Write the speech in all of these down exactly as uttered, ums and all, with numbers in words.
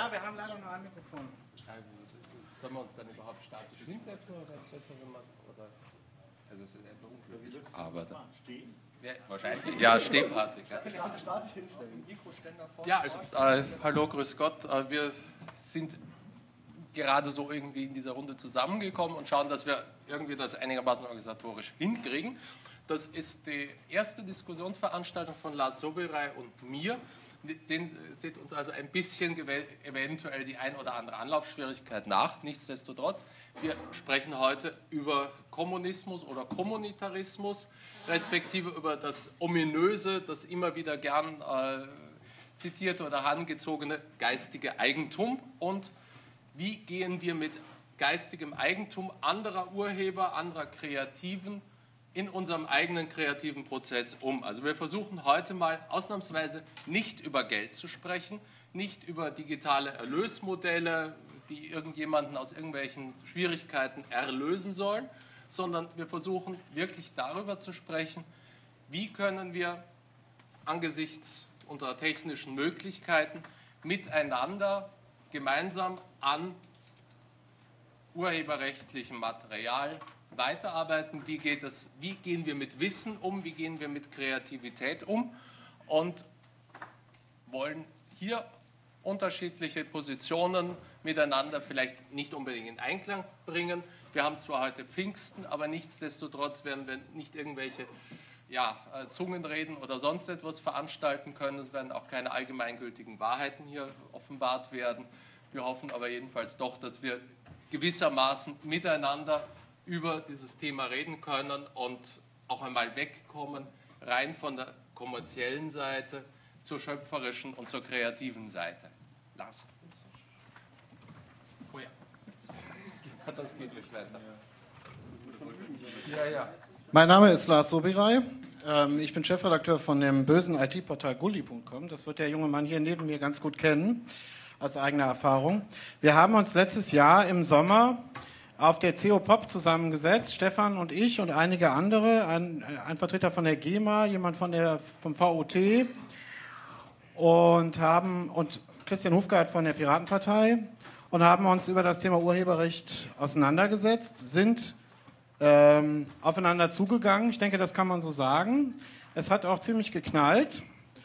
Ja, wir haben leider nur ein Mikrofon. Sollen wir uns dann überhaupt statisch hinsetzen oder ist es besser, wenn man, oder? Also es ist etwa unglücklich. Aber dann stehen? Ja, wahrscheinlich. Ja, stehpartig. Ja, statisch hinstellen. Mikroständer vor. Ja, also äh, hallo, grüß Gott. Äh, wir sind gerade so irgendwie in dieser Runde zusammengekommen und schauen, dass wir irgendwie das einigermaßen organisatorisch hinkriegen. Das ist die erste Diskussionsveranstaltung von Lars Sobiraj und mir. Sehen, seht uns also ein bisschen eventuell die ein oder andere Anlaufschwierigkeit nach. Nichtsdestotrotz, wir sprechen heute über Kommunismus oder Kommunitarismus, respektive über das ominöse, das immer wieder gern äh, zitierte oder herangezogene geistige Eigentum. Und wie gehen wir mit geistigem Eigentum anderer Urheber, anderer Kreativen in unserem eigenen kreativen Prozess um. Also wir versuchen heute mal ausnahmsweise nicht über Geld zu sprechen, nicht über digitale Erlösmodelle, die irgendjemanden aus irgendwelchen Schwierigkeiten erlösen sollen, sondern wir versuchen wirklich darüber zu sprechen, wie können wir angesichts unserer technischen Möglichkeiten miteinander gemeinsam an urheberrechtlichem Material weiterarbeiten, wie, geht es, wie gehen wir mit Wissen um, wie gehen wir mit Kreativität um und wollen hier unterschiedliche Positionen miteinander vielleicht nicht unbedingt in Einklang bringen. Wir haben zwar heute Pfingsten, aber nichtsdestotrotz werden wir nicht irgendwelche ja, Zungenreden oder sonst etwas veranstalten können. Es werden auch keine allgemeingültigen Wahrheiten hier offenbart werden. Wir hoffen aber jedenfalls doch, dass wir gewissermaßen miteinander über dieses Thema reden können und auch einmal wegkommen, rein von der kommerziellen Seite zur schöpferischen und zur kreativen Seite. Lars. Oh ja. Das geht jetzt weiter. Ja, ja. Mein Name ist Lars Sobiraj. Ich bin Chefredakteur von dem bösen I T-Portal Gulli punkt com. Das wird der junge Mann hier neben mir ganz gut kennen, aus eigener Erfahrung. Wir haben uns letztes Jahr im Sommer auf der C O Pop zusammengesetzt, Stefan und ich und einige andere, ein, ein Vertreter von der GEMA, jemand von der, vom V O T und, haben, und Christian Hufgart von der Piratenpartei und haben uns über das Thema Urheberrecht auseinandergesetzt, sind ähm, aufeinander zugegangen, ich denke, das kann man so sagen. Es hat auch ziemlich geknallt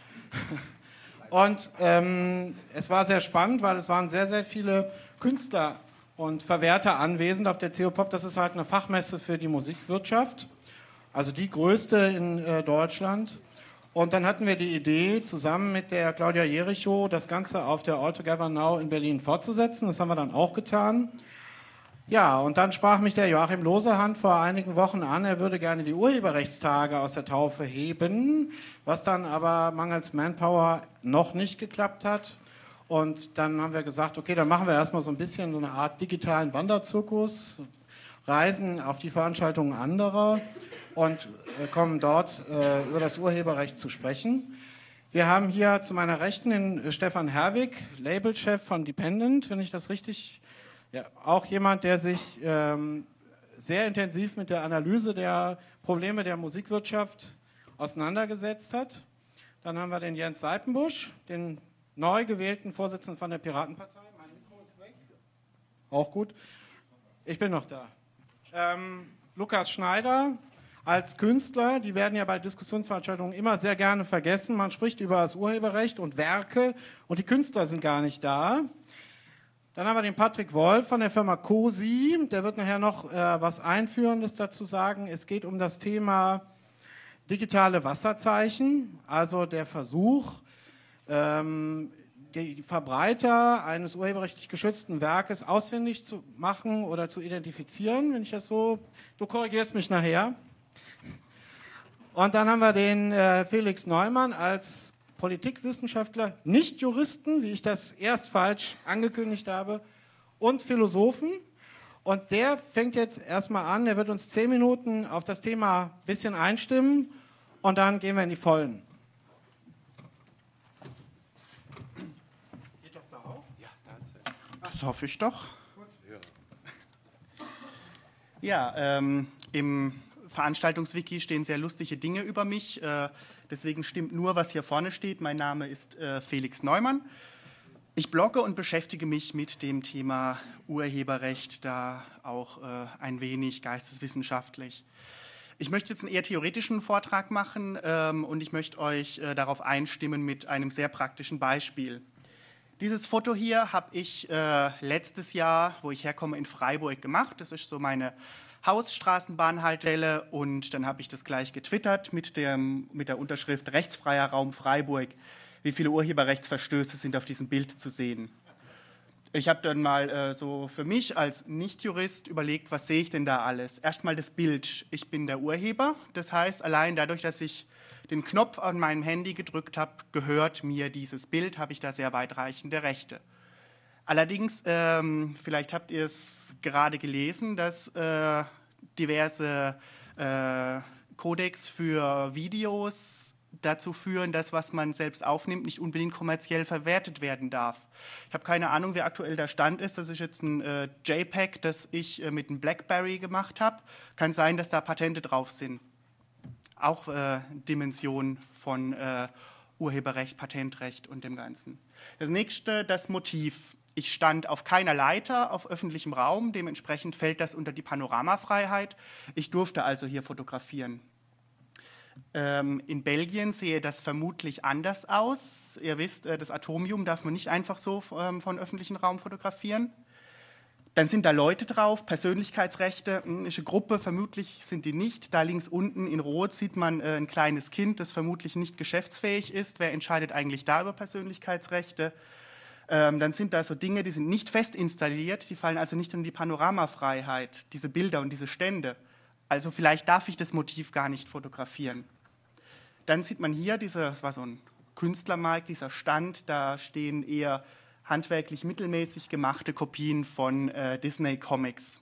und ähm, es war sehr spannend, weil es waren sehr, sehr viele Künstler und Verwerter anwesend auf der C O Pop. Das ist halt eine Fachmesse für die Musikwirtschaft, also die größte in äh, Deutschland. Und dann hatten wir die Idee, zusammen mit der Claudia Jerichow das Ganze auf der All Together Now in Berlin fortzusetzen. Das haben wir dann auch getan. Ja, und dann sprach mich der Joachim Losehand vor einigen Wochen an, er würde gerne die Urheberrechtstage aus der Taufe heben, was dann aber mangels Manpower noch nicht geklappt hat. Und dann haben wir gesagt, okay, dann machen wir erstmal so ein bisschen so eine Art digitalen Wanderzirkus, reisen auf die Veranstaltungen anderer und kommen dort äh, über das Urheberrecht zu sprechen. Wir haben hier zu meiner Rechten den Stefan Herwig, Labelchef von Dependent, wenn ich das richtig, ja, auch jemand, der sich ähm, sehr intensiv mit der Analyse der Probleme der Musikwirtschaft auseinandergesetzt hat. Dann haben wir den Jens Seipenbusch, den neu gewählten Vorsitzenden von der Piratenpartei. Mein Mikro ist weg. Auch gut. Ich bin noch da. Ähm, Lukas Schneider als Künstler, die werden ja bei Diskussionsveranstaltungen immer sehr gerne vergessen. Man spricht über das Urheberrecht und Werke und die Künstler sind gar nicht da. Dann haben wir den Patrick Wolf von der Firma COSI. Der wird nachher noch äh, was Einführendes dazu sagen. Es geht um das Thema digitale Wasserzeichen, also der Versuch, die Verbreiter eines urheberrechtlich geschützten Werkes ausfindig zu machen oder zu identifizieren, wenn ich das so, du korrigierst mich nachher. Und dann haben wir den äh, Felix Neumann als Politikwissenschaftler, nicht Juristen, wie ich das erst falsch angekündigt habe, und Philosophen. Und der fängt jetzt erstmal an, er wird uns zehn Minuten auf das Thema ein bisschen einstimmen und dann gehen wir in die Vollen. Das hoffe ich doch. Ja, ähm, im Veranstaltungswiki stehen sehr lustige Dinge über mich. Äh, deswegen stimmt nur, was hier vorne steht. Mein Name ist äh, Felix Neumann. Ich blogge und beschäftige mich mit dem Thema Urheberrecht, da auch äh, ein wenig geisteswissenschaftlich. Ich möchte jetzt einen eher theoretischen Vortrag machen ähm, und ich möchte euch äh, darauf einstimmen mit einem sehr praktischen Beispiel. Dieses Foto hier habe ich äh, letztes Jahr, wo ich herkomme, in Freiburg gemacht. Das ist so meine Hausstraßenbahnhaltestelle und dann habe ich das gleich getwittert mit, dem, mit der Unterschrift Rechtsfreier Raum Freiburg. Wie viele Urheberrechtsverstöße sind auf diesem Bild zu sehen? Ich habe dann mal äh, so für mich als Nichtjurist überlegt, was sehe ich denn da alles? Erstmal das Bild. Ich bin der Urheber, das heißt, allein dadurch, dass ich den Knopf an meinem Handy gedrückt habe, gehört mir dieses Bild, habe ich da sehr weitreichende Rechte. Allerdings, ähm, vielleicht habt ihr es gerade gelesen, dass äh, diverse äh, Codecs für Videos dazu führen, dass was man selbst aufnimmt, nicht unbedingt kommerziell verwertet werden darf. Ich habe keine Ahnung, wie aktuell der Stand ist. Das ist jetzt ein äh, JPEG, das ich äh, mit einem BlackBerry gemacht habe. Kann sein, dass da Patente drauf sind. Auch äh, Dimension von äh, Urheberrecht, Patentrecht und dem Ganzen. Das nächste, das Motiv. Ich stand auf keiner Leiter auf öffentlichem Raum, dementsprechend fällt das unter die Panoramafreiheit. Ich durfte also hier fotografieren. Ähm, in Belgien sehe das vermutlich anders aus. Ihr wisst, äh, das Atomium darf man nicht einfach so ähm, von öffentlichem Raum fotografieren. Dann sind da Leute drauf, Persönlichkeitsrechte, mh, ist eine Gruppe, vermutlich sind die nicht. Da links unten in Rot sieht man äh, ein kleines Kind, das vermutlich nicht geschäftsfähig ist. Wer entscheidet eigentlich da über Persönlichkeitsrechte? Ähm, dann sind da so Dinge, die sind nicht fest installiert, die fallen also nicht unter die Panoramafreiheit, diese Bilder und diese Stände. Also vielleicht darf ich das Motiv gar nicht fotografieren. Dann sieht man hier, diese, das war so ein Künstlermarkt, dieser Stand, da stehen eher handwerklich mittelmäßig gemachte Kopien von äh, Disney-Comics.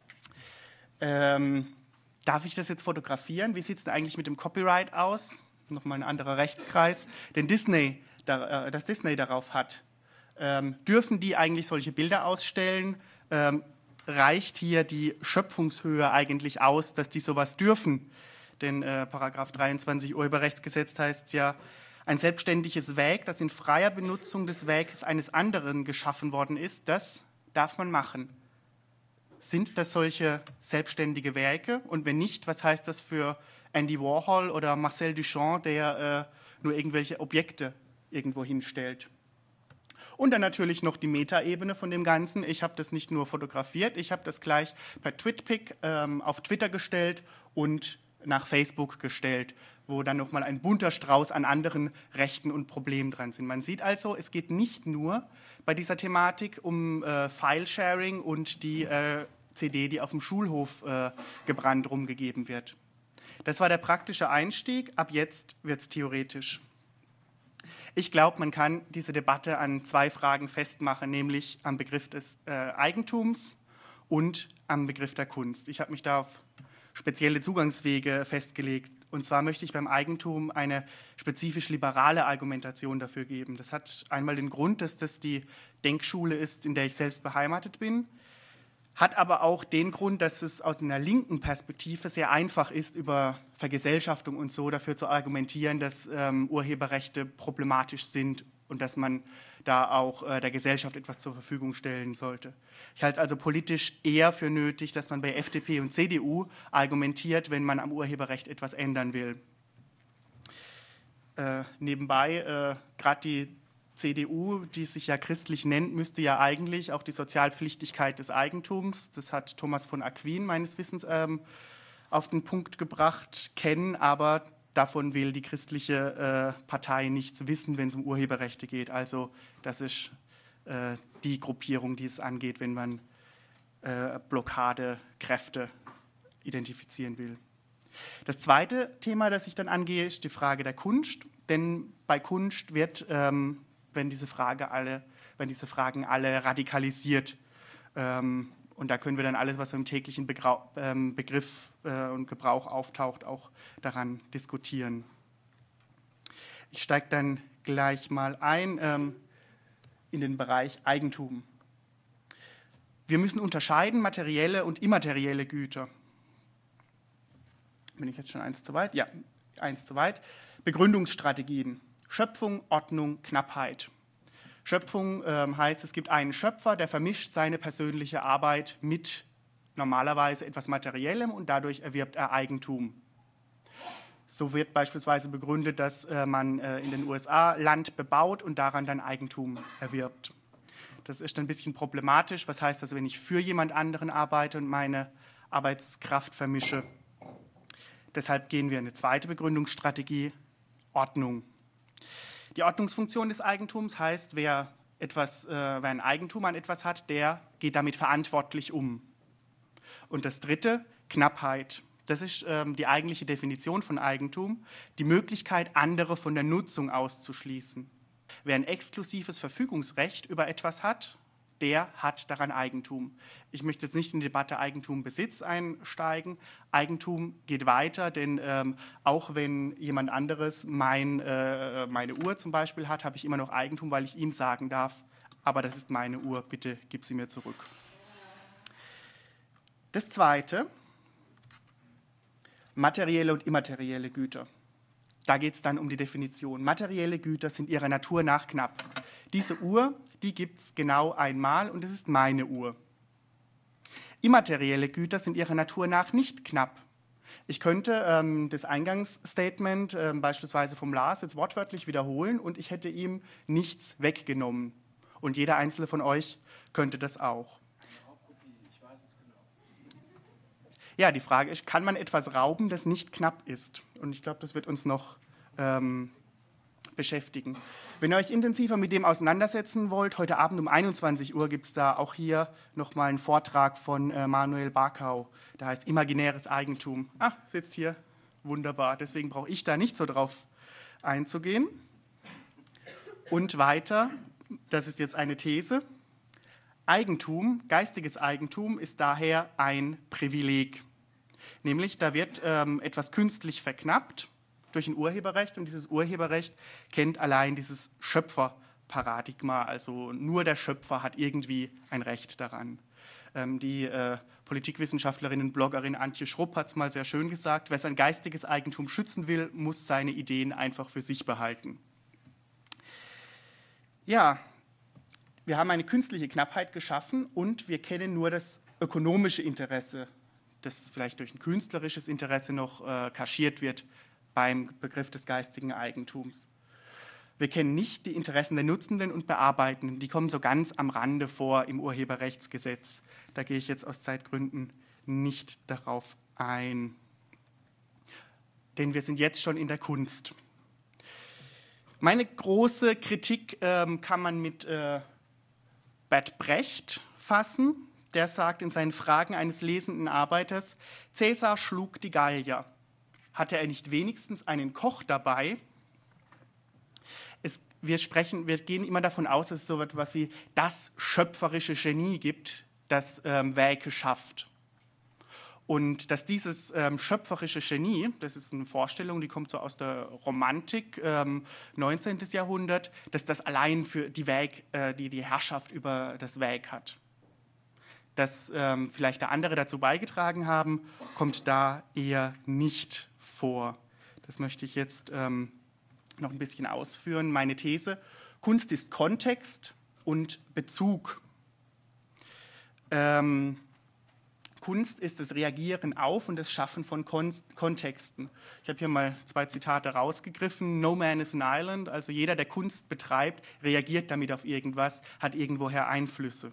Ähm, darf ich das jetzt fotografieren? Wie sieht es denn eigentlich mit dem Copyright aus? Nochmal ein anderer Rechtskreis. Denn Disney, da, äh, dass Disney darauf hat, ähm, dürfen die eigentlich solche Bilder ausstellen? Ähm, reicht hier die Schöpfungshöhe eigentlich aus, dass die sowas dürfen? Denn äh, Paragraph dreiundzwanzig Urheberrechtsgesetz heißt ja, ein selbstständiges Werk, das in freier Benutzung des Werkes eines anderen geschaffen worden ist, das darf man machen. Sind das solche selbstständige Werke? Und wenn nicht, was heißt das für Andy Warhol oder Marcel Duchamp, der äh, nur irgendwelche Objekte irgendwo hinstellt? Und dann natürlich noch die Metaebene von dem Ganzen. Ich habe das nicht nur fotografiert, ich habe das gleich per TwitPic ähm, auf Twitter gestellt und nach Facebook gestellt, wo dann nochmal ein bunter Strauß an anderen Rechten und Problemen dran sind. Man sieht also, es geht nicht nur bei dieser Thematik um äh, File-Sharing und die äh, C D, die auf dem Schulhof äh, gebrannt rumgegeben wird. Das war der praktische Einstieg, ab jetzt wird es theoretisch. Ich glaube, man kann diese Debatte an zwei Fragen festmachen, nämlich am Begriff des äh, Eigentums und am Begriff der Kunst. Ich habe mich da auf spezielle Zugangswege festgelegt. Und zwar möchte ich beim Eigentum eine spezifisch liberale Argumentation dafür geben. Das hat einmal den Grund, dass das die Denkschule ist, in der ich selbst beheimatet bin, hat aber auch den Grund, dass es aus einer linken Perspektive sehr einfach ist, über Vergesellschaftung und so dafür zu argumentieren, dass ähm, Urheberrechte problematisch sind und dass man da auch äh, der Gesellschaft etwas zur Verfügung stellen sollte. Ich halte es also politisch eher für nötig, dass man bei F D P und C D U argumentiert, wenn man am Urheberrecht etwas ändern will. Äh, nebenbei, äh, gerade die C D U, die sich ja christlich nennt, müsste ja eigentlich auch die Sozialpflichtigkeit des Eigentums, das hat Thomas von Aquin meines Wissens ähm, auf den Punkt gebracht, kennen, aber davon will die christliche äh, Partei nichts wissen, wenn es um Urheberrechte geht. Also das ist äh, die Gruppierung, die es angeht, wenn man äh, Blockadekräfte identifizieren will. Das zweite Thema, das ich dann angehe, ist die Frage der Kunst. Denn bei Kunst wird, ähm, wenn, diese Frage alle, wenn diese Fragen alle radikalisiert, ähm, und da können wir dann alles, was so im täglichen Begrau- ähm, Begriff äh, und Gebrauch auftaucht, auch daran diskutieren. Ich steige dann gleich mal ein ähm, in den Bereich Eigentum. Wir müssen unterscheiden materielle und immaterielle Güter. Bin ich jetzt schon eins zu weit? Ja, eins zu weit. Begründungsstrategien. Schöpfung, Ordnung, Knappheit. Schöpfung ähm, heißt, es gibt einen Schöpfer, der vermischt seine persönliche Arbeit mit normalerweise etwas Materiellem und dadurch erwirbt er Eigentum. So wird beispielsweise begründet, dass äh, man äh, in den U S A Land bebaut und daran dann Eigentum erwirbt. Das ist ein bisschen problematisch. Was heißt das, wenn ich für jemand anderen arbeite und meine Arbeitskraft vermische? Deshalb gehen wir in eine zweite Begründungsstrategie, Ordnung. Die Ordnungsfunktion des Eigentums heißt, wer, etwas, äh, wer ein Eigentum an etwas hat, der geht damit verantwortlich um. Und das dritte, Knappheit. Das ist ähm, die eigentliche Definition von Eigentum, die Möglichkeit, andere von der Nutzung auszuschließen. Wer ein exklusives Verfügungsrecht über etwas hat, der hat daran Eigentum. Ich möchte jetzt nicht in die Debatte Eigentum-Besitz einsteigen. Eigentum geht weiter, denn ähm, auch wenn jemand anderes mein, äh, meine Uhr zum Beispiel hat, habe ich immer noch Eigentum, weil ich ihm sagen darf, aber das ist meine Uhr, bitte gib sie mir zurück. Das Zweite, materielle und immaterielle Güter. Da geht es dann um die Definition. Materielle Güter sind ihrer Natur nach knapp. Diese Uhr, die gibt es genau einmal und es ist meine Uhr. Immaterielle Güter sind ihrer Natur nach nicht knapp. Ich könnte ähm, das Eingangsstatement äh, beispielsweise vom Lars jetzt wortwörtlich wiederholen und ich hätte ihm nichts weggenommen. Und jeder einzelne von euch könnte das auch. Ja, die Frage ist, kann man etwas rauben, das nicht knapp ist? Und ich glaube, das wird uns noch ähm, beschäftigen. Wenn ihr euch intensiver mit dem auseinandersetzen wollt, heute Abend um einundzwanzig Uhr gibt es da auch hier nochmal einen Vortrag von äh, Manuel Barkau, der heißt Imaginäres Eigentum. Ah, sitzt hier, wunderbar, deswegen brauche ich da nicht so drauf einzugehen. Und weiter, das ist jetzt eine These, Eigentum, geistiges Eigentum ist daher ein Privileg. Nämlich, da wird ähm, etwas künstlich verknappt durch ein Urheberrecht und dieses Urheberrecht kennt allein dieses Schöpferparadigma, also nur der Schöpfer hat irgendwie ein Recht daran. Ähm, die äh, Politikwissenschaftlerin und Bloggerin Antje Schrupp hat es mal sehr schön gesagt, wer sein geistiges Eigentum schützen will, muss seine Ideen einfach für sich behalten. Ja, wir haben eine künstliche Knappheit geschaffen und wir kennen nur das ökonomische Interesse, das vielleicht durch ein künstlerisches Interesse noch äh, kaschiert wird beim Begriff des geistigen Eigentums. Wir kennen nicht die Interessen der Nutzenden und Bearbeitenden, die kommen so ganz am Rande vor im Urheberrechtsgesetz. Da gehe ich jetzt aus Zeitgründen nicht darauf ein. Denn wir sind jetzt schon in der Kunst. Meine große Kritik ähm, kann man mit äh, Bert Brecht fassen. Der sagt in seinen Fragen eines lesenden Arbeiters, Cäsar schlug die Gallier. Hatte er nicht wenigstens einen Koch dabei? Es, wir, sprechen, wir gehen immer davon aus, dass es so etwas wie das schöpferische Genie gibt, das ähm, Werke schafft. Und dass dieses ähm, schöpferische Genie, das ist eine Vorstellung, die kommt so aus der Romantik, ähm, neunzehnten. Jahrhundert, dass das allein für die, Werk, äh, die, die Herrschaft über das Werk hat. Dass ähm, vielleicht da andere dazu beigetragen haben, kommt da eher nicht vor. Das möchte ich jetzt ähm, noch ein bisschen ausführen. Meine These, Kunst ist Kontext und Bezug. Ähm, Kunst ist das Reagieren auf und das Schaffen von Kon- Kontexten. Ich habe hier mal zwei Zitate rausgegriffen. No man is an island, also jeder, der Kunst betreibt, reagiert damit auf irgendwas, hat irgendwoher Einflüsse.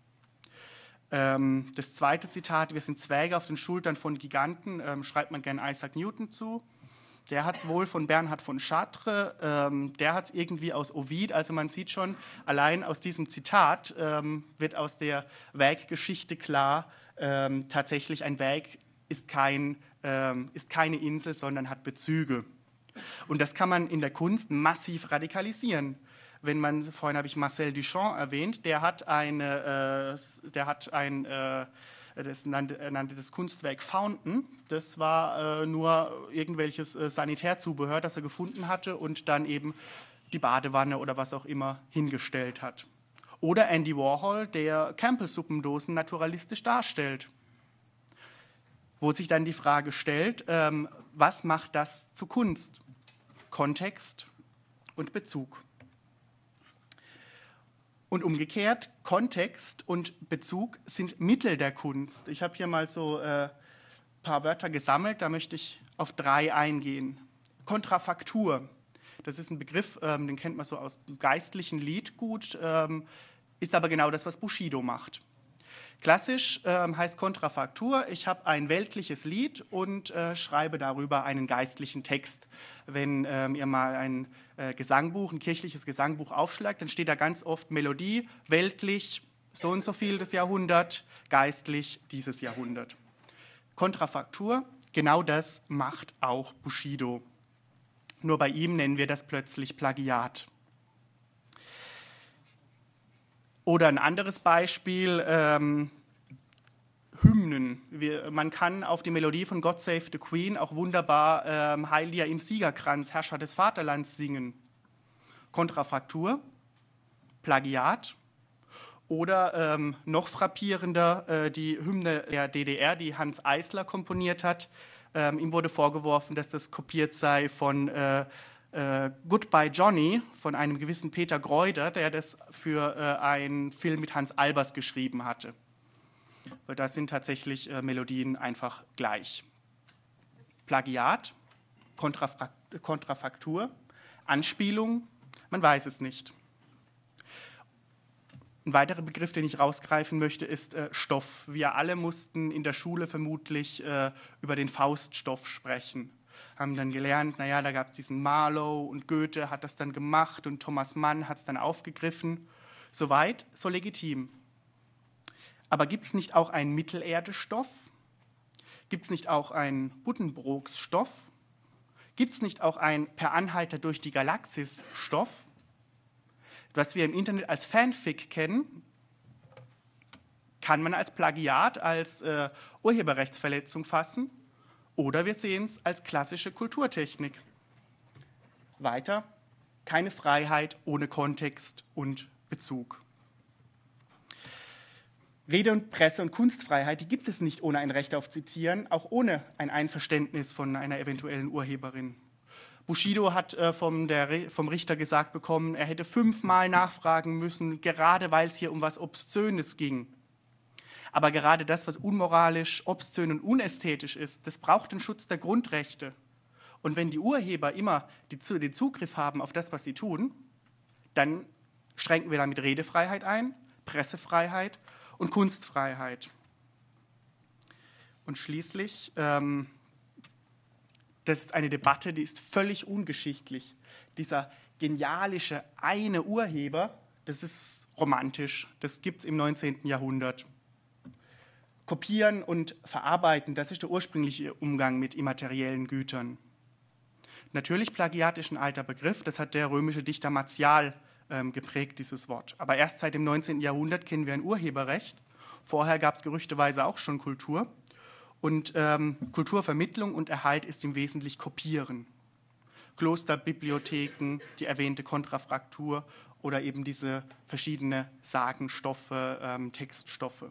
Ähm, das zweite Zitat, wir sind Zwerge auf den Schultern von Giganten, ähm, schreibt man gerne Isaac Newton zu. Der hat es wohl von Bernhard von Chartres, ähm, der hat es irgendwie aus Ovid, also man sieht schon, allein aus diesem Zitat ähm, wird aus der Werkgeschichte klar, ähm, tatsächlich ein Werk ist, kein, ähm, ist keine Insel, sondern hat Bezüge. Und das kann man in der Kunst massiv radikalisieren. Wenn man, vorhin habe ich Marcel Duchamp erwähnt, der hat, eine, äh, der hat ein, äh, das nannte, er nannte das Kunstwerk Fountain. Das war äh, nur irgendwelches äh, Sanitärzubehör, das er gefunden hatte und dann eben die Badewanne oder was auch immer hingestellt hat. Oder Andy Warhol, der Campbell-Suppendosen naturalistisch darstellt. Wo sich dann die Frage stellt, ähm, was macht das zu Kunst? Kontext und Bezug. Und umgekehrt, Kontext und Bezug sind Mittel der Kunst. Ich habe hier mal so ein äh, paar Wörter gesammelt, da möchte ich auf drei eingehen. Kontrafaktur, das ist ein Begriff, ähm, den kennt man so aus dem geistlichen Lied gut, ähm, ist aber genau das, was Bushido macht. Klassisch ähm, heißt Kontrafaktur, ich habe ein weltliches Lied und äh, schreibe darüber einen geistlichen Text. Wenn ähm, ihr mal ein äh, Gesangbuch, ein kirchliches Gesangbuch aufschlagt, dann steht da ganz oft Melodie, weltlich, so und so viel das Jahrhundert, geistlich dieses Jahrhundert. Kontrafaktur, genau das macht auch Bushido. Nur bei ihm nennen wir das plötzlich Plagiat. Oder ein anderes Beispiel, ähm, Hymnen. Wir, man kann auf die Melodie von God Save the Queen auch wunderbar ähm, Heil dir im Siegerkranz, Herrscher des Vaterlands singen. Kontrafaktur, Plagiat. Oder ähm, noch frappierender, äh, die Hymne der D D R, die Hanns Eisler komponiert hat. Ähm, ihm wurde vorgeworfen, dass das kopiert sei von äh, äh, Goodbye Johnny, von einem gewissen Peter Greuder, der das für äh, einen Film mit Hans Albers geschrieben hatte. Weil da sind tatsächlich äh, Melodien einfach gleich. Plagiat, Kontrafak- Kontrafaktur, Anspielung, man weiß es nicht. Ein weiterer Begriff, den ich rausgreifen möchte, ist äh, Stoff. Wir alle mussten in der Schule vermutlich äh, über den Fauststoff sprechen. Haben dann gelernt, naja, da gab es diesen Marlowe und Goethe hat das dann gemacht und Thomas Mann hat es dann aufgegriffen. Soweit, so legitim. Aber gibt es nicht auch einen Mittelerdestoff? Gibt es nicht auch einen Buddenbrooks-Stoff? Gibt es nicht auch einen Per Anhalter durch die Galaxis-Stoff? Was wir im Internet als Fanfic kennen, kann man als Plagiat, als äh, Urheberrechtsverletzung fassen oder wir sehen es als klassische Kulturtechnik. Weiter, keine Freiheit ohne Kontext und Bezug. Rede- und Presse- und Kunstfreiheit, die gibt es nicht ohne ein Recht auf Zitieren, auch ohne ein Einverständnis von einer eventuellen Urheberin. Bushido hat äh, vom, der, vom Richter gesagt bekommen, er hätte fünfmal nachfragen müssen, gerade weil es hier um was Obszönes ging. Aber gerade das, was unmoralisch, obszön und unästhetisch ist, das braucht den Schutz der Grundrechte. Und wenn die Urheber immer die, den Zugriff haben auf das, was sie tun, dann schränken wir damit Redefreiheit ein, Pressefreiheit und Kunstfreiheit. Und schließlich... Ähm, Das ist eine Debatte, die ist völlig ungeschichtlich. Dieser genialische eine Urheber, das ist romantisch, das gibt es im neunzehnten Jahrhundert. Kopieren und verarbeiten, das ist der ursprüngliche Umgang mit immateriellen Gütern. Natürlich Plagiat ist ein alter Begriff, das hat der römische Dichter Martial ähm, geprägt, dieses Wort. Aber erst seit dem neunzehnten Jahrhundert kennen wir ein Urheberrecht. Vorher gab es gerüchteweise auch schon Kultur. Und ähm, Kulturvermittlung und Erhalt ist im Wesentlichen Kopieren. Kloster, Bibliotheken, die erwähnte Kontrafaktur oder eben diese verschiedenen Sagenstoffe, ähm, Textstoffe.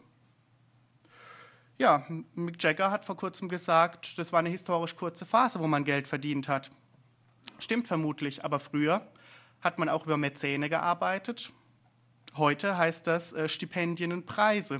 Ja, Mick Jagger hat vor kurzem gesagt, das war eine historisch kurze Phase, wo man Geld verdient hat. Stimmt vermutlich, aber früher hat man auch über Mäzene gearbeitet. Heute heißt das äh, Stipendien und Preise.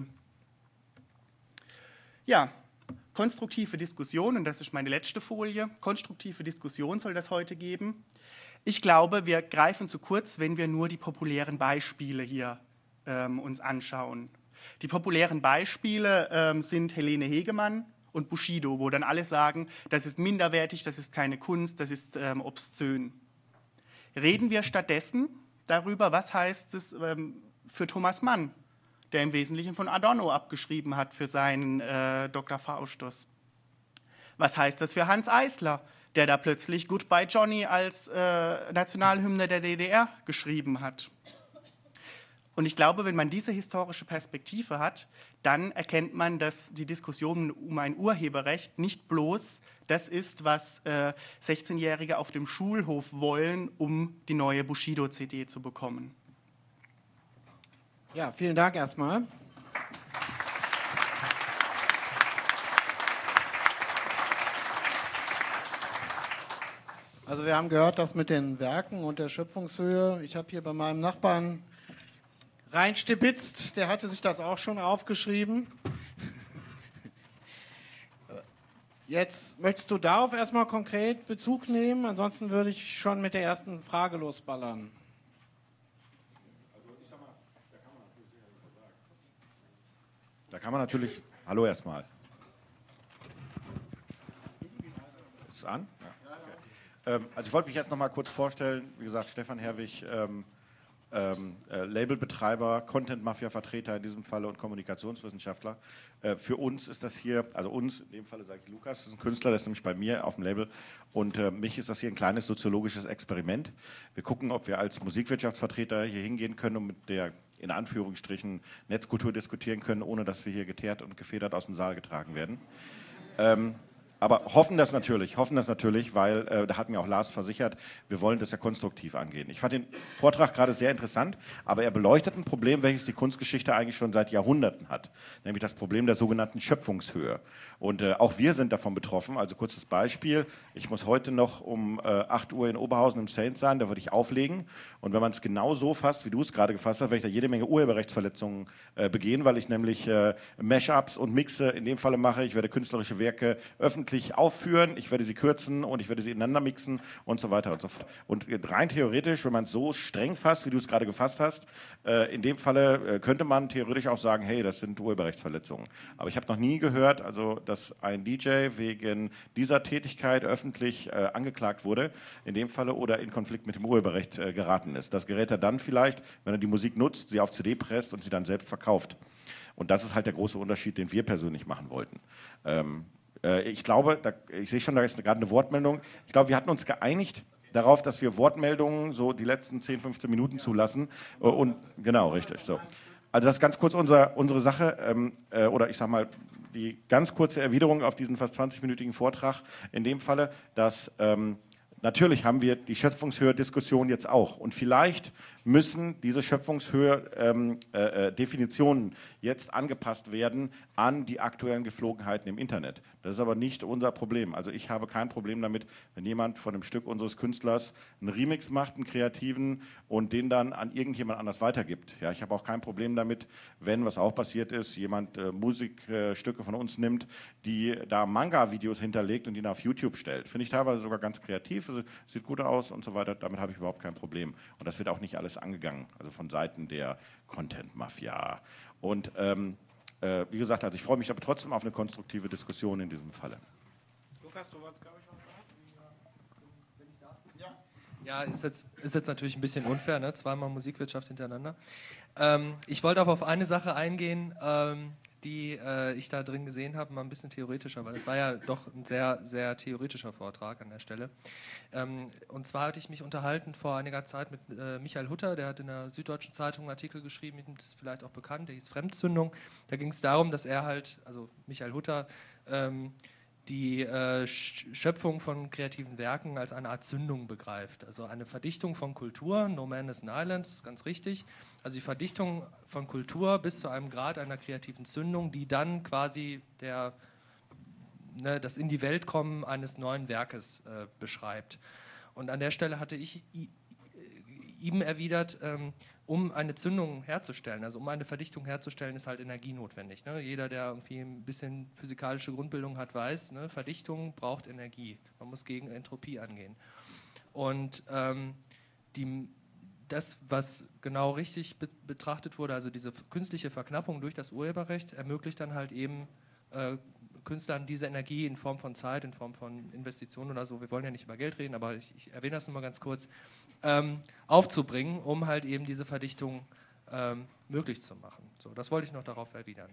Ja, konstruktive Diskussion, und das ist meine letzte Folie, konstruktive Diskussion soll das heute geben. Ich glaube, wir greifen zu kurz, wenn wir nur die populären Beispiele hier ähm, uns anschauen. Die populären Beispiele ähm, sind Helene Hegemann und Bushido, wo dann alle sagen, das ist minderwertig, das ist keine Kunst, das ist ähm, obszön. Reden wir stattdessen darüber, was heißt es ähm, für Thomas Mann, der im Wesentlichen von Adorno abgeschrieben hat für seinen äh, Doktor Faustus. Was heißt das für Hanns Eisler, der da plötzlich Goodbye Johnny als äh, Nationalhymne der D D R geschrieben hat? Und ich glaube, wenn man diese historische Perspektive hat, dann erkennt man, dass die Diskussion um ein Urheberrecht nicht bloß das ist, was äh, sechzehnjährige auf dem Schulhof wollen, um die neue Bushido-C D zu bekommen. Ja, vielen Dank erstmal. Also wir haben gehört, das mit den Werken und der Schöpfungshöhe. Ich habe hier bei meinem Nachbarn reinstibitzt, der hatte sich das auch schon aufgeschrieben. Jetzt möchtest du darauf erstmal konkret Bezug nehmen, ansonsten würde ich schon mit der ersten Frage losballern. Da kann man natürlich, hallo erstmal. Ist es an? Ja. Okay. Ähm, also ich wollte mich jetzt noch mal kurz vorstellen, wie gesagt, Stefan Herwig, ähm, ähm, äh, Labelbetreiber, Content-Mafia-Vertreter in diesem Falle und Kommunikationswissenschaftler. Äh, für uns ist das hier, also uns, in dem Falle sage ich Lukas, das ist ein Künstler, der ist nämlich bei mir auf dem Label und äh, mich ist das hier ein kleines soziologisches Experiment. Wir gucken, ob wir als Musikwirtschaftsvertreter hier hingehen können und mit der in Anführungsstrichen Netzkultur diskutieren können, ohne dass wir hier geteert und gefedert aus dem Saal getragen werden. Ähm, aber hoffen das natürlich, hoffen das natürlich, weil, äh, da hat mir auch Lars versichert, wir wollen das ja konstruktiv angehen. Ich fand den Vortrag gerade sehr interessant, aber er beleuchtet ein Problem, welches die Kunstgeschichte eigentlich schon seit Jahrhunderten hat, nämlich das Problem der sogenannten Schöpfungshöhe. Und äh, auch wir sind davon betroffen, also kurzes Beispiel, ich muss heute noch um äh, acht Uhr in Oberhausen im Saint sein, da würde ich auflegen und wenn man es genau so fasst, wie du es gerade gefasst hast, werde ich da jede Menge Urheberrechtsverletzungen äh, begehen, weil ich nämlich äh, Mashups und Mixe in dem Falle mache, ich werde künstlerische Werke öffentlich aufführen, ich werde sie kürzen und ich werde sie ineinander mixen und so weiter und so fort. Und rein theoretisch, wenn man es so streng fasst, wie du es gerade gefasst hast, äh, in dem Falle äh, könnte man theoretisch auch sagen, hey, das sind Urheberrechtsverletzungen. Aber ich habe noch nie gehört, also dass ein D J wegen dieser Tätigkeit öffentlich äh, angeklagt wurde, in dem Falle oder in Konflikt mit dem Urheberrecht äh, geraten ist. Das gerät er dann vielleicht, wenn er die Musik nutzt, sie auf C D presst und sie dann selbst verkauft. Und das ist halt der große Unterschied, den wir persönlich machen wollten. Ähm, Ich glaube, da, ich sehe schon, da ist gerade eine Wortmeldung. Ich glaube, wir hatten uns geeinigt darauf, dass wir Wortmeldungen so die letzten zehn, fünfzehn Minuten zulassen. Und genau, richtig. So. Also das ist ganz kurz unser, unsere Sache. Ähm, äh, oder ich sage mal, die ganz kurze Erwiderung auf diesen fast zwanzigminütigen Vortrag. In dem Falle, dass ähm, natürlich haben wir die Schöpfungshöhe-Diskussion jetzt auch. Und vielleicht müssen diese Schöpfungshöhe-Definitionen ähm, äh, jetzt angepasst werden an die aktuellen Geflogenheiten im Internet. Das ist aber nicht unser Problem. Also ich habe kein Problem damit, wenn jemand von einem Stück unseres Künstlers einen Remix macht, einen kreativen, und den dann an irgendjemand anders weitergibt. Ja, ich habe auch kein Problem damit, wenn, was auch passiert ist, jemand äh, Musikstücke äh, von uns nimmt, die da Manga-Videos hinterlegt und die dann auf YouTube stellt. Finde ich teilweise sogar ganz kreativ, sieht gut aus und so weiter. Damit habe ich überhaupt kein Problem. Und das wird auch nicht alles angegangen, also von Seiten der Content-Mafia. Und ähm, äh, wie gesagt, also ich freue mich aber trotzdem auf eine konstruktive Diskussion in diesem Falle. Lukas, du wolltest, glaube ich, was sagen? Ja, ist jetzt, ist jetzt natürlich ein bisschen unfair, ne? Zweimal Musikwirtschaft hintereinander. Ähm, ich wollte auch auf eine Sache eingehen, ähm, die äh, ich da drin gesehen habe, mal ein bisschen theoretischer, weil es war ja doch ein sehr, sehr theoretischer Vortrag an der Stelle. Ähm, und zwar hatte ich mich unterhalten vor einiger Zeit mit äh, Michael Hutter, der hat in der Süddeutschen Zeitung einen Artikel geschrieben, das ist vielleicht auch bekannt, der hieß Fremdzündung. Da ging es darum, dass er halt, also Michael Hutter, ähm, die äh, Schöpfung von kreativen Werken als eine Art Zündung begreift. Also eine Verdichtung von Kultur, No Man is an Island, ist ganz richtig. Also die Verdichtung von Kultur bis zu einem Grad einer kreativen Zündung, die dann quasi der, ne, das in die Welt kommen eines neuen Werkes äh, beschreibt. Und an der Stelle hatte ich ihm erwidert, ähm, um eine Zündung herzustellen, also um eine Verdichtung herzustellen, ist halt Energie notwendig. Ne? Jeder, der irgendwie ein bisschen physikalische Grundbildung hat, weiß, ne? Verdichtung braucht Energie. Man muss gegen Entropie angehen. Und ähm, die, das, was genau richtig be- betrachtet wurde, also diese künstliche Verknappung durch das Urheberrecht, ermöglicht dann halt eben äh, Künstlern diese Energie in Form von Zeit, in Form von Investitionen oder so, wir wollen ja nicht über Geld reden, aber ich, ich erwähne das nur mal ganz kurz, ähm, aufzubringen, um halt eben diese Verdichtung ähm, möglich zu machen. So, das wollte ich noch darauf erwidern.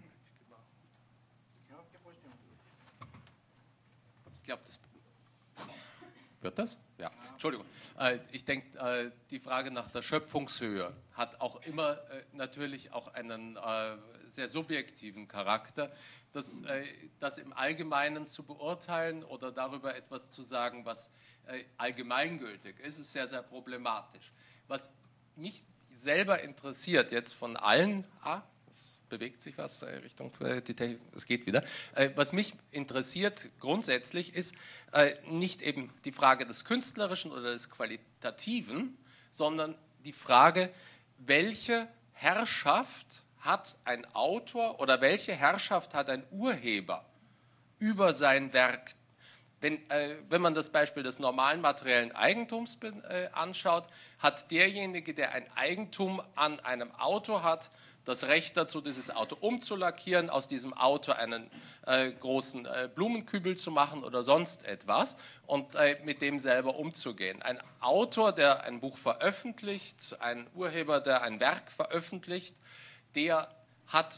Ich glaube, das wird das? Ja, Entschuldigung. Äh, ich denke, äh, die Frage nach der Schöpfungshöhe hat auch immer äh, natürlich auch einen äh, sehr subjektiven Charakter. Das, äh, das im Allgemeinen zu beurteilen oder darüber etwas zu sagen, was äh, allgemeingültig ist, ist sehr, sehr problematisch. Was mich selber interessiert jetzt von allen, ah, es bewegt sich was äh, Richtung, äh, die Technik, es geht wieder, äh, was mich interessiert grundsätzlich ist äh, nicht eben die Frage des Künstlerischen oder des Qualitativen, sondern die Frage, welche Herrschaft hat ein Autor oder welche Herrschaft hat ein Urheber über sein Werk? Wenn, äh, wenn man das Beispiel des normalen materiellen Eigentums äh, anschaut, hat derjenige, der ein Eigentum an einem Auto hat, das Recht dazu, dieses Auto umzulackieren, aus diesem Auto einen äh, großen äh, Blumenkübel zu machen oder sonst etwas und äh, mit dem selber umzugehen. Ein Autor, der ein Buch veröffentlicht, ein Urheber, der ein Werk veröffentlicht, der hat,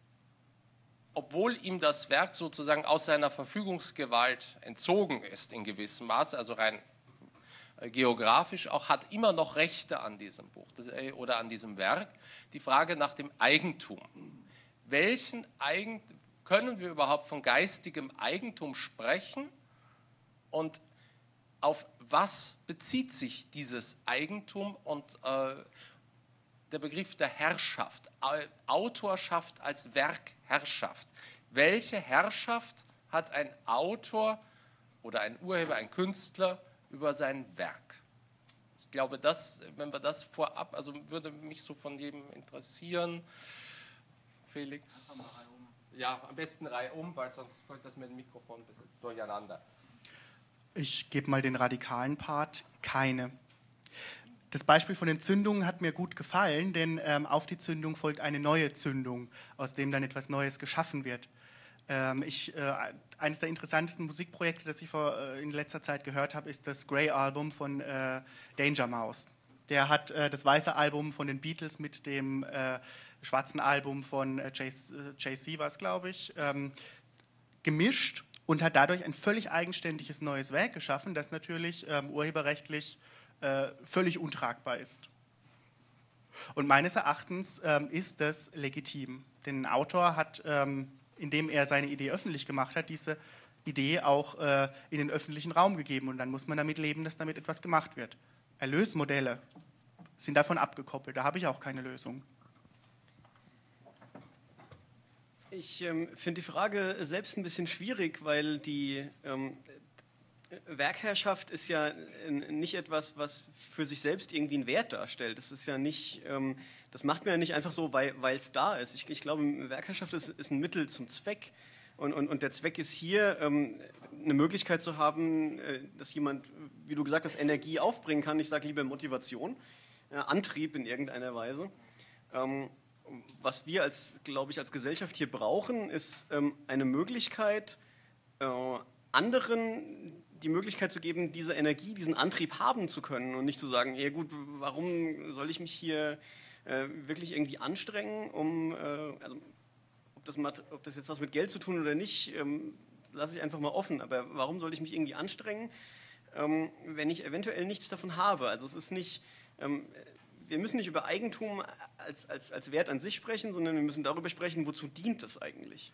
obwohl ihm das Werk sozusagen aus seiner Verfügungsgewalt entzogen ist in gewissem Maße, also rein geografisch auch, hat immer noch Rechte an diesem Buch oder an diesem Werk. Die Frage nach dem Eigentum. Welchen Eigen, können wir überhaupt von geistigem Eigentum sprechen und auf was bezieht sich dieses Eigentum und äh, der Begriff der Herrschaft, Autorschaft als Werkherrschaft. Welche Herrschaft hat ein Autor oder ein Urheber, ein Künstler über sein Werk? Ich glaube, das, wenn wir das vorab, also würde mich so von jedem interessieren. Felix? Ja, am besten Reihe um, weil sonst fällt das mit dem Mikrofon ein bisschen durcheinander. Ich gebe mal den radikalen Part. Keine. Das Beispiel von den Zündungen hat mir gut gefallen, denn ähm, auf die Zündung folgt eine neue Zündung, aus dem dann etwas Neues geschaffen wird. Ähm, ich, äh, eines der interessantesten Musikprojekte, das ich vor, äh, in letzter Zeit gehört habe, ist das Grey-Album von äh, Danger Mouse. Der hat äh, das weiße Album von den Beatles mit dem äh, schwarzen Album von äh, Jay-Z, war es, glaube ich, ähm, gemischt und hat dadurch ein völlig eigenständiges neues Werk geschaffen, das natürlich ähm, urheberrechtlich äh, völlig untragbar ist. Und meines Erachtens ähm, ist das legitim. Denn ein Autor hat, ähm, indem er seine Idee öffentlich gemacht hat, diese Idee auch äh, in den öffentlichen Raum gegeben. Und dann muss man damit leben, dass damit etwas gemacht wird. Erlösmodelle sind davon abgekoppelt. Da habe ich auch keine Lösung. Ich ähm, finde die Frage selbst ein bisschen schwierig, weil die ähm, Werkherrschaft ist ja nicht etwas, was für sich selbst irgendwie einen Wert darstellt. Das ist ja nicht, ähm, das macht man ja nicht einfach so, weil es da ist. Ich, ich glaube, Werkherrschaft ist, ist ein Mittel zum Zweck. Und, und, und der Zweck ist hier, ähm, eine Möglichkeit zu haben, äh, dass jemand, wie du gesagt hast, Energie aufbringen kann. Ich sage lieber Motivation, äh, Antrieb in irgendeiner Weise. Ähm, was wir als, glaube ich, als Gesellschaft hier brauchen, ist ähm, eine Möglichkeit, äh, anderen die Möglichkeit zu geben, diese Energie, diesen Antrieb haben zu können und nicht zu sagen, ja gut, warum soll ich mich hier äh, wirklich irgendwie anstrengen, um, äh, also ob das, ob das jetzt was mit Geld zu tun oder nicht, ähm, lasse ich einfach mal offen, aber warum soll ich mich irgendwie anstrengen, ähm, wenn ich eventuell nichts davon habe? Also es ist nicht, ähm, wir müssen nicht über Eigentum als, als, als Wert an sich sprechen, sondern wir müssen darüber sprechen, wozu dient das eigentlich?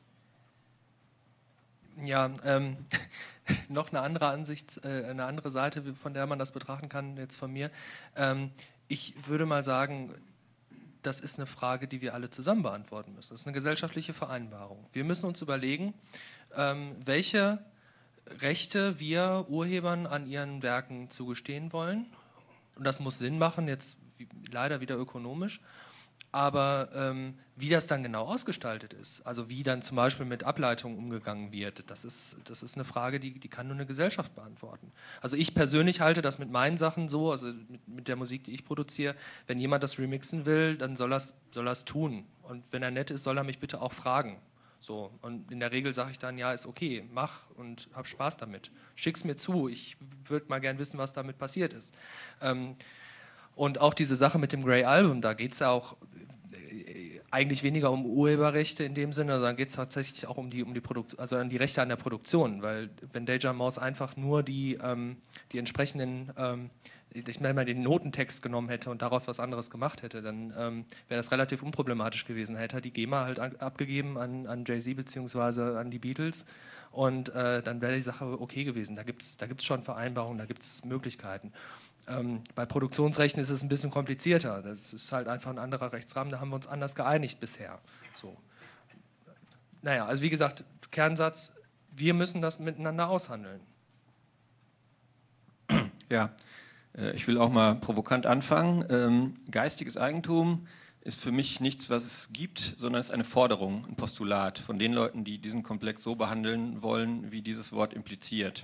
Ja, ähm, noch eine andere Ansicht, äh, eine andere Seite, von der man das betrachten kann, jetzt von mir. Ähm, ich würde mal sagen, das ist eine Frage, die wir alle zusammen beantworten müssen. Das ist eine gesellschaftliche Vereinbarung. Wir müssen uns überlegen, ähm, welche Rechte wir Urhebern an ihren Werken zugestehen wollen. Und das muss Sinn machen, jetzt leider wieder ökonomisch. Aber ähm, wie das dann genau ausgestaltet ist, also wie dann zum Beispiel mit Ableitungen umgegangen wird, das ist, das ist eine Frage, die, die kann nur eine Gesellschaft beantworten. Also ich persönlich halte das mit meinen Sachen so, also mit, mit der Musik, die ich produziere, wenn jemand das remixen will, dann soll er es soll er's tun. Und wenn er nett ist, soll er mich bitte auch fragen. So. Und in der Regel sage ich dann, ja, ist okay, mach und hab Spaß damit. Schick's mir zu, ich würde mal gern wissen, was damit passiert ist. Ähm, Und auch diese Sache mit dem Grey Album, da geht es ja auch eigentlich weniger um Urheberrechte in dem Sinne, sondern geht es tatsächlich auch um die, um die Produktion, also an die Rechte an der Produktion, weil wenn Danger Mouse einfach nur die, ähm, die entsprechenden, ähm, ich meine mal den Notentext genommen hätte und daraus was anderes gemacht hätte, dann ähm, wäre das relativ unproblematisch gewesen. Hätte er die GEMA halt an, abgegeben an, an Jay-Z beziehungsweise an die Beatles und äh, dann wäre die Sache okay gewesen. Da gibt es da gibt's schon Vereinbarungen, da gibt es Möglichkeiten. Ähm, bei Produktionsrechten ist es ein bisschen komplizierter. Das ist halt einfach ein anderer Rechtsrahmen, da haben wir uns anders geeinigt bisher. So. Naja, also wie gesagt, Kernsatz, wir müssen das miteinander aushandeln. Ja, äh, ich will auch mal provokant anfangen. Ähm, geistiges Eigentum ist für mich nichts, was es gibt, sondern es ist eine Forderung, ein Postulat von den Leuten, die diesen Komplex so behandeln wollen, wie dieses Wort impliziert.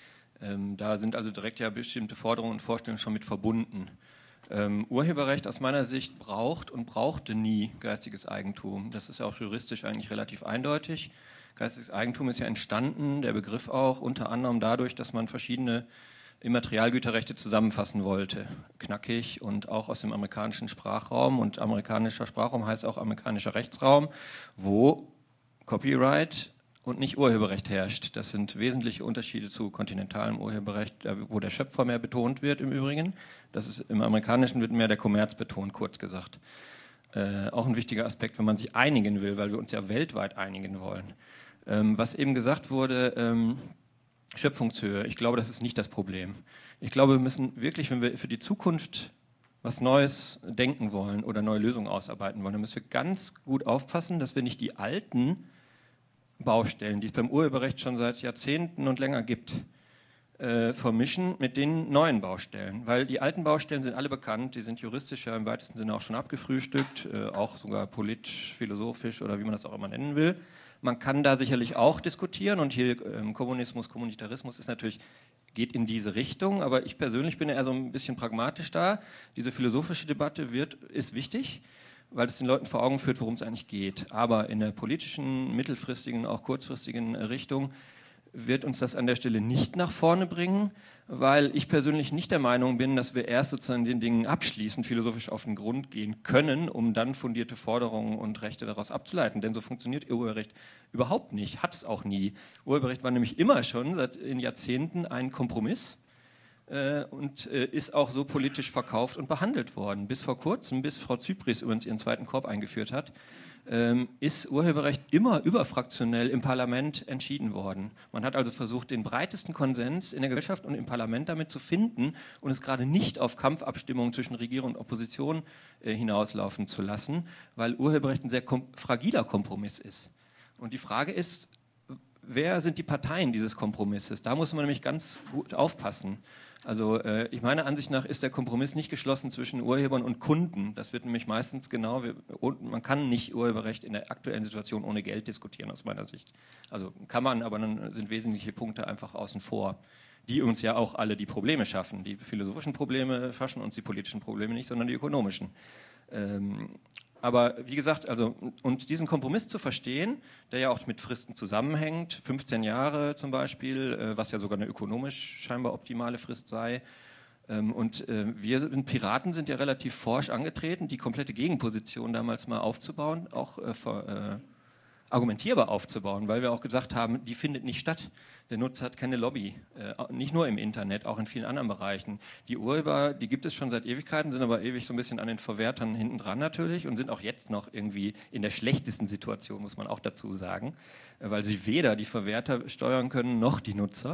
Ähm, da sind also direkt ja bestimmte Forderungen und Vorstellungen schon mit verbunden. Ähm, Urheberrecht aus meiner Sicht braucht und brauchte nie geistiges Eigentum. Das ist ja auch juristisch eigentlich relativ eindeutig. Geistiges Eigentum ist ja entstanden, der Begriff auch, unter anderem dadurch, dass man verschiedene Immaterialgüterrechte zusammenfassen wollte. Knackig und auch aus dem amerikanischen Sprachraum. Und amerikanischer Sprachraum heißt auch amerikanischer Rechtsraum, wo Copyright und nicht Urheberrecht herrscht. Das sind wesentliche Unterschiede zu kontinentalem Urheberrecht, wo der Schöpfer mehr betont wird im Übrigen. Das ist, im amerikanischen wird mehr der Kommerz betont, kurz gesagt. Äh, auch ein wichtiger Aspekt, wenn man sich einigen will, weil wir uns ja weltweit einigen wollen. Ähm, was eben gesagt wurde, ähm, Schöpfungshöhe, ich glaube, das ist nicht das Problem. Ich glaube, wir müssen wirklich, wenn wir für die Zukunft was Neues denken wollen oder neue Lösungen ausarbeiten wollen, dann müssen wir ganz gut aufpassen, dass wir nicht die alten Baustellen, die es beim Urheberrecht schon seit Jahrzehnten und länger gibt, äh, vermischen mit den neuen Baustellen. Weil die alten Baustellen sind alle bekannt, die sind juristisch ja im weitesten Sinne auch schon abgefrühstückt, äh, auch sogar politisch, philosophisch oder wie man das auch immer nennen will. Man kann da sicherlich auch diskutieren und hier ähm, Kommunismus, Kommunitarismus ist natürlich, geht in diese Richtung, aber ich persönlich bin eher so ein bisschen pragmatisch da. Diese philosophische Debatte wird, ist wichtig, weil es den Leuten vor Augen führt, worum es eigentlich geht. Aber in der politischen, mittelfristigen, auch kurzfristigen Richtung wird uns das an der Stelle nicht nach vorne bringen, weil ich persönlich nicht der Meinung bin, dass wir erst sozusagen den Dingen abschließend philosophisch auf den Grund gehen können, um dann fundierte Forderungen und Rechte daraus abzuleiten. Denn so funktioniert Urheberrecht überhaupt nicht, hat es auch nie. Urheberrecht war nämlich immer schon seit in Jahrzehnten ein Kompromiss äh, und äh, ist auch so politisch verkauft und behandelt worden. Bis vor kurzem, bis Frau Zypries übrigens ihren zweiten Korb eingeführt hat, Ähm, ist Urheberrecht immer überfraktionell im Parlament entschieden worden. Man hat also versucht, den breitesten Konsens in der Gesellschaft und im Parlament damit zu finden und es gerade nicht auf Kampfabstimmungen zwischen Regierung und Opposition äh, hinauslaufen zu lassen, weil Urheberrecht ein sehr kom- fragiler Kompromiss ist. Und die Frage ist, wer sind die Parteien dieses Kompromisses? Da muss man nämlich ganz gut aufpassen. Also äh, ich meiner Ansicht nach ist der Kompromiss nicht geschlossen zwischen Urhebern und Kunden. Das wird nämlich meistens genau, wir, man kann nicht Urheberrecht in der aktuellen Situation ohne Geld diskutieren, aus meiner Sicht. Also kann man, aber dann sind wesentliche Punkte einfach außen vor, die uns ja auch alle die Probleme schaffen. Die philosophischen Probleme schaffen uns die politischen Probleme nicht, sondern die ökonomischen. Ähm, Aber wie gesagt, also, und diesen Kompromiss zu verstehen, der ja auch mit Fristen zusammenhängt, fünfzehn Jahre zum Beispiel, was ja sogar eine ökonomisch scheinbar optimale Frist sei. Und wir sind, Piraten sind ja relativ forsch angetreten, die komplette Gegenposition damals mal aufzubauen, auch äh, argumentierbar aufzubauen, weil wir auch gesagt haben, die findet nicht statt. Der Nutzer hat keine Lobby, äh, nicht nur im Internet, auch in vielen anderen Bereichen. Die Urheber, die gibt es schon seit Ewigkeiten, sind aber ewig so ein bisschen an den Verwertern hinten dran natürlich und sind auch jetzt noch irgendwie in der schlechtesten Situation, muss man auch dazu sagen, äh, weil sie weder die Verwerter steuern können, noch die Nutzer.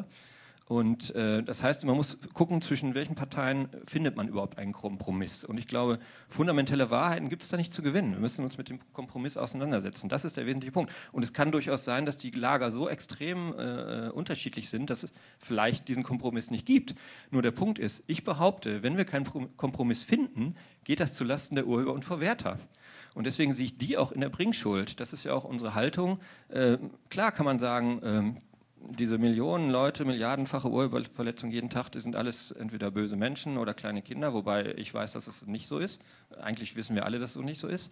Und äh, das heißt, man muss gucken, zwischen welchen Parteien findet man überhaupt einen Kompromiss. Und ich glaube, fundamentelle Wahrheiten gibt es da nicht zu gewinnen. Wir müssen uns mit dem Kompromiss auseinandersetzen. Das ist der wesentliche Punkt. Und es kann durchaus sein, dass die Lager so extrem äh, unterschiedlich sind, dass es vielleicht diesen Kompromiss nicht gibt. Nur der Punkt ist, ich behaupte, wenn wir keinen Kompromiss finden, geht das zulasten der Urheber und Verwerter. Und deswegen sehe ich die auch in der Bringschuld. Das ist ja auch unsere Haltung. Äh, klar kann man sagen, äh, diese Millionen Leute, milliardenfache Urheberverletzungen jeden Tag, das sind alles entweder böse Menschen oder kleine Kinder, wobei ich weiß, dass es nicht so ist. Eigentlich wissen wir alle, dass es so nicht so ist.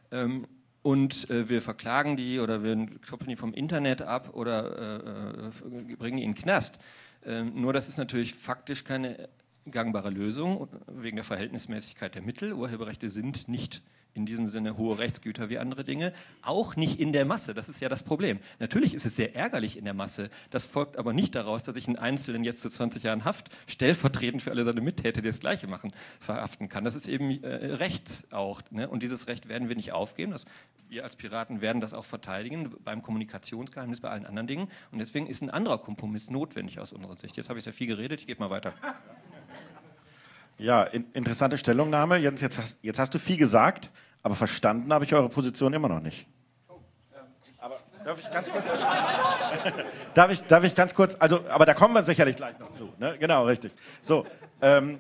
Und wir verklagen die oder wir kloppen die vom Internet ab oder bringen die in den Knast. Nur das ist natürlich faktisch keine gangbare Lösung wegen der Verhältnismäßigkeit der Mittel. Urheberrechte sind nicht in diesem Sinne hohe Rechtsgüter wie andere Dinge, auch nicht in der Masse, das ist ja das Problem. Natürlich ist es sehr ärgerlich in der Masse, das folgt aber nicht daraus, dass ich einen Einzelnen jetzt zu zwanzig Jahren Haft stellvertretend für alle seine Mittäter, die das Gleiche machen, verhaften kann. Das ist eben äh, Recht auch, ne? Und dieses Recht werden wir nicht aufgeben, das, wir als Piraten werden das auch verteidigen, beim Kommunikationsgeheimnis, bei allen anderen Dingen und deswegen ist ein anderer Kompromiss notwendig aus unserer Sicht. Jetzt habe ich sehr viel geredet, ich gebe mal weiter. Ja, in, interessante Stellungnahme. Jens, jetzt hast, jetzt hast du viel gesagt, aber verstanden habe ich eure Position immer noch nicht. Oh, ähm, aber darf ich ganz kurz? darf, ich, darf ich ganz kurz? Also, aber da kommen wir sicherlich gleich noch zu. Ne? Genau, richtig. So, ähm,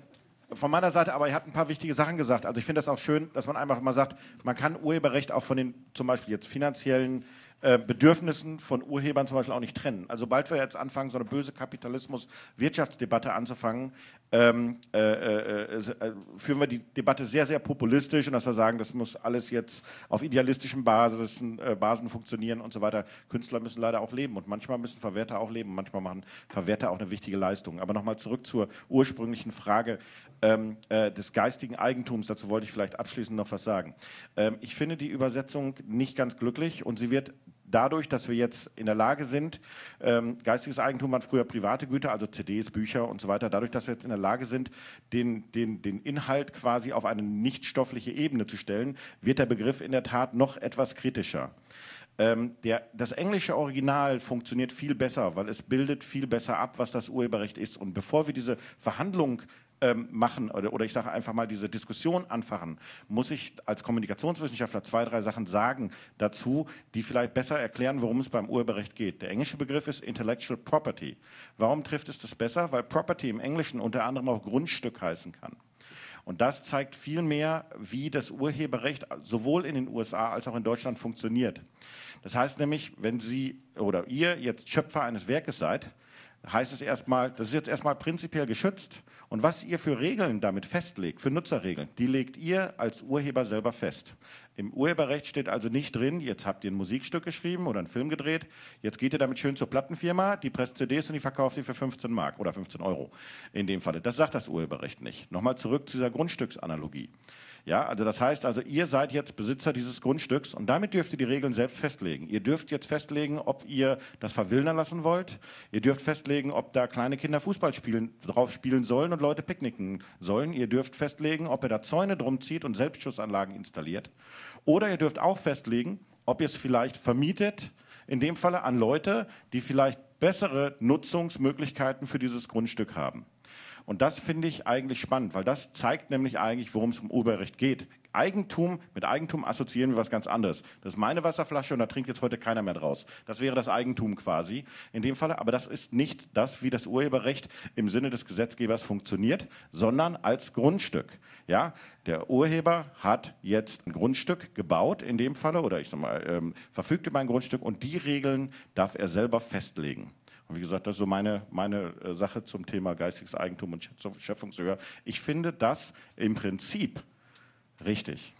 von meiner Seite, aber er hat ein paar wichtige Sachen gesagt. Also ich finde das auch schön, dass man einfach mal sagt, man kann Urheberrecht auch von den zum Beispiel jetzt finanziellen äh, Bedürfnissen von Urhebern zum Beispiel auch nicht trennen. Also sobald wir jetzt anfangen, so eine böse Kapitalismus-Wirtschaftsdebatte anzufangen, ähm, äh, äh, äh, führen wir die Debatte sehr, sehr populistisch und dass wir sagen, das muss alles jetzt auf idealistischen Basen, äh, Basen funktionieren und so weiter. Künstler müssen leider auch leben und manchmal müssen Verwerter auch leben, manchmal machen Verwerter auch eine wichtige Leistung. Aber nochmal zurück zur ursprünglichen Frage ähm, äh, des geistigen Eigentums. Dazu wollte ich vielleicht abschließend noch was sagen. Ähm, ich finde die Übersetzung nicht ganz glücklich und sie wird dadurch, dass wir jetzt in der Lage sind, ähm, geistiges Eigentum waren früher private Güter, also C Ds, Bücher und so weiter, dadurch, dass wir jetzt in der Lage sind, den, den, den Inhalt quasi auf eine nichtstoffliche Ebene zu stellen, wird der Begriff in der Tat noch etwas kritischer. Ähm, der, das englische Original funktioniert viel besser, weil es bildet viel besser ab, was das Urheberrecht ist. Und bevor wir diese Verhandlung ähm, machen, oder, oder ich sage einfach mal diese Diskussion anfachen, muss ich als Kommunikationswissenschaftler zwei, drei Sachen sagen dazu, die vielleicht besser erklären, worum es beim Urheberrecht geht. Der englische Begriff ist Intellectual Property. Warum trifft es das besser? Weil Property im Englischen unter anderem auch Grundstück heißen kann. Und das zeigt viel mehr, wie das Urheberrecht sowohl in den U S A als auch in Deutschland funktioniert. Das heißt nämlich, wenn Sie oder ihr jetzt Schöpfer eines Werkes seid, heißt es erstmal, das ist jetzt erstmal prinzipiell geschützt. Und was ihr für Regeln damit festlegt, für Nutzerregeln, die legt ihr als Urheber selber fest. Im Urheberrecht steht also nicht drin, jetzt habt ihr ein Musikstück geschrieben oder einen Film gedreht, jetzt geht ihr damit schön zur Plattenfirma, die presst C Ds und die verkauft sie für fünfzehn Mark oder fünfzehn Euro in dem Falle. Das sagt das Urheberrecht nicht. Nochmal zurück zu dieser Grundstücksanalogie. Ja, also das heißt, also ihr seid jetzt Besitzer dieses Grundstücks und damit dürft ihr die Regeln selbst festlegen. Ihr dürft jetzt festlegen, ob ihr das verwildern lassen wollt. Ihr dürft festlegen, ob da kleine Kinder Fußball spielen, drauf spielen sollen und Leute picknicken sollen. Ihr dürft festlegen, ob ihr da Zäune drum zieht und Selbstschussanlagen installiert. Oder ihr dürft auch festlegen, ob ihr es vielleicht vermietet, in dem Falle an Leute, die vielleicht bessere Nutzungsmöglichkeiten für dieses Grundstück haben. Und das finde ich eigentlich spannend, weil das zeigt nämlich eigentlich, worum es um Urheberrecht geht. Eigentum, mit Eigentum assoziieren wir was ganz anderes. Das ist meine Wasserflasche und da trinkt jetzt heute keiner mehr draus. Das wäre das Eigentum quasi in dem Falle, aber das ist nicht das, wie das Urheberrecht im Sinne des Gesetzgebers funktioniert, sondern als Grundstück. Ja, der Urheber hat jetzt ein Grundstück gebaut in dem Falle oder ich sag mal, ähm, verfügt über ein Grundstück und die Regeln darf er selber festlegen. Und wie gesagt, das ist so meine, meine äh, Sache zum Thema geistiges Eigentum und Schöpfungshöhe. Ich finde das im Prinzip richtig.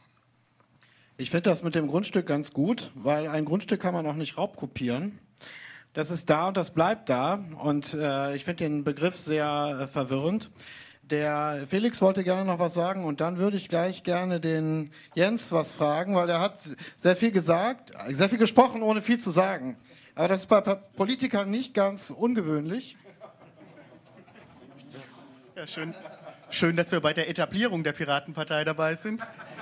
Ich finde das mit dem Grundstück ganz gut, weil ein Grundstück kann man auch nicht raubkopieren. Das ist da und das bleibt da. Und äh, ich finde den Begriff sehr äh, verwirrend. Der Felix wollte gerne noch was sagen und dann würde ich gleich gerne den Jens was fragen, weil er hat sehr viel gesagt, sehr viel gesprochen, ohne viel zu sagen. Aber das ist bei Politikern nicht ganz ungewöhnlich. Ja, schön. Schön, dass wir bei der Etablierung der Piratenpartei dabei sind.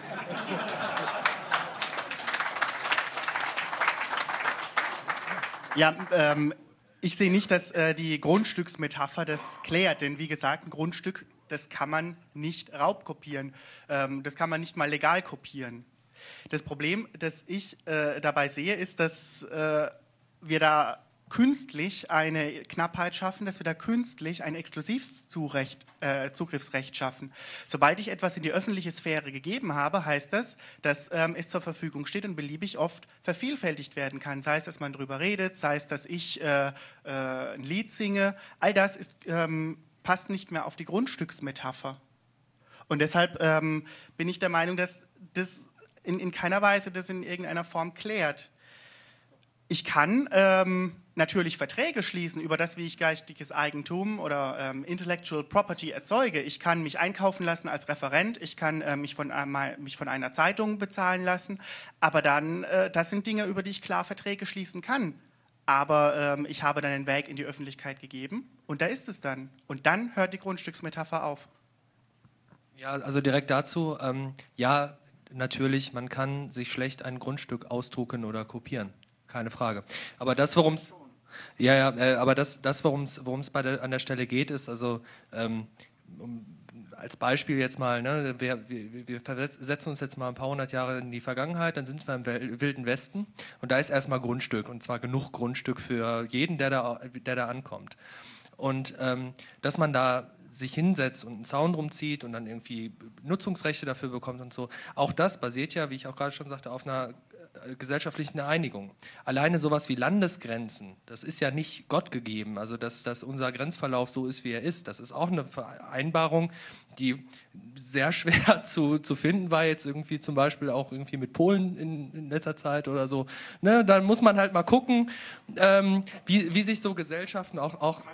Ja, ähm, ich sehe nicht, dass äh, die Grundstücksmetapher das klärt, denn wie gesagt, ein Grundstück, das kann man nicht raubkopieren, ähm, das kann man nicht mal legal kopieren. Das Problem, das ich äh, dabei sehe, ist, dass äh, wir da künstlich eine Knappheit schaffen, dass wir da künstlich ein Exklusivzugriffsrecht äh, Zugriffsrecht schaffen. Sobald ich etwas in die öffentliche Sphäre gegeben habe, heißt das, dass ähm, es zur Verfügung steht und beliebig oft vervielfältigt werden kann. Sei es, dass man darüber redet, sei es, dass ich äh, äh, ein Lied singe. All das ist, ähm, passt nicht mehr auf die Grundstücksmetapher. Und deshalb ähm, bin ich der Meinung, dass das in, in keiner Weise das in irgendeiner Form klärt. Ich kann ähm, natürlich Verträge schließen über das, wie ich geistiges Eigentum oder ähm, Intellectual Property erzeuge. Ich kann mich einkaufen lassen als Referent, ich kann äh, mich, von, äh, mich von einer Zeitung bezahlen lassen, aber dann, äh, das sind Dinge, über die ich klar Verträge schließen kann. Aber ähm, ich habe dann den Weg in die Öffentlichkeit gegeben und da ist es dann. Und dann hört die Grundstücksmetapher auf. Ja, also direkt dazu, ähm, ja, natürlich, man kann sich schlecht ein Grundstück ausdrucken oder kopieren. Keine Frage. Aber das, worum es ja, ja, äh, aber das, das worum es bei der, an der Stelle geht, ist also ähm, um, als Beispiel jetzt mal, ne, wir, wir, wir versetzen uns jetzt mal ein paar hundert Jahre in die Vergangenheit, dann sind wir im Wilden Westen und da ist erstmal Grundstück und zwar genug Grundstück für jeden, der da, der da ankommt. Und ähm, dass man da sich hinsetzt und einen Zaun drum zieht und dann irgendwie Nutzungsrechte dafür bekommt und so. Auch das basiert ja, wie ich auch gerade schon sagte, auf einer gesellschaftlichen Einigung. Alleine sowas wie Landesgrenzen, das ist ja nicht Gott gegeben, also dass, dass unser Grenzverlauf so ist, wie er ist, das ist auch eine Vereinbarung, die sehr schwer zu, zu finden war, jetzt irgendwie zum Beispiel auch irgendwie mit Polen in, in letzter Zeit oder so. Ne, dann muss man halt mal gucken, ähm, wie, wie sich so Gesellschaften auch... auch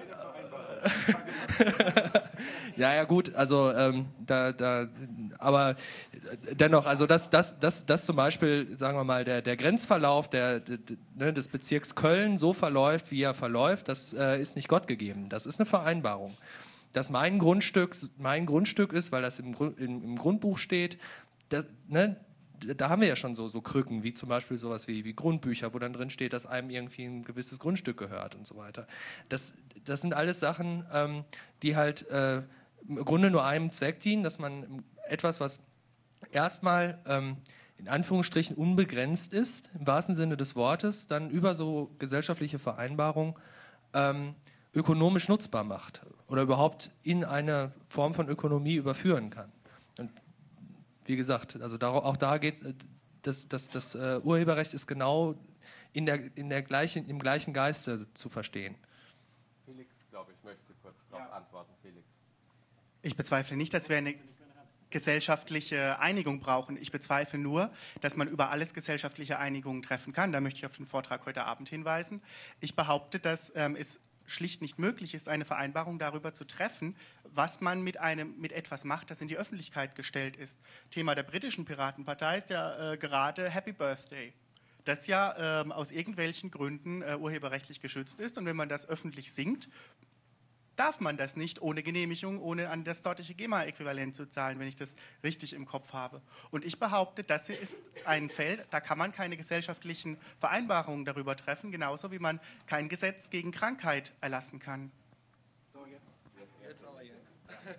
ja, ja, gut, also ähm, da, da, aber dennoch, also das, das, das, das zum Beispiel, sagen wir mal, der, der Grenzverlauf der, der, ne, des Bezirks Köln so verläuft, wie er verläuft, das äh, ist nicht Gott gegeben. Das ist eine Vereinbarung. Dass mein Grundstück mein Grundstück ist, weil das im, Grund, im, im Grundbuch steht, das, ne, da haben wir ja schon so, so Krücken, wie zum Beispiel sowas wie, wie Grundbücher, wo dann drin steht, dass einem irgendwie ein gewisses Grundstück gehört und so weiter. Das, das sind alles Sachen, ähm, die halt äh, im Grunde nur einem Zweck dienen, dass man etwas, was erstmal ähm, in Anführungsstrichen unbegrenzt ist, im wahrsten Sinne des Wortes, dann über so gesellschaftliche Vereinbarungen ähm, ökonomisch nutzbar macht oder überhaupt in eine Form von Ökonomie überführen kann. Und wie gesagt, also da, auch da geht das, das, das uh, Urheberrecht ist genau in der, in der gleichen, im gleichen Geiste zu verstehen. Felix, glaube ich, möchte kurz darauf ja. antworten. Felix. Ich bezweifle nicht, dass wir eine gesellschaftliche Einigung brauchen. Ich bezweifle nur, dass man über alles gesellschaftliche Einigungen treffen kann. Da möchte ich auf den Vortrag heute Abend hinweisen. Ich behaupte, dass ähm, es schlicht nicht möglich ist, eine Vereinbarung darüber zu treffen, was man mit, einem, mit etwas macht, das in die Öffentlichkeit gestellt ist. Thema der britischen Piratenpartei ist ja äh, gerade Happy Birthday, das ja ähm, aus irgendwelchen Gründen äh, urheberrechtlich geschützt ist. Und wenn man das öffentlich singt, darf man das nicht ohne Genehmigung, ohne an das dortige GEMA-Äquivalent zu zahlen, wenn ich das richtig im Kopf habe. Und ich behaupte, das hier ist ein Feld, da kann man keine gesellschaftlichen Vereinbarungen darüber treffen, genauso wie man kein Gesetz gegen Krankheit erlassen kann. So, jetzt. Jetzt aber jetzt.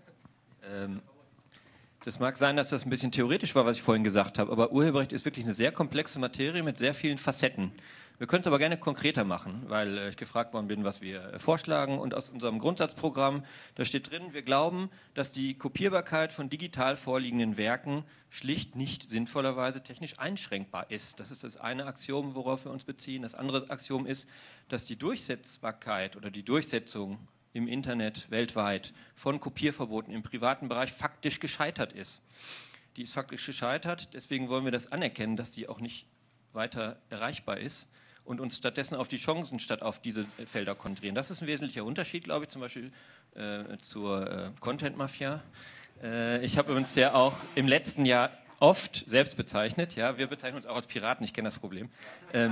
ähm, das mag sein, dass das ein bisschen theoretisch war, was ich vorhin gesagt habe, aber Urheberrecht ist wirklich eine sehr komplexe Materie mit sehr vielen Facetten. Wir können es aber gerne konkreter machen, weil äh, ich gefragt worden bin, was wir äh, vorschlagen. Und aus unserem Grundsatzprogramm, da steht drin, wir glauben, dass die Kopierbarkeit von digital vorliegenden Werken schlicht nicht sinnvollerweise technisch einschränkbar ist. Das ist das eine Axiom, worauf wir uns beziehen. Das andere Axiom ist, dass die Durchsetzbarkeit oder die Durchsetzung im Internet weltweit von Kopierverboten im privaten Bereich faktisch gescheitert ist. Die ist faktisch gescheitert, deswegen wollen wir das anerkennen, dass die auch nicht weiter erreichbar ist. Und uns stattdessen auf die Chancen statt auf diese Felder konzentrieren. Das ist ein wesentlicher Unterschied, glaube ich, zum Beispiel äh, zur äh, Content-Mafia. Äh, ich habe uns ja auch im letzten Jahr oft selbst bezeichnet. Ja, wir bezeichnen uns auch als Piraten, ich kenne das Problem. Ähm,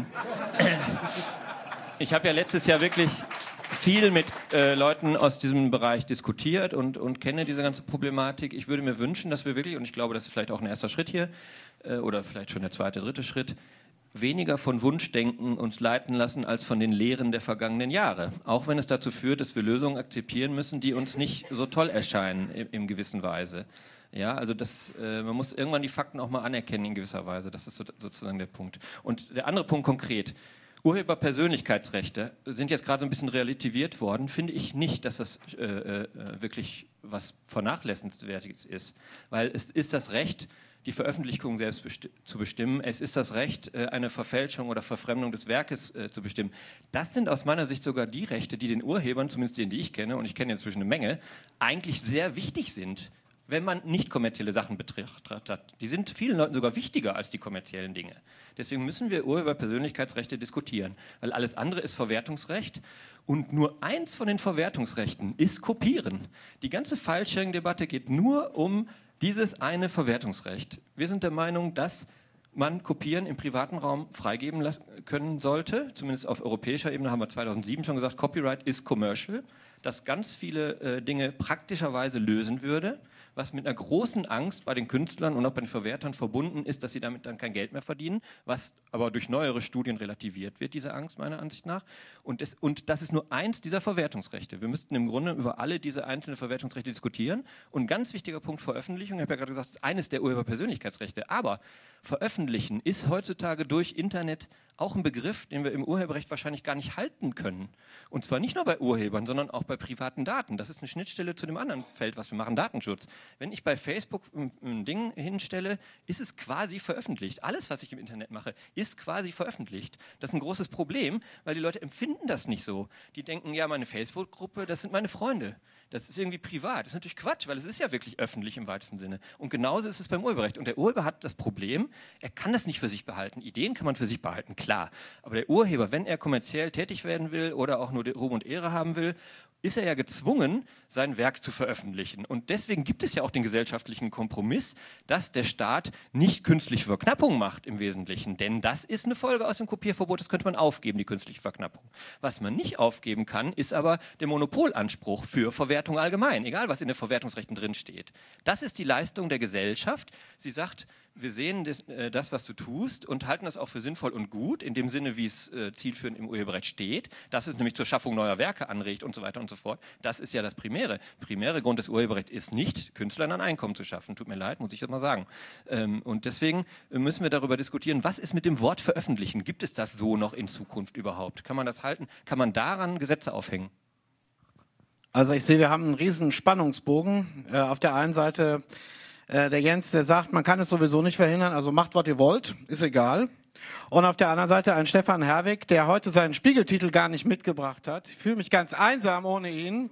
ich habe ja letztes Jahr wirklich viel mit äh, Leuten aus diesem Bereich diskutiert und, und kenne diese ganze Problematik. Ich würde mir wünschen, dass wir wirklich, und ich glaube, das ist vielleicht auch ein erster Schritt hier, äh, oder vielleicht schon der zweite, dritte Schritt, weniger von Wunschdenken uns leiten lassen als von den Lehren der vergangenen Jahre. Auch wenn es dazu führt, dass wir Lösungen akzeptieren müssen, die uns nicht so toll erscheinen in, in gewisser Weise. Ja, also das, äh, man muss irgendwann die Fakten auch mal anerkennen in gewisser Weise. Das ist so, sozusagen der Punkt. Und der andere Punkt konkret. Urheberpersönlichkeitsrechte sind jetzt gerade so ein bisschen relativiert worden. Finde ich nicht, dass das äh, äh, wirklich was Vernachlässigenswertes ist. Weil es ist das Recht, die Veröffentlichung selbst besti- zu bestimmen. Es ist das Recht, äh, eine Verfälschung oder Verfremdung des Werkes äh, zu bestimmen. Das sind aus meiner Sicht sogar die Rechte, die den Urhebern, zumindest denen, die ich kenne, und ich kenne inzwischen eine Menge, eigentlich sehr wichtig sind, wenn man nicht kommerzielle Sachen betrachtet. Die sind vielen Leuten sogar wichtiger als die kommerziellen Dinge. Deswegen müssen wir Urheberpersönlichkeitsrechte diskutieren, weil alles andere ist Verwertungsrecht und nur eins von den Verwertungsrechten ist Kopieren. Die ganze File-Sharing-Debatte geht nur um dieses eine Verwertungsrecht. Wir sind der Meinung, dass man Kopieren im privaten Raum freigeben lassen können sollte, zumindest auf europäischer Ebene haben wir zweitausendsieben schon gesagt, Copyright ist commercial, das ganz viele äh, Dinge praktischerweise lösen würde, was mit einer großen Angst bei den Künstlern und auch bei den Verwertern verbunden ist, dass sie damit dann kein Geld mehr verdienen, was aber durch neuere Studien relativiert wird, diese Angst meiner Ansicht nach. Und das, und das ist nur eins dieser Verwertungsrechte. Wir müssten im Grunde über alle diese einzelnen Verwertungsrechte diskutieren. Und ein ganz wichtiger Punkt, Veröffentlichung, ich habe ja gerade gesagt, das ist eines der Urheberpersönlichkeitsrechte, aber Veröffentlichen ist heutzutage durch Internet auch ein Begriff, den wir im Urheberrecht wahrscheinlich gar nicht halten können. Und zwar nicht nur bei Urhebern, sondern auch bei privaten Daten. Das ist eine Schnittstelle zu dem anderen Feld, was wir machen, Datenschutz. Wenn ich bei Facebook ein, ein Ding hinstelle, ist es quasi veröffentlicht. Alles, was ich im Internet mache, ist quasi veröffentlicht. Das ist ein großes Problem, weil die Leute empfinden das nicht so. Die denken, ja, meine Facebook-Gruppe, das sind meine Freunde. Das ist irgendwie privat. Das ist natürlich Quatsch, weil es ist ja wirklich öffentlich im weitesten Sinne. Und genauso ist es beim Urheberrecht. Und der Urheber hat das Problem, er kann das nicht für sich behalten. Ideen kann man für sich behalten, klar. Aber der Urheber, wenn er kommerziell tätig werden will oder auch nur Ruhm und Ehre haben will, ist er ja gezwungen, sein Werk zu veröffentlichen. Und deswegen gibt es ja auch den gesellschaftlichen Kompromiss, dass der Staat nicht künstliche Verknappung macht im Wesentlichen. Denn das ist eine Folge aus dem Kopierverbot, das könnte man aufgeben, die künstliche Verknappung. Was man nicht aufgeben kann, ist aber der Monopolanspruch für Verwertung allgemein, egal was in den Verwertungsrechten drinsteht. Das ist die Leistung der Gesellschaft. Sie sagt, wir sehen das, äh, das, was du tust und halten das auch für sinnvoll und gut, in dem Sinne, wie es äh, zielführend im Urheberrecht steht, dass es nämlich zur Schaffung neuer Werke anregt und so weiter und so fort. Das ist ja das Primäre. Primäre Grund des Urheberrechts ist nicht, Künstlern ein Einkommen zu schaffen. Tut mir leid, muss ich das mal sagen. Ähm, und deswegen müssen wir darüber diskutieren, was ist mit dem Wort veröffentlichen? Gibt es das so noch in Zukunft überhaupt? Kann man das halten? Kann man daran Gesetze aufhängen? Also ich sehe, wir haben einen riesen Spannungsbogen. Äh, auf der einen Seite äh, der Jens, der sagt, man kann es sowieso nicht verhindern, also macht, was ihr wollt, ist egal. Und auf der anderen Seite ein Stefan Herwig, der heute seinen Spiegeltitel gar nicht mitgebracht hat. Ich fühle mich ganz einsam ohne ihn.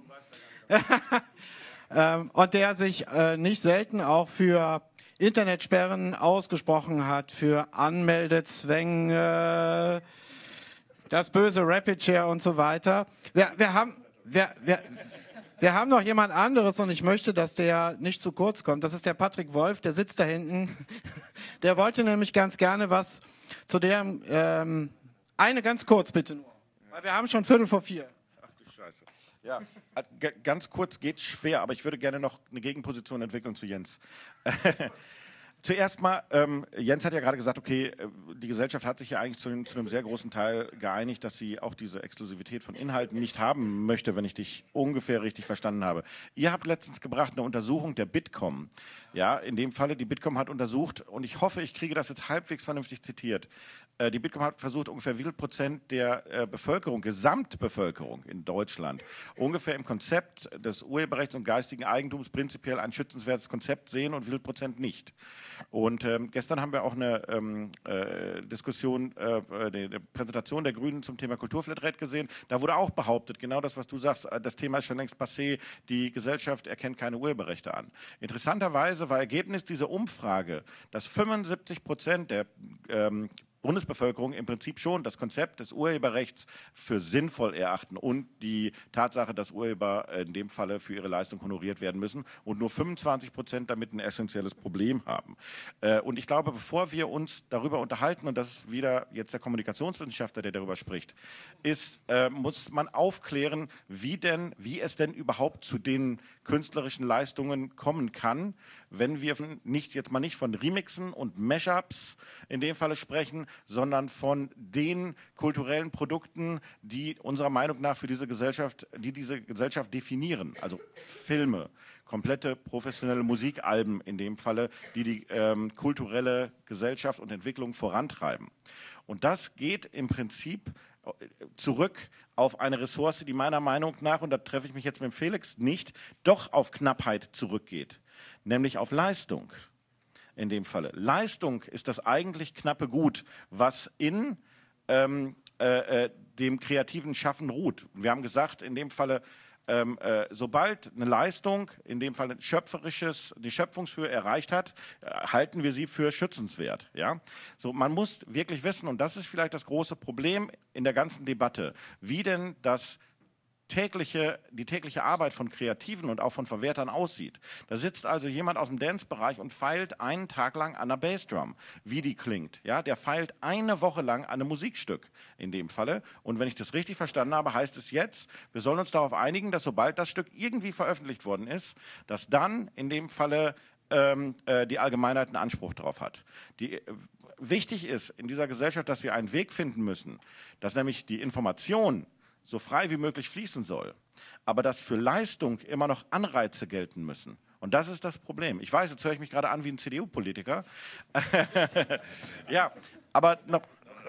ähm, und der sich äh, nicht selten auch für Internetsperren ausgesprochen hat, für Anmeldezwänge, das böse Rapid Share und so weiter. Wir, wir haben... Wir, wir, wir haben noch jemand anderes und ich möchte, dass der nicht zu kurz kommt. Das ist der Patrick Wolf, der sitzt da hinten. Der wollte nämlich ganz gerne was zu der, ähm, eine ganz kurz bitte nur, weil wir haben schon Viertel vor vier. Ach du Scheiße. Ja, g- ganz kurz geht schwer, aber ich würde gerne noch eine Gegenposition entwickeln zu Jens. Zuerst mal, ähm, Jens hat ja gerade gesagt, okay, die Gesellschaft hat sich ja eigentlich zu, zu einem sehr großen Teil geeinigt, dass sie auch diese Exklusivität von Inhalten nicht haben möchte, wenn ich dich ungefähr richtig verstanden habe. Ihr habt letztens gebracht eine Untersuchung der Bitkom. Ja, in dem Falle, die Bitkom hat untersucht, und ich hoffe, ich kriege das jetzt halbwegs vernünftig zitiert. Äh, die Bitkom hat versucht, ungefähr wie viel Prozent der äh, Bevölkerung, Gesamtbevölkerung in Deutschland, ungefähr im Konzept des Urheberrechts und geistigen Eigentums prinzipiell ein schützenswertes Konzept sehen und wie viel Prozent nicht. Und ähm, gestern haben wir auch eine ähm, äh, Diskussion, äh, eine Präsentation der Grünen zum Thema Kulturflatrate gesehen. Da wurde auch behauptet, genau das, was du sagst, das Thema ist schon längst passé, die Gesellschaft erkennt keine Urheberrechte an. Interessanterweise war Ergebnis dieser Umfrage, dass fünfundsiebzig Prozent der ähm, Bundesbevölkerung im Prinzip schon das Konzept des Urheberrechts für sinnvoll erachten und die Tatsache, dass Urheber in dem Falle für ihre Leistung honoriert werden müssen und nur fünfundzwanzig Prozent damit ein essentielles Problem haben. Und ich glaube, bevor wir uns darüber unterhalten, und das ist wieder jetzt der Kommunikationswissenschaftler, der darüber spricht, ist, muss man aufklären, wie denn, wie es denn überhaupt zu den künstlerischen Leistungen kommen kann, wenn wir nicht jetzt mal nicht von Remixen und Mashups in dem Falle sprechen, sondern von den kulturellen Produkten, die unserer Meinung nach für diese Gesellschaft, die diese Gesellschaft definieren, also Filme, komplette professionelle Musikalben in dem Falle, die die ähm, kulturelle Gesellschaft und Entwicklung vorantreiben. Und das geht im Prinzip zurück auf eine Ressource, die meiner Meinung nach, und da treffe ich mich jetzt mit Felix nicht, doch auf Knappheit zurückgeht, nämlich auf Leistung. In dem Falle. Leistung ist das eigentlich knappe Gut, was in ähm, äh, dem kreativen Schaffen ruht. Wir haben gesagt, in dem Falle, ähm, äh, sobald eine Leistung, in dem Fall ein schöpferisches, die Schöpfungshöhe erreicht hat, äh, halten wir sie für schützenswert. Ja? So, man muss wirklich wissen, und das ist vielleicht das große Problem in der ganzen Debatte, wie denn das tägliche, die tägliche Arbeit von Kreativen und auch von Verwertern aussieht. Da sitzt also jemand aus dem Dance-Bereich und feilt einen Tag lang an einer Bassdrum, wie die klingt. Ja, der feilt eine Woche lang an einem Musikstück in dem Falle. Und wenn ich das richtig verstanden habe, heißt es jetzt, wir sollen uns darauf einigen, dass sobald das Stück irgendwie veröffentlicht worden ist, dass dann in dem Falle ähm, äh, die Allgemeinheit einen Anspruch darauf hat. Die, äh, wichtig ist in dieser Gesellschaft, dass wir einen Weg finden müssen, dass nämlich die Information so frei wie möglich fließen soll, aber dass für Leistung immer noch Anreize gelten müssen. Und das ist das Problem. Ich weiß, jetzt höre ich mich gerade an wie ein C D U-Politiker. Ja, aber noch...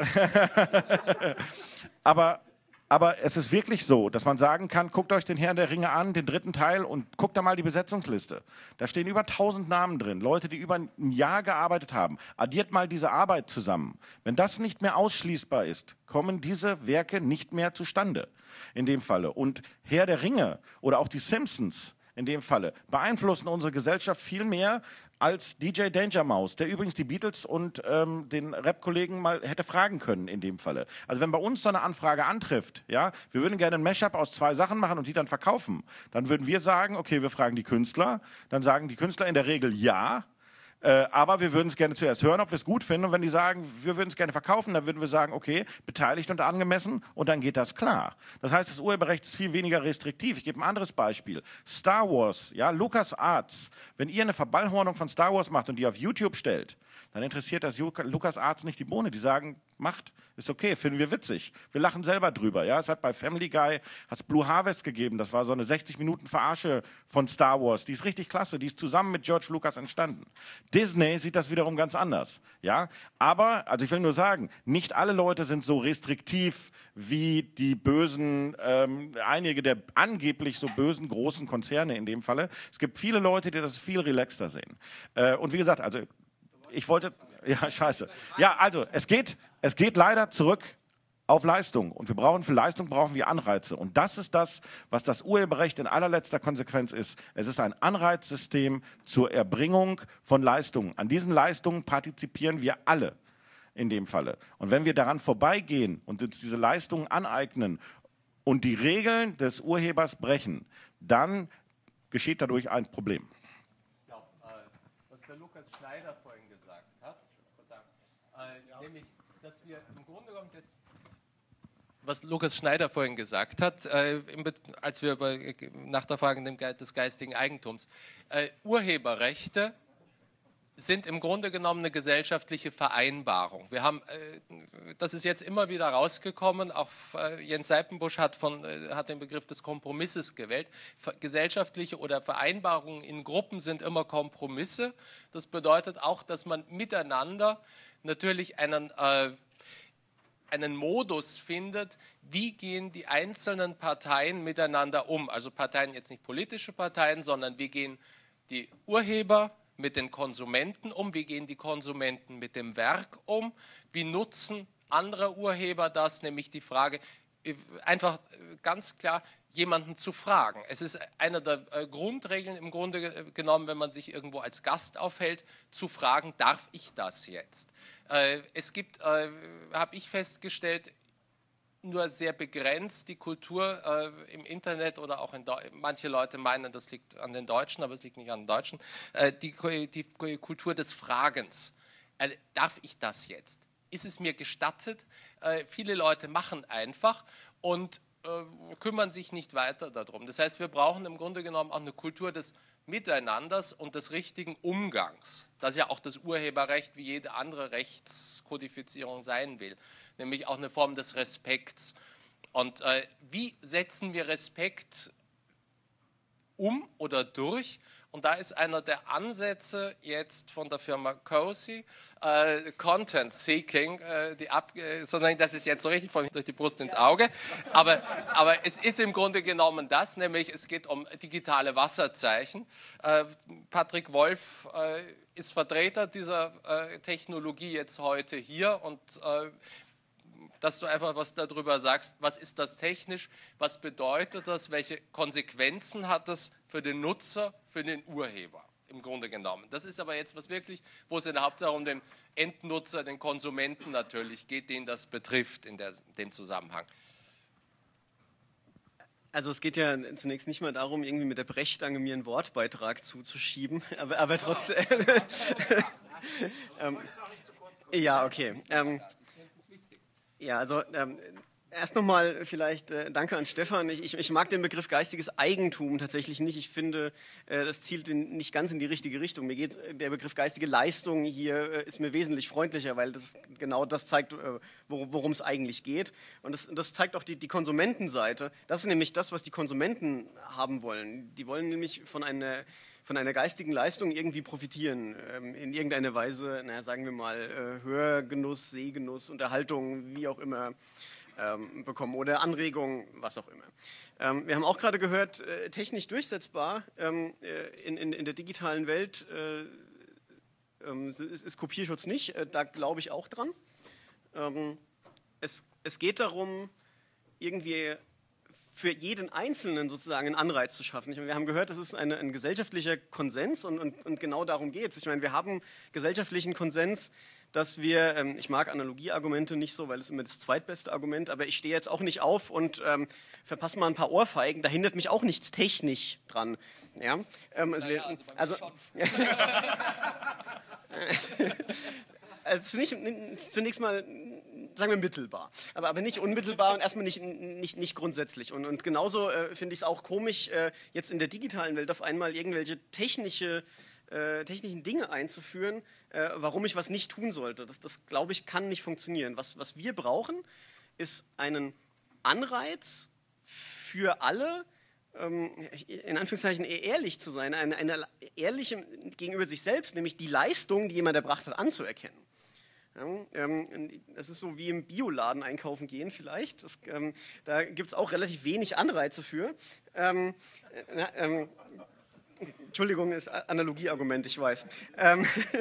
aber... Aber es ist wirklich so, dass man sagen kann, guckt euch den Herrn der Ringe an, den dritten Teil, und guckt da mal die Besetzungsliste. Da stehen über tausend Namen drin, Leute, die über ein Jahr gearbeitet haben. Addiert mal diese Arbeit zusammen. Wenn das nicht mehr ausschließbar ist, kommen diese Werke nicht mehr zustande in dem Falle. Und Herr der Ringe oder auch die Simpsons in dem Falle beeinflussen unsere Gesellschaft viel mehr als D J Danger Mouse, der übrigens die Beatles und ähm, den Rap-Kollegen mal hätte fragen können in dem Falle. Also wenn bei uns so eine Anfrage antrifft, ja, wir würden gerne ein Mashup aus zwei Sachen machen und die dann verkaufen, dann würden wir sagen, okay, wir fragen die Künstler, dann sagen die Künstler in der Regel ja, Äh, aber wir würden es gerne zuerst hören, ob wir es gut finden. Und wenn die sagen, wir würden es gerne verkaufen, dann würden wir sagen, okay, beteiligt und angemessen, und dann geht das klar. Das heißt, das Urheberrecht ist viel weniger restriktiv. Ich gebe ein anderes Beispiel. Star Wars, ja, LucasArts. Wenn ihr eine Verballhornung von Star Wars macht und die auf YouTube stellt, dann interessiert das LucasArts nicht die Bohne. Die sagen, macht, ist okay, finden wir witzig. Wir lachen selber drüber. Ja? Es hat bei Family Guy hat's Blue Harvest gegeben. Das war so eine sechzig Minuten Verarsche von Star Wars. Die ist richtig klasse. Die ist zusammen mit George Lucas entstanden. Disney sieht das wiederum ganz anders. Ja? Aber, also ich will nur sagen, nicht alle Leute sind so restriktiv wie die bösen, ähm, einige der angeblich so bösen großen Konzerne in dem Falle. Es gibt viele Leute, die das viel relaxter sehen. Äh, und wie gesagt, also ich wollte, ja, scheiße. Ja, also, es geht, es geht leider zurück auf Leistung. Und wir brauchen, für Leistung brauchen wir Anreize. Und das ist das, was das Urheberrecht in allerletzter Konsequenz ist. Es ist ein Anreizsystem zur Erbringung von Leistungen. An diesen Leistungen partizipieren wir alle in dem Falle. Und wenn wir daran vorbeigehen und uns diese Leistungen aneignen und die Regeln des Urhebers brechen, dann geschieht dadurch ein Problem. Ich glaube, äh, was der Lukas Schneider vorhin gesagt hat, äh, nämlich, dass wir im Grunde genommen das, was Lukas Schneider vorhin gesagt hat, äh, im, als wir über, nach der Frage des geistigen Eigentums, äh, Urheberrechte sind im Grunde genommen eine gesellschaftliche Vereinbarung. Wir haben, äh, das ist jetzt immer wieder rausgekommen, auch äh, Jens Seipenbusch hat, von, äh, hat den Begriff des Kompromisses gewählt. Ver gesellschaftliche oder Vereinbarungen in Gruppen sind immer Kompromisse. Das bedeutet auch, dass man miteinander natürlich einen, äh, einen Modus findet, wie gehen die einzelnen Parteien miteinander um. Also Parteien, jetzt nicht politische Parteien, sondern wie gehen die Urheber mit den Konsumenten um, wie gehen die Konsumenten mit dem Werk um, wie nutzen andere Urheber das, nämlich die Frage, einfach ganz klar jemanden zu fragen. Es ist eine der Grundregeln im Grunde genommen, wenn man sich irgendwo als Gast aufhält, zu fragen, darf ich das jetzt? Es gibt, habe ich festgestellt, nur sehr begrenzt die Kultur äh, im Internet oder auch in Deutschland. Manche Leute meinen, das liegt an den Deutschen, aber es liegt nicht an den Deutschen. Äh, die, die Kultur des Fragens. Äh, darf ich das jetzt? Ist es mir gestattet? Äh, viele Leute machen einfach und äh, kümmern sich nicht weiter darum. Das heißt, wir brauchen im Grunde genommen auch eine Kultur des Miteinanders und des richtigen Umgangs. Das ja auch das Urheberrecht wie jede andere Rechtskodifizierung sein will. Nämlich auch eine Form des Respekts. Und äh, wie setzen wir Respekt um oder durch? Und da ist einer der Ansätze jetzt von der Firma Cozy, äh, Content Seeking, äh, die ab, äh, sondern das ist jetzt so richtig von durch die Brust ins Auge, aber, aber es ist im Grunde genommen das, nämlich es geht um digitale Wasserzeichen. Äh, Patrick Wolf äh, ist Vertreter dieser äh, Technologie jetzt heute hier und äh, dass du einfach was darüber sagst, was ist das technisch, was bedeutet das, welche Konsequenzen hat das für den Nutzer, für den Urheber im Grunde genommen. Das ist aber jetzt was wirklich, wo es in der Hauptsache um den Endnutzer, den Konsumenten natürlich geht, den das betrifft in der, dem Zusammenhang. Also es geht ja zunächst nicht mal darum, irgendwie mit der Brechstange mir einen Wortbeitrag zuzuschieben, aber, aber trotzdem... ähm, ja, okay. Ähm, ja, also... Ähm, Erst nochmal vielleicht äh, danke an Stefan. Ich, ich, ich mag den Begriff geistiges Eigentum tatsächlich nicht. Ich finde, äh, das zielt in, nicht ganz in die richtige Richtung. Mir geht äh, der Begriff geistige Leistung hier äh, ist mir wesentlich freundlicher, weil das genau das zeigt, äh, worum es eigentlich geht. Und das, das zeigt auch die, die Konsumentenseite. Das ist nämlich das, was die Konsumenten haben wollen. Die wollen nämlich von einer von einer geistigen Leistung irgendwie profitieren, ähm, in irgendeiner Weise, naja, sagen wir mal, äh, Hörgenuss, Sehgenuss, Unterhaltung, wie auch immer. Bekommen oder Anregungen, was auch immer. Ähm, wir haben auch gerade gehört, äh, technisch durchsetzbar ähm, in, in, in der digitalen Welt äh, ähm, ist, ist Kopierschutz nicht, äh, da glaube ich auch dran. Ähm, es, es geht darum, irgendwie für jeden Einzelnen sozusagen einen Anreiz zu schaffen. Ich meine, wir haben gehört, das ist eine, ein gesellschaftlicher Konsens und, und, und genau darum geht es. Ich meine, wir haben gesellschaftlichen Konsens, dass wir, ähm, ich mag Analogieargumente nicht so, weil es immer das zweitbeste Argument, aber ich stehe jetzt auch nicht auf und ähm, verpasse mal ein paar Ohrfeigen, da hindert mich auch nichts technisch dran. Ja? Ähm, also, naja, also, also, also zunächst, zunächst mal, sagen wir mittelbar, aber, aber nicht unmittelbar und erstmal nicht, nicht, nicht grundsätzlich. Und, und genauso äh, finde ich es auch komisch, äh, jetzt in der digitalen Welt auf einmal irgendwelche technische Äh, technischen Dinge einzuführen, äh, warum ich was nicht tun sollte. Das, das glaube ich, kann nicht funktionieren. Was, was wir brauchen, ist einen Anreiz für alle, ähm, in Anführungszeichen ehrlich zu sein, eine, eine ehrliche gegenüber sich selbst, nämlich die Leistung, die jemand erbracht hat, anzuerkennen. Ja, ähm, das ist so wie im Bioladen einkaufen gehen vielleicht. Das, ähm, da gibt es auch relativ wenig Anreize für. Ähm, äh, ähm, Entschuldigung, ist Analogieargument, ich weiß. Ähm,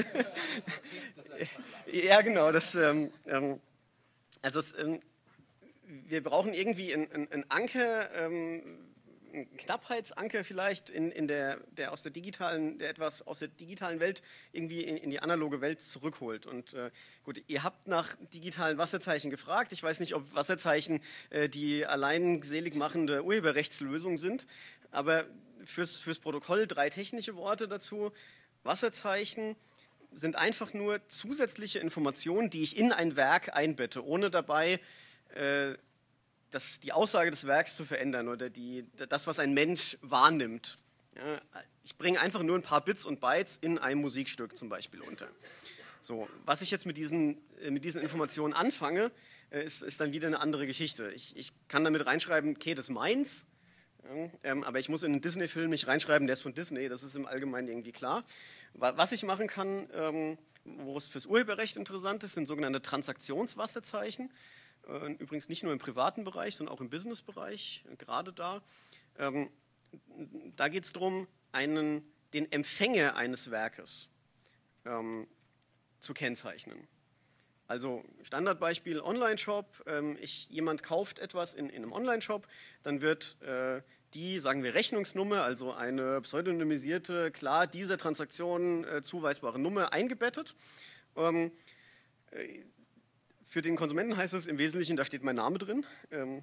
ja, genau. Das, ähm, also es, ähm, wir brauchen irgendwie einen ein Anker, ähm, einen Knappheitsanker vielleicht, in, in der, der aus der digitalen, der etwas aus der digitalen Welt irgendwie in, in die analoge Welt zurückholt. Und äh, gut, ihr habt nach digitalen Wasserzeichen gefragt. Ich weiß nicht, ob Wasserzeichen äh, die allein selig machende Urheberrechtslösung sind, aber Fürs, fürs Protokoll drei technische Worte dazu. Wasserzeichen sind einfach nur zusätzliche Informationen, die ich in ein Werk einbette, ohne dabei äh, das, die Aussage des Werks zu verändern oder die, das, was ein Mensch wahrnimmt. Ja, ich bringe einfach nur ein paar Bits und Bytes in ein Musikstück zum Beispiel unter. So, was ich jetzt mit diesen, mit diesen Informationen anfange, äh, ist, ist dann wieder eine andere Geschichte. Ich, ich kann damit reinschreiben, okay, das ist meins. Ja, ähm, aber ich muss in einen Disney-Film nicht reinschreiben, der ist von Disney, das ist im Allgemeinen irgendwie klar. Was ich machen kann, ähm, wo es fürs Urheberrecht interessant ist, sind sogenannte Transaktionswasserzeichen. Äh, übrigens nicht nur im privaten Bereich, sondern auch im Business-Bereich, äh, gerade da. Ähm, da geht es darum, einen, den Empfänger eines Werkes ähm, zu kennzeichnen. Also Standardbeispiel Online-Shop, ähm, ich, jemand kauft etwas in, in einem Online-Shop, dann wird äh, die, sagen wir, Rechnungsnummer, also eine pseudonymisierte, klar dieser Transaktion äh, zuweisbare Nummer eingebettet. Ähm, äh, für den Konsumenten heißt es im Wesentlichen, da steht mein Name drin. Ähm,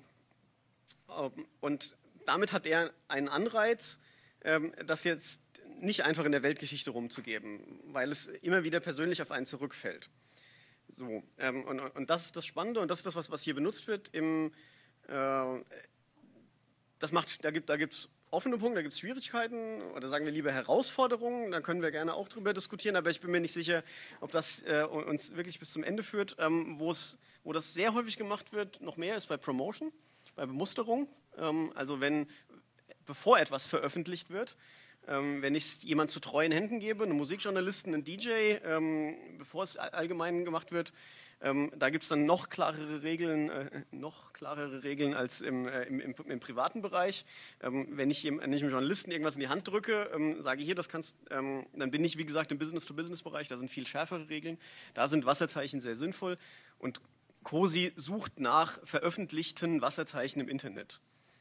und damit hat er einen Anreiz, ähm, das jetzt nicht einfach in der Weltgeschichte rumzugeben, weil es immer wieder persönlich auf einen zurückfällt. So, ähm, und, und das ist das Spannende und das ist das, was, was hier benutzt wird. Im, äh, das macht, da gibt es da offene Punkte, da gibt es Schwierigkeiten oder sagen wir lieber Herausforderungen, da können wir gerne auch drüber diskutieren, aber ich bin mir nicht sicher, ob das äh, uns wirklich bis zum Ende führt. Ähm, wo das sehr häufig gemacht wird, noch mehr ist bei Promotion, bei Bemusterung. Ähm, also wenn, bevor etwas veröffentlicht wird, Ähm, wenn ich es jemand zu treuen Händen gebe, einem Musikjournalisten, einen D J, ähm, bevor es allgemein gemacht wird, ähm, da gibt es dann noch klarere Regeln, äh, noch klarere Regeln als im, äh, im, im, im privaten Bereich. Ähm, wenn ich einem, einem Journalisten irgendwas in die Hand drücke, ähm, sage hier, das kannst, ähm, dann bin ich, wie gesagt, im Business-to-Business-Bereich, da sind viel schärfere Regeln. Da sind Wasserzeichen sehr sinnvoll und COSI sucht nach veröffentlichten Wasserzeichen im Internet.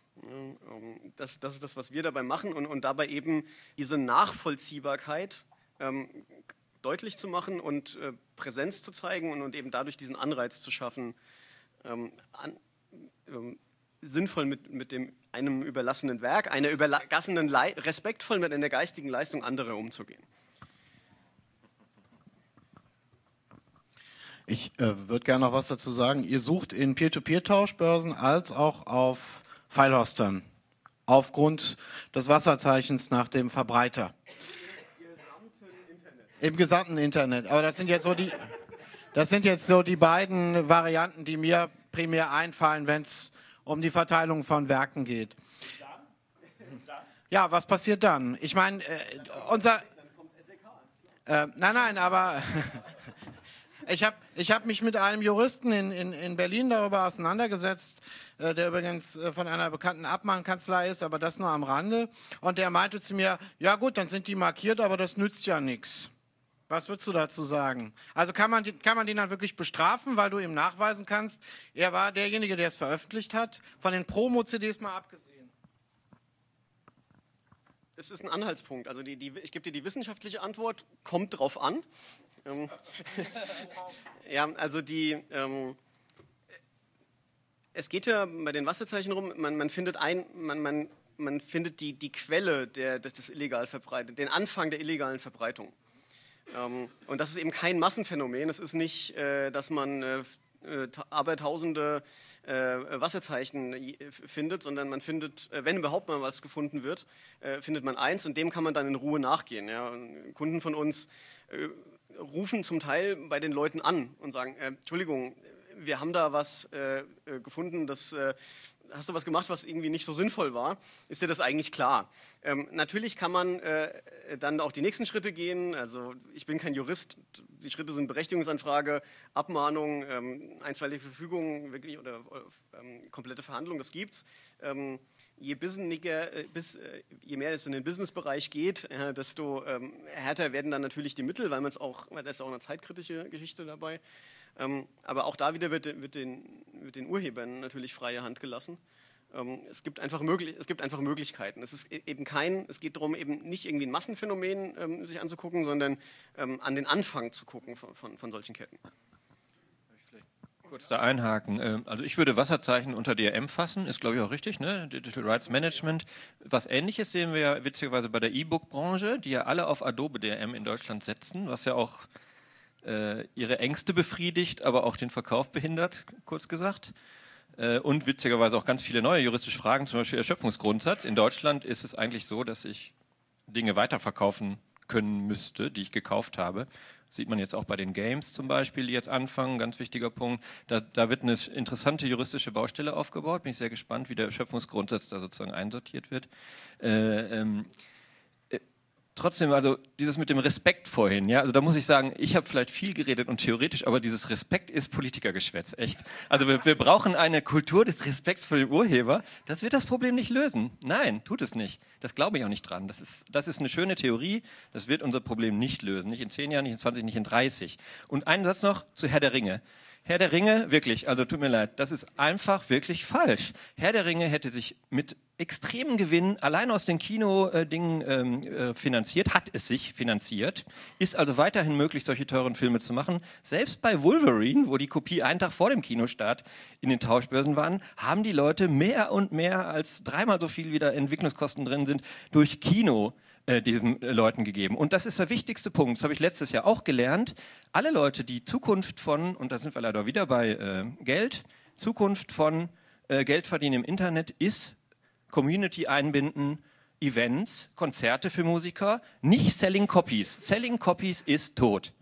Das, das ist das, was wir dabei machen und, und dabei eben diese Nachvollziehbarkeit ähm, deutlich zu machen und äh, Präsenz zu zeigen und, und eben dadurch diesen Anreiz zu schaffen, ähm, an, ähm, sinnvoll mit, mit dem einem überlassenen Werk, einer überlassenen, Le respektvoll mit einer geistigen Leistung anderer umzugehen. Ich äh, würde gerne noch was dazu sagen. Ihr sucht in Peer-to-Peer-Tauschbörsen als auch auf Filehostern aufgrund des Wasserzeichens nach dem Verbreiter. Im gesamten Internet. Aber das sind jetzt so die, das sind jetzt so die beiden Varianten, die mir primär einfallen, wenn es um die Verteilung von Werken geht. Ja, was passiert dann? Ich meine, äh, unser... Äh, nein, nein, aber... Ich habe ich hab mich mit einem Juristen in, in, in Berlin darüber auseinandergesetzt, äh, der übrigens äh, von einer bekannten Abmahnkanzlei ist, aber das nur am Rande. Und der meinte zu mir, ja gut, dann sind die markiert, aber das nützt ja nichts. Was würdest du dazu sagen? Also kann man, kann man den dann wirklich bestrafen, weil du ihm nachweisen kannst, er war derjenige, der es veröffentlicht hat, von den Promo-C Ds mal abgesehen? Es ist ein Anhaltspunkt. Also die, die, ich gebe dir die wissenschaftliche Antwort, kommt drauf an. Ähm, ja, also die, ähm, es geht ja bei den Wasserzeichen rum, man, man findet ein, man, man, man findet die, die Quelle der, des, des illegal Verbreitung, den Anfang der illegalen Verbreitung. Ähm, und das ist eben kein Massenphänomen, es ist nicht, äh, dass man äh, äh, abertausende äh, Wasserzeichen findet, sondern man findet, äh, wenn überhaupt mal was gefunden wird, äh, findet man eins und dem kann man dann in Ruhe nachgehen. Ja. Kunden von uns äh, rufen zum Teil bei den Leuten an und sagen, äh, Entschuldigung, wir haben da was äh, gefunden, das, äh, hast du was gemacht, was irgendwie nicht so sinnvoll war? Ist dir das eigentlich klar? Ähm, natürlich kann man äh, dann auch die nächsten Schritte gehen, also ich bin kein Jurist, die Schritte sind Berechtigungsanfrage, Abmahnung, ähm, einstweilige Verfügung wirklich, oder ähm, komplette Verhandlung, das gibt's. Ähm, Je, äh, bis, äh, je mehr es in den Businessbereich geht, äh, desto ähm, härter werden dann natürlich die Mittel, weil man es auch, weil da ist auch eine zeitkritische Geschichte dabei. Ähm, aber auch da wieder wird, wird, den, wird den Urhebern natürlich freie Hand gelassen. Ähm, es, gibt einfach möglich, es gibt einfach Möglichkeiten. Es ist eben kein, es geht darum, eben nicht irgendwie ein Massenphänomen ähm, sich anzugucken, sondern ähm, an den Anfang zu gucken von, von, von solchen Ketten. Kurz da einhaken. Also ich würde Wasserzeichen unter D R M fassen, ist glaube ich auch richtig, ne? Digital Rights Management. Was Ähnliches sehen wir ja witzigerweise bei der E-Book-Branche, die ja alle auf Adobe D R M in Deutschland setzen, was ja auch äh, ihre Ängste befriedigt, aber auch den Verkauf behindert, kurz gesagt. Äh, und witzigerweise auch ganz viele neue juristische Fragen, zum Beispiel Erschöpfungsgrundsatz. In Deutschland ist es eigentlich so, dass ich Dinge weiterverkaufen können müsste, die ich gekauft habe. Sieht man jetzt auch bei den Games zum Beispiel, die jetzt anfangen, ganz wichtiger Punkt. Da, da wird eine interessante juristische Baustelle aufgebaut. Bin ich sehr gespannt, wie der Schöpfungsgrundsatz da sozusagen einsortiert wird. Äh, ähm, äh, trotzdem, also dieses mit dem Respekt vorhin, ja, also da muss ich sagen, ich habe vielleicht viel geredet und theoretisch, aber dieses Respekt ist Politikergeschwätz, echt. Also wir, wir brauchen eine Kultur des Respekts vor dem Urheber. Das wird das Problem nicht lösen. Nein, tut es nicht. Das glaube ich auch nicht dran. Das ist, das ist eine schöne Theorie, das wird unser Problem nicht lösen. Nicht in zehn Jahren, nicht in zwanzig, nicht in dreißig. Und einen Satz noch zu Herr der Ringe. Herr der Ringe, wirklich, also tut mir leid, das ist einfach wirklich falsch. Herr der Ringe hätte sich mit extremen Gewinn allein aus den Kino-Dingen ähm, äh, finanziert, hat es sich finanziert, ist also weiterhin möglich, solche teuren Filme zu machen. Selbst bei Wolverine, wo die Kopie einen Tag vor dem Kinostart in den Tauschbörsen waren, haben die Leute mehr und mehr als dreimal so viel wieder Entwicklungskosten drin sind, durch Kino Äh, diesen äh, Leuten gegeben. Und das ist der wichtigste Punkt, das habe ich letztes Jahr auch gelernt. Alle Leute, die Zukunft von, und da sind wir leider wieder bei äh, Geld, Zukunft von äh, Geld verdienen im Internet ist Community einbinden, Events, Konzerte für Musiker, nicht Selling Copies. Selling Copies ist tot.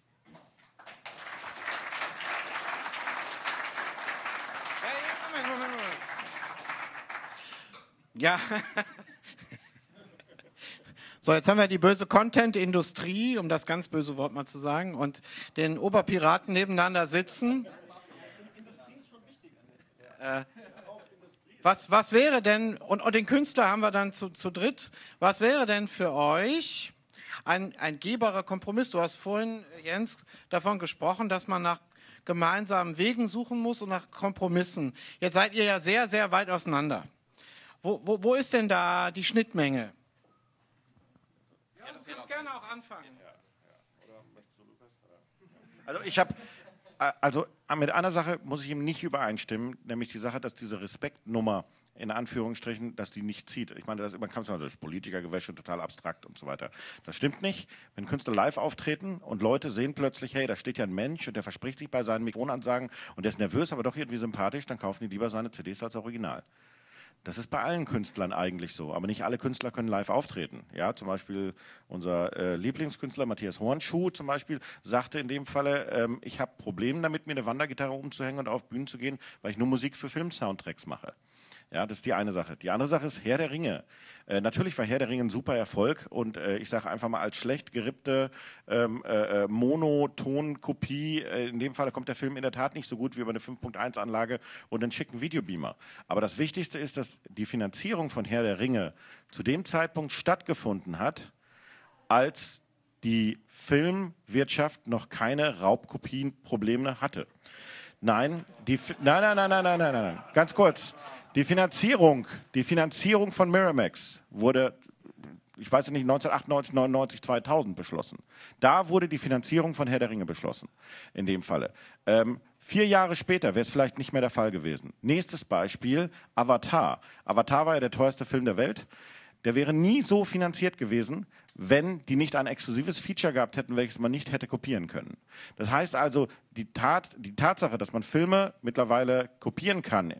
Ja. So, jetzt haben wir die böse Content-Industrie, um das ganz böse Wort mal zu sagen, und den Oberpiraten nebeneinander sitzen. Äh, was, was wäre denn, und, und den Künstler haben wir dann zu, zu dritt, was wäre denn für euch ein, ein gehbarer Kompromiss? Du hast vorhin, Jens, davon gesprochen, dass man nach gemeinsamen Wegen suchen muss und nach Kompromissen. Jetzt seid ihr ja sehr, sehr weit auseinander. Wo, wo, wo ist denn da die Schnittmenge? Du kannst gerne auch anfangen. Also ich habe also mit einer Sache muss ich ihm nicht übereinstimmen, nämlich die Sache, dass diese Respektnummer in Anführungsstrichen, dass die nicht zieht. Ich meine, das, man kann sagen, das ist Politikergewäsche, total abstrakt und so weiter. Das stimmt nicht. Wenn Künstler live auftreten und Leute sehen plötzlich, hey, da steht ja ein Mensch und der verspricht sich bei seinen Mikrofonansagen und der ist nervös, aber doch irgendwie sympathisch, dann kaufen die lieber seine C Ds als Original. Das ist bei allen Künstlern eigentlich so, aber nicht alle Künstler können live auftreten. Ja, zum Beispiel unser äh, Lieblingskünstler Matthias Hornschuh zum Beispiel sagte in dem Falle, ähm, ich habe Probleme damit, mir eine Wandergitarre umzuhängen und auf Bühnen zu gehen, weil ich nur Musik für Film-Soundtracks mache. Ja, das ist die eine Sache. Die andere Sache ist Herr der Ringe. Äh, natürlich war Herr der Ringe ein super Erfolg und äh, ich sage einfach mal als schlecht gerippte ähm, äh, Monoton-Kopie, äh, in dem Fall kommt der Film in der Tat nicht so gut wie über eine fünf Punkt eins Anlage und einen schicken Videobeamer. Aber das Wichtigste ist, dass die Finanzierung von Herr der Ringe zu dem Zeitpunkt stattgefunden hat, als die Filmwirtschaft noch keine Raubkopienprobleme hatte. Nein, die, nein, nein, nein, nein, nein, nein, nein, ganz kurz. Die Finanzierung, die Finanzierung von Miramax wurde, ich weiß nicht, neunzehnhundertachtundneunzig, neunundneunzig, zweitausend beschlossen. Da wurde die Finanzierung von Herr der Ringe beschlossen, in dem Falle. Ähm, vier Jahre später wäre es vielleicht nicht mehr der Fall gewesen. Nächstes Beispiel, Avatar. Avatar war ja der teuerste Film der Welt. Der wäre nie so finanziert gewesen, wenn die nicht ein exklusives Feature gehabt hätten, welches man nicht hätte kopieren können. Das heißt also, die, Tat, die Tatsache, dass man Filme mittlerweile kopieren kann,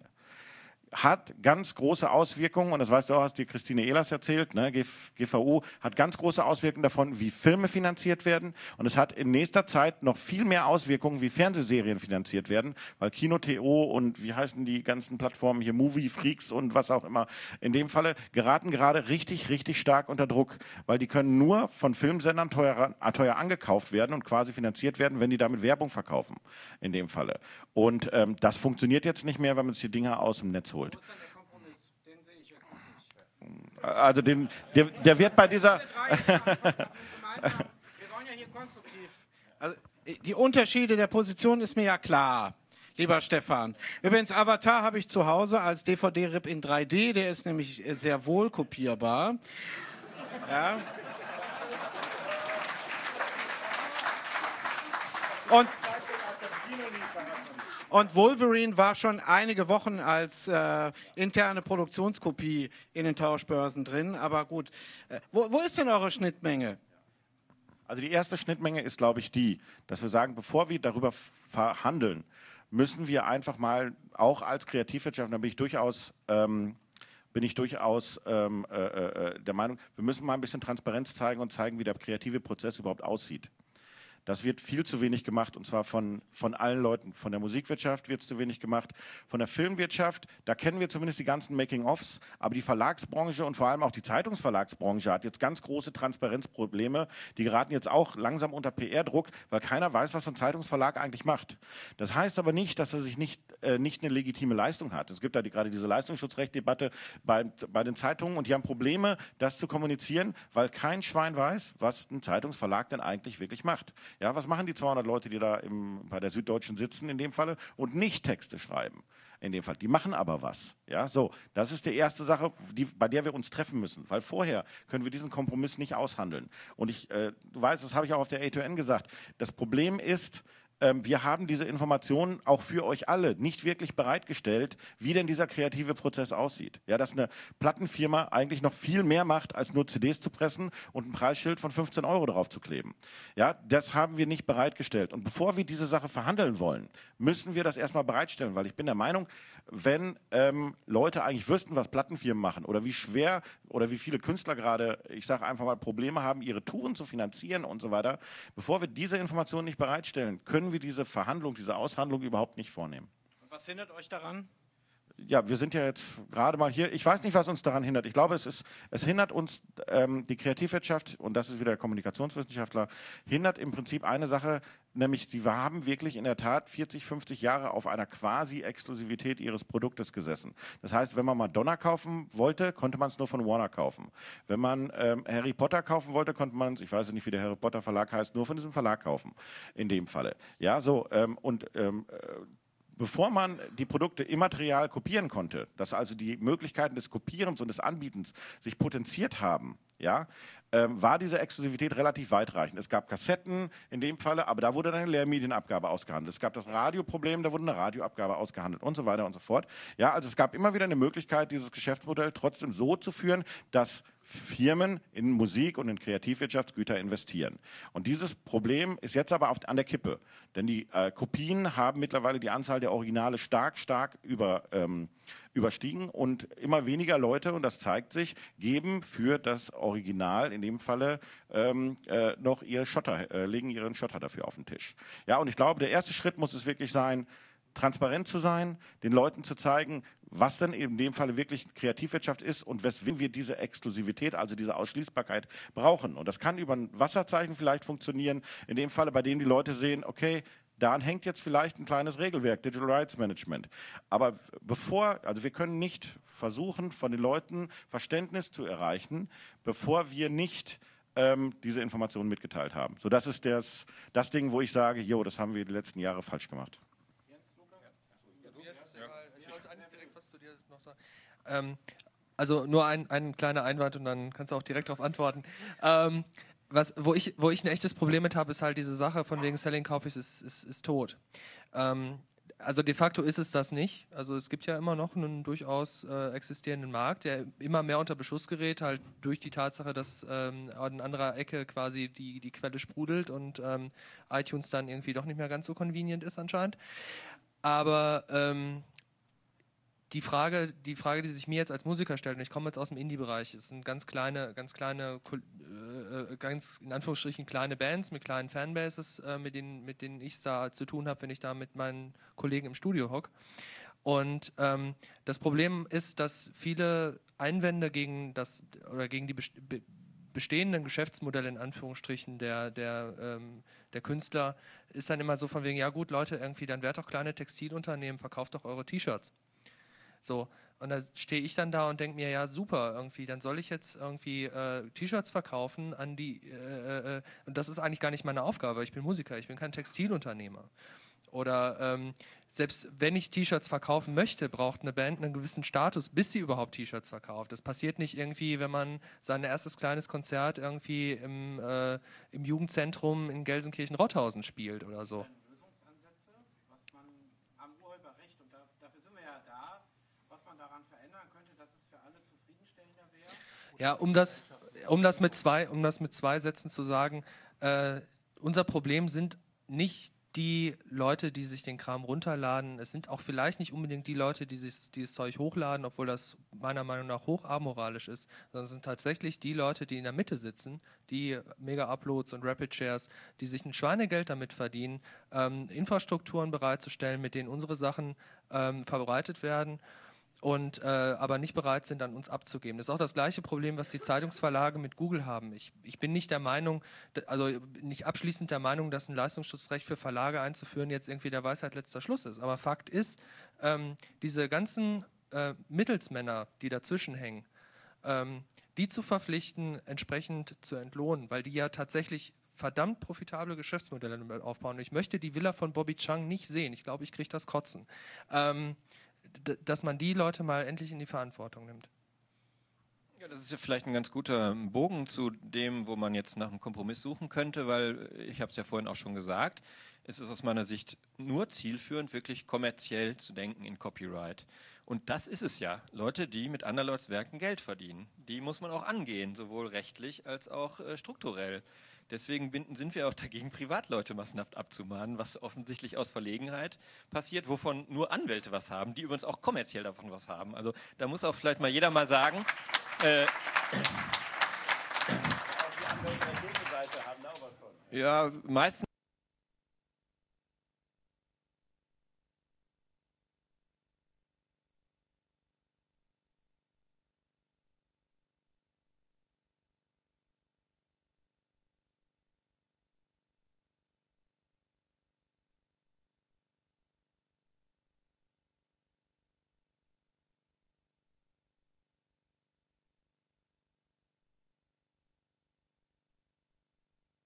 hat ganz große Auswirkungen, und das weißt du auch, hast dir Christine Ehlers erzählt, ne? G V U hat ganz große Auswirkungen davon, wie Filme finanziert werden, und es hat in nächster Zeit noch viel mehr Auswirkungen, wie Fernsehserien finanziert werden, weil Kino Punkt T O und wie heißen die ganzen Plattformen hier, Movie Freaks und was auch immer, in dem Falle geraten gerade richtig, richtig stark unter Druck, weil die können nur von Filmsendern teuer, teuer angekauft werden und quasi finanziert werden, wenn die damit Werbung verkaufen, in dem Falle. Und ähm, das funktioniert jetzt nicht mehr, wenn man sich die Dinger aus dem Netz holt. Wo ist denn der Kompromiss? Den sehe ich jetzt nicht. Also den, der, der wird bei dieser... Wir wollen ja hier konstruktiv... Also die Unterschiede der Position ist mir ja klar, lieber Stefan. Übrigens, Avatar habe ich zu Hause als D V D-R I P in drei D, der ist nämlich sehr wohl kopierbar. Ja. Und... Und Wolverine war schon einige Wochen als äh, interne Produktionskopie in den Tauschbörsen drin. Aber gut, äh, wo, wo ist denn eure Schnittmenge? Also die erste Schnittmenge ist, glaube ich, die, dass wir sagen, bevor wir darüber verhandeln, müssen wir einfach mal, auch als Kreativwirtschaft, da bin ich durchaus... Ähm, bin ich durchaus ähm, äh, äh, der Meinung, wir müssen mal ein bisschen Transparenz zeigen und zeigen, wie der kreative Prozess überhaupt aussieht. Das wird viel zu wenig gemacht, und zwar von, von allen Leuten. Von der Musikwirtschaft wird es zu wenig gemacht, von der Filmwirtschaft, da kennen wir zumindest die ganzen Making-ofs, aber die Verlagsbranche und vor allem auch die Zeitungsverlagsbranche hat jetzt ganz große Transparenzprobleme. Die geraten jetzt auch langsam unter P R-Druck, weil keiner weiß, was ein Zeitungsverlag eigentlich macht. Das heißt aber nicht, dass er sich nicht, äh, nicht eine legitime Leistung hat. Es gibt da die, gerade diese Leistungsschutzrechtdebatte bei, bei den Zeitungen, und die haben Probleme, das zu kommunizieren, weil kein Schwein weiß, was ein Zeitungsverlag denn eigentlich wirklich macht. Ja, was machen die zweihundert Leute, die da im, bei der Süddeutschen sitzen in dem Falle und nicht Texte schreiben? In dem Fall. Die machen aber was. Ja, so, das ist die erste Sache, die, bei der wir uns treffen müssen, weil vorher können wir diesen Kompromiss nicht aushandeln. Und ich, äh, du weißt, das habe ich auch auf der A zwei N gesagt, das Problem ist, wir haben diese Informationen auch für euch alle nicht wirklich bereitgestellt, wie denn dieser kreative Prozess aussieht. Ja, dass eine Plattenfirma eigentlich noch viel mehr macht, als nur C Ds zu pressen und ein Preisschild von fünfzehn Euro drauf zu kleben. Ja, das haben wir nicht bereitgestellt. Und bevor wir diese Sache verhandeln wollen, müssen wir das erstmal bereitstellen, weil ich bin der Meinung, wenn ähm, Leute eigentlich wüssten, was Plattenfirmen machen oder wie schwer oder wie viele Künstler gerade, ich sage einfach mal, Probleme haben, ihre Touren zu finanzieren und so weiter, bevor wir diese Informationen nicht bereitstellen, können wir diese Verhandlung, diese Aushandlung überhaupt nicht vornehmen. Und was hindert euch daran? Ja, wir sind ja jetzt gerade mal hier. Ich weiß nicht, was uns daran hindert. Ich glaube, es, ist, es hindert uns, ähm, die Kreativwirtschaft, und das ist wieder der Kommunikationswissenschaftler, hindert im Prinzip eine Sache, nämlich sie haben wirklich in der Tat vierzig, fünfzig Jahre auf einer quasi Exklusivität ihres Produktes gesessen. Das heißt, wenn man Madonna kaufen wollte, konnte man es nur von Warner kaufen. Wenn man ähm, Harry Potter kaufen wollte, konnte man es, ich weiß nicht, wie der Harry Potter Verlag heißt, nur von diesem Verlag kaufen, in dem Falle. Ja, so, ähm, und ähm, bevor man die Produkte immaterial kopieren konnte, dass also die Möglichkeiten des Kopierens und des Anbietens sich potenziert haben, ja, ähm, war diese Exklusivität relativ weitreichend. Es gab Kassetten in dem Falle, aber da wurde dann eine Lehrmedienabgabe ausgehandelt. Es gab das Radioproblem, da wurde eine Radioabgabe ausgehandelt und so weiter und so fort. Ja, also es gab immer wieder eine Möglichkeit, dieses Geschäftsmodell trotzdem so zu führen, dass Firmen in Musik und in Kreativwirtschaftsgüter investieren. Und dieses Problem ist jetzt aber auf, an der Kippe, denn die äh, Kopien haben mittlerweile die Anzahl der Originale stark, stark über, ähm, überstiegen und immer weniger Leute, und das zeigt sich, geben für das Original in dem Falle ähm, äh, noch ihre Schotter, äh, legen ihren Schotter dafür auf den Tisch. Ja, und ich glaube, der erste Schritt muss es wirklich sein, transparent zu sein, den Leuten zu zeigen, was denn in dem Falle wirklich Kreativwirtschaft ist und weswegen wir diese Exklusivität, also diese Ausschließbarkeit brauchen. Und das kann über ein Wasserzeichen vielleicht funktionieren, in dem Falle, bei dem die Leute sehen, okay, daran hängt jetzt vielleicht ein kleines Regelwerk, Digital Rights Management. Aber bevor, also wir können nicht versuchen, von den Leuten Verständnis zu erreichen, bevor wir nicht ähm, diese Informationen mitgeteilt haben. So, das ist das, das Ding, wo ich sage, jo, das haben wir die letzten Jahre falsch gemacht. Ähm, also nur ein, ein kleiner Einwand und dann kannst du auch direkt darauf antworten. Ähm, was, wo, ich, wo ich ein echtes Problem mit habe, ist halt diese Sache von wegen Selling Copies ist, ist, ist tot. Ähm, also de facto ist es das nicht. Also es gibt ja immer noch einen durchaus äh, existierenden Markt, der immer mehr unter Beschuss gerät, halt durch die Tatsache, dass ähm, an anderer Ecke quasi die, die Quelle sprudelt und ähm, iTunes dann irgendwie doch nicht mehr ganz so convenient ist anscheinend. Aber ähm, Die Frage, die Frage, die sich mir jetzt als Musiker stellt, und ich komme jetzt aus dem Indie-Bereich, es sind ganz kleine, ganz kleine, äh, ganz in Anführungsstrichen kleine Bands mit kleinen Fanbases, äh, mit denen, mit denen ich da zu tun habe, wenn ich da mit meinen Kollegen im Studio hocke. Und ähm, das Problem ist, dass viele Einwände gegen das oder gegen die best be bestehenden Geschäftsmodelle in Anführungsstrichen der, der, ähm, der Künstler ist dann immer so von wegen, ja gut Leute, irgendwie, dann werdet doch kleine Textilunternehmen, verkauft doch eure T-Shirts. So, und da stehe ich dann da und denke mir, ja super, irgendwie, dann soll ich jetzt irgendwie äh, T-Shirts verkaufen an die, äh, äh, und das ist eigentlich gar nicht meine Aufgabe, ich bin Musiker, ich bin kein Textilunternehmer. Oder ähm, selbst wenn ich T-Shirts verkaufen möchte, braucht eine Band einen gewissen Status, bis sie überhaupt T-Shirts verkauft. Das passiert nicht irgendwie, wenn man sein erstes kleines Konzert irgendwie im, äh, im Jugendzentrum in Gelsenkirchen-Rotthausen spielt oder so. Ja, um das, um das mit zwei, um das mit zwei Sätzen zu sagen, äh, unser Problem sind nicht die Leute, die sich den Kram runterladen. Es sind auch vielleicht nicht unbedingt die Leute, die sich dieses Zeug hochladen, obwohl das meiner Meinung nach hoch amoralisch ist, sondern es sind tatsächlich die Leute, die in der Mitte sitzen, die Mega-Uploads und Rapid-Shares, die sich ein Schweinegeld damit verdienen, ähm, Infrastrukturen bereitzustellen, mit denen unsere Sachen ähm, verbreitet werden. Und äh, aber nicht bereit sind, an uns abzugeben. Das ist auch das gleiche Problem, was die Zeitungsverlage mit Google haben. Ich, ich bin nicht der Meinung, also nicht abschließend der Meinung, dass ein Leistungsschutzrecht für Verlage einzuführen jetzt irgendwie der Weisheit letzter Schluss ist. Aber Fakt ist, ähm, diese ganzen äh, Mittelsmänner, die dazwischen hängen, ähm, die zu verpflichten, entsprechend zu entlohnen, weil die ja tatsächlich verdammt profitable Geschäftsmodelle aufbauen. Und ich möchte die Villa von Bobby Chung nicht sehen. Ich glaube, ich kriege das Kotzen. Ähm, dass man die Leute mal endlich in die Verantwortung nimmt. Ja, das ist ja vielleicht ein ganz guter Bogen zu dem, wo man jetzt nach einem Kompromiss suchen könnte, weil ich habe es ja vorhin auch schon gesagt, es ist aus meiner Sicht nur zielführend, wirklich kommerziell zu denken in Copyright. Und das ist es ja. Leute, die mit anderen Leuten Werken Geld verdienen, die muss man auch angehen, sowohl rechtlich als auch äh, strukturell. Deswegen binden, sind wir auch dagegen, Privatleute massenhaft abzumahnen, was offensichtlich aus Verlegenheit passiert, wovon nur Anwälte was haben, die übrigens auch kommerziell davon was haben. Also da muss auch vielleicht mal jeder mal sagen, äh, die Anwälte der Gegenseite haben auch was von. Ja, meistens.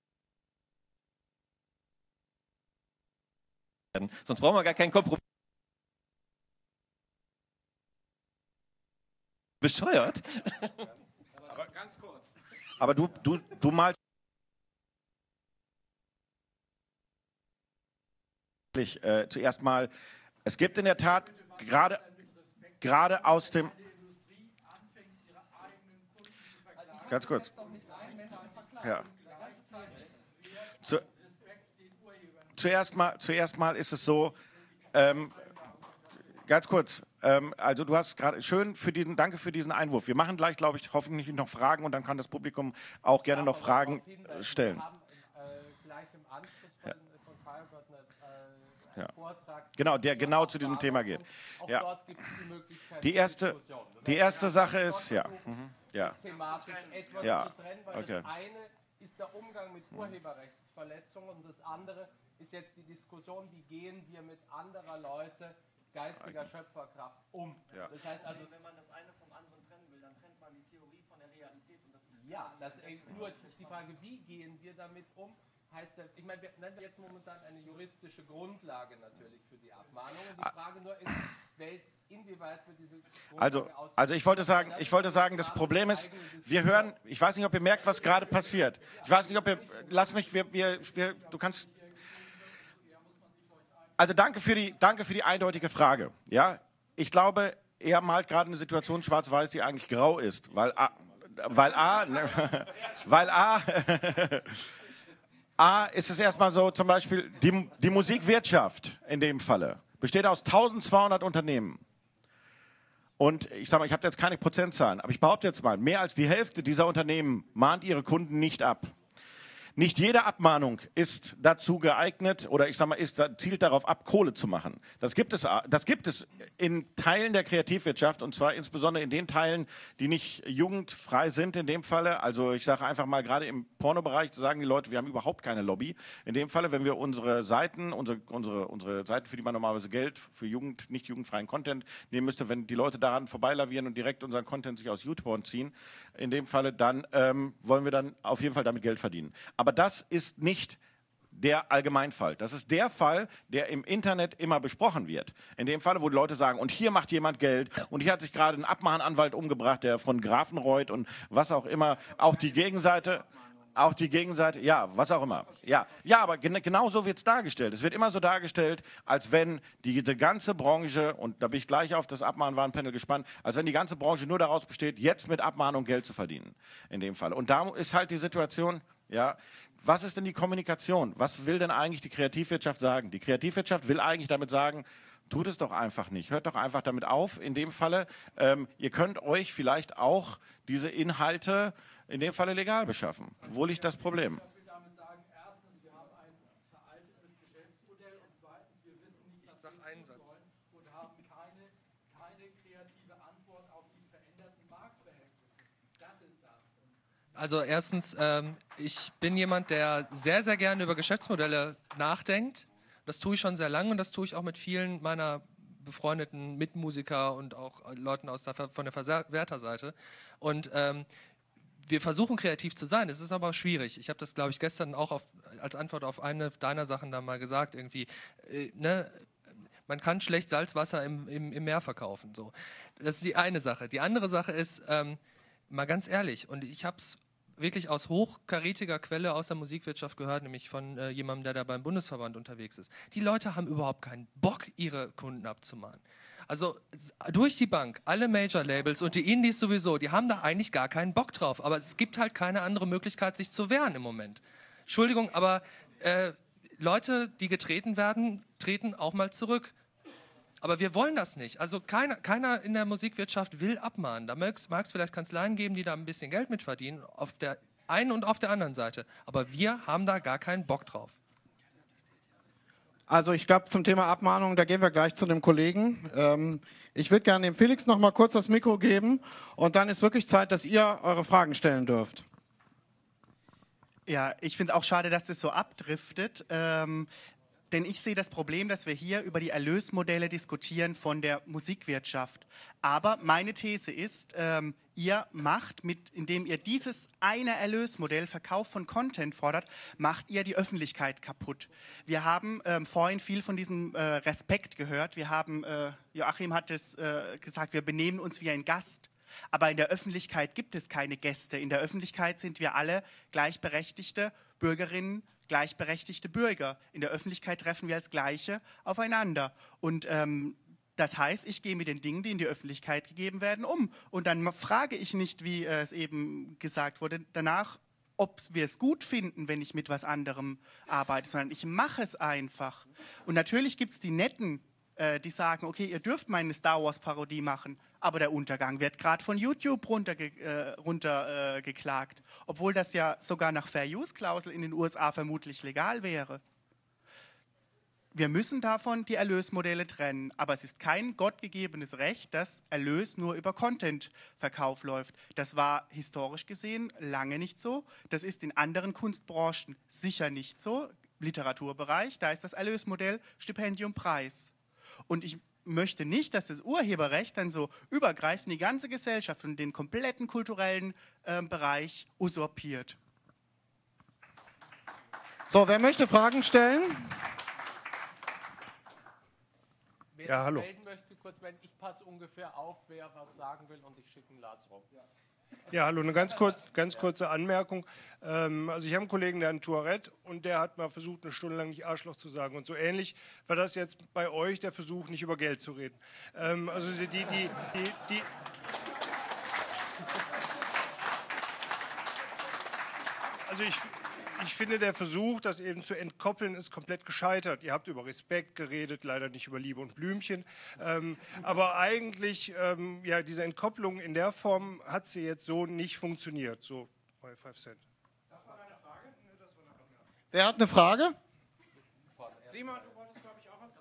Sonst brauchen wir gar keinen Kompromiss. bescheuert? Aber ganz kurz. Aber du, du, du malst äh, zuerst mal, es gibt in der Tat gerade gerade aus dem ganz kurz. Ja. Zu, zuerst mal, zuerst mal ist es so, ähm, ganz kurz, ähm, also du hast gerade schön für diesen, danke für diesen Einwurf. Wir machen gleich, glaube ich, hoffentlich noch Fragen und dann kann das Publikum auch gerne noch Fragen stellen. Ja. Ja. Genau, der genau zu diesem Thema geht. Ja. Die erste, die erste Sache ist, ja, mhm. ja. Ja. Okay. Das eine ist der Umgang mit Urheberrechtsverletzungen und das andere ist jetzt die Diskussion, wie gehen wir mit anderer Leute geistiger Schöpferkraft um. Ja. Das heißt also, wenn man das eine vom anderen trennen will, dann trennt man die Theorie von der Realität und das ist ja, das ist nur die Frage, wie gehen wir damit um? Heißt, ich meine, wir nennen jetzt momentan eine juristische Grundlage natürlich für die Abmahnung. Und die Frage nur ist, wel, inwieweit wird diese Grundlage Also, also ich wollte sagen, ich wollte sagen, das Problem ist, wir hören, ich weiß nicht, ob ihr merkt, was gerade passiert. Ich weiß nicht, ob ihr, lass mich, wir, wir, wir, du kannst, also danke für die, danke für die eindeutige Frage. Ja, ich glaube, er malt gerade eine Situation schwarz-weiß, die eigentlich grau ist, weil A, weil A, ne, weil A, A ist es erstmal so, zum Beispiel die, die Musikwirtschaft in dem Falle besteht aus eintausendzweihundert Unternehmen. Und ich sage mal, ich habe jetzt keine Prozentzahlen, aber ich behaupte jetzt mal, mehr als die Hälfte dieser Unternehmen mahnt ihre Kunden nicht ab. Nicht jede Abmahnung ist dazu geeignet oder ich sage mal, ist, zielt darauf ab, Kohle zu machen. Das gibt es, das gibt es in Teilen der Kreativwirtschaft und zwar insbesondere in den Teilen, die nicht jugendfrei sind in dem Falle. Also ich sage einfach mal, gerade im Pornobereich sagen die Leute, wir haben überhaupt keine Lobby. In dem Falle, wenn wir unsere Seiten, unsere, unsere, unsere Seiten, für die man normalerweise Geld für Jugend, nicht jugendfreien Content nehmen müsste, wenn die Leute daran vorbeilavieren und direkt unseren Content sich aus YouPorn ziehen, in dem Falle, dann ähm, wollen wir dann auf jeden Fall damit Geld verdienen. Aber das ist nicht der Allgemeinfall. Das ist der Fall, der im Internet immer besprochen wird. In dem Fall, wo die Leute sagen, und hier macht jemand Geld und hier hat sich gerade ein Abmahnanwalt umgebracht, der von Grafenreuth und was auch immer, auch die Gegenseite, auch die Gegenseite, ja, was auch immer. Ja, ja, aber gen genau so wird es dargestellt. Es wird immer so dargestellt, als wenn die, die ganze Branche, und da bin ich gleich auf das Abmahnwarnpanel gespannt, als wenn die ganze Branche nur daraus besteht, jetzt mit Abmahnung Geld zu verdienen. In dem Fall. Und da ist halt die Situation, ja, was ist denn die Kommunikation? Was will denn eigentlich die Kreativwirtschaft sagen? Die Kreativwirtschaft will eigentlich damit sagen, tut es doch einfach nicht. Hört doch einfach damit auf. In dem Falle, ähm, ihr könnt euch vielleicht auch diese Inhalte in dem Falle legal beschaffen. Wo liegt das Problem? ich sage einen Satz. und haben keine, keine kreative Antwort auf die veränderten Marktverhältnisse. Das ist das. Also erstens, ähm, ich bin jemand, der sehr, sehr gerne über Geschäftsmodelle nachdenkt. Das tue ich schon sehr lange und das tue ich auch mit vielen meiner befreundeten Mitmusiker und auch Leuten aus der, von der Verwerterseite. Und ähm, wir versuchen kreativ zu sein, es ist aber schwierig. Ich habe das, glaube ich, gestern auch auf, als Antwort auf eine deiner Sachen da mal gesagt, irgendwie, äh, ne, man kann schlecht Salzwasser im, im, im Meer verkaufen. So. Das ist die eine Sache. Die andere Sache ist, ähm, mal ganz ehrlich, und ich habe es wirklich aus hochkarätiger Quelle aus der Musikwirtschaft gehört, nämlich von äh, jemandem, der da beim Bundesverband unterwegs ist. Die Leute haben überhaupt keinen Bock, ihre Kunden abzumahnen. Also durch die Bank, alle Major-Labels und die Indies sowieso, die haben da eigentlich gar keinen Bock drauf. Aber es gibt halt keine andere Möglichkeit, sich zu wehren im Moment. Entschuldigung, aber äh, Leute, die getreten werden, treten auch mal zurück. Aber wir wollen das nicht. Also keiner, keiner in der Musikwirtschaft will abmahnen. Da mag es vielleicht Kanzleien geben, die da ein bisschen Geld mit verdienen, auf der einen und auf der anderen Seite. Aber wir haben da gar keinen Bock drauf. Also ich glaube, zum Thema Abmahnung, da gehen wir gleich zu dem Kollegen. Ähm, ich würde gerne dem Felix noch mal kurz das Mikro geben und dann ist wirklich Zeit, dass ihr eure Fragen stellen dürft. Ja, ich finde es auch schade, dass das so abdriftet. Ähm, Denn ich sehe das Problem, dass wir hier über die Erlösmodelle diskutieren von der Musikwirtschaft. Aber meine These ist, ähm, ihr macht, mit, indem ihr dieses eine Erlösmodell, Verkauf von Content fordert, macht ihr die Öffentlichkeit kaputt. Wir haben ähm, vorhin viel von diesem äh, Respekt gehört. Wir haben, äh, Joachim hat es äh, gesagt, wir benehmen uns wie ein Gast. Aber in der Öffentlichkeit gibt es keine Gäste. In der Öffentlichkeit sind wir alle gleichberechtigte Bürgerinnen, gleichberechtigte Bürger. In der Öffentlichkeit treffen wir als Gleiche aufeinander. Und ähm, das heißt, ich gehe mit den Dingen, die in die Öffentlichkeit gegeben werden, um. Und dann frage ich nicht, wie äh, es eben gesagt wurde, danach, ob wir es gut finden, wenn ich mit was anderem arbeite, sondern ich mache es einfach. Und natürlich gibt es die Netten, äh, die sagen, okay, ihr dürft meine Star Wars-Parodie machen, aber der Untergang wird gerade von YouTube runtergeklagt, äh, runter, äh, obwohl das ja sogar nach Fair-Use-Klausel in den U S A vermutlich legal wäre. Wir müssen davon die Erlösmodelle trennen, aber es ist kein gottgegebenes Recht, dass Erlös nur über Content-Verkauf läuft. Das war historisch gesehen lange nicht so. Das ist in anderen Kunstbranchen sicher nicht so. Literaturbereich, da ist das Erlösmodell Stipendium-Preis. Und ich möchte nicht, dass das Urheberrecht dann so übergreifend die ganze Gesellschaft und den kompletten kulturellen äh, Bereich usurpiert. So, wer möchte Fragen stellen? Wer Ja, sich hallo. melden möchte, kurz melden. Ich passe ungefähr auf, wer was sagen will und ich schicke einen Lars rum. Ja. Ja, hallo, eine ganz, kurz, ganz kurze Anmerkung. Ähm, also ich habe einen Kollegen, der hat einen Tourette und der hat mal versucht, eine Stunde lang nicht Arschloch zu sagen. Und so ähnlich war das jetzt bei euch der Versuch, nicht über Geld zu reden. Ähm, also die, die, die, die also ich, ich finde, der Versuch, das eben zu entkoppeln, ist komplett gescheitert. Ihr habt über Respekt geredet, leider nicht über Liebe und Blümchen. Ähm, aber eigentlich, ähm, ja, diese Entkopplung in der Form hat sie jetzt so nicht funktioniert. So bei Five Cent. Das war deine Frage? Nee, das war eine Frage. Wer hat eine Frage? Simon, du wolltest, glaube ich, auch was?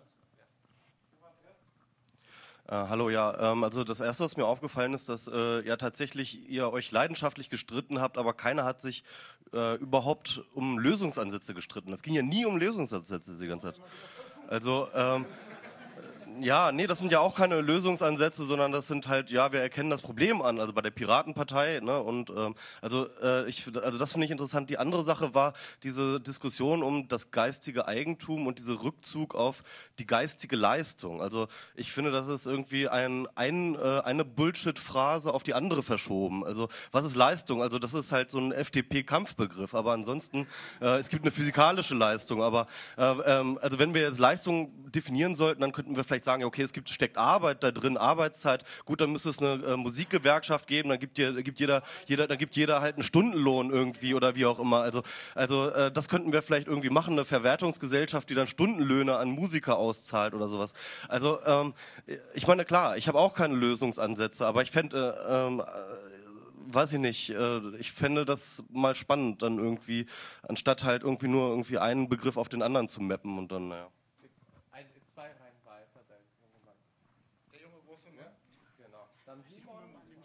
Äh, hallo, ja, ähm, also das Erste, was mir aufgefallen ist, dass äh, ja tatsächlich ihr euch leidenschaftlich gestritten habt, aber keiner hat sich äh, überhaupt um Lösungsansätze gestritten. Es ging ja nie um Lösungsansätze die ganze Zeit. Also, ähm, ja, nee, das sind ja auch keine Lösungsansätze, sondern das sind halt, ja, wir erkennen das Problem an, also bei der Piratenpartei, ne, und ähm, also, äh, ich, also das finde ich interessant. Die andere Sache war diese Diskussion um das geistige Eigentum und dieser Rückzug auf die geistige Leistung. Also ich finde, das ist irgendwie ein, ein, äh, eine Bullshit-Phrase auf die andere verschoben. Also was ist Leistung? Also das ist halt so ein F D P-Kampfbegriff, aber ansonsten, äh, es gibt eine physikalische Leistung, aber äh, ähm, also wenn wir jetzt Leistung definieren sollten, dann könnten wir vielleicht sagen, okay, es gibt, steckt Arbeit da drin, Arbeitszeit. Gut, dann müsste es eine äh, Musikgewerkschaft geben, dann gibt, dir, gibt jeder, jeder, dann gibt jeder halt einen Stundenlohn irgendwie oder wie auch immer. Also, also äh, das könnten wir vielleicht irgendwie machen, eine Verwertungsgesellschaft, die dann Stundenlöhne an Musiker auszahlt oder sowas. Also ähm, ich meine, klar, ich habe auch keine Lösungsansätze, aber ich fände, äh, ähm, weiß ich nicht, äh, ich fände das mal spannend, dann irgendwie, anstatt halt irgendwie nur irgendwie einen Begriff auf den anderen zu mappen und dann, naja. Ein, zwei Reihen weiter, der junge Mann. Der junge große Mann? Genau. Dann Simon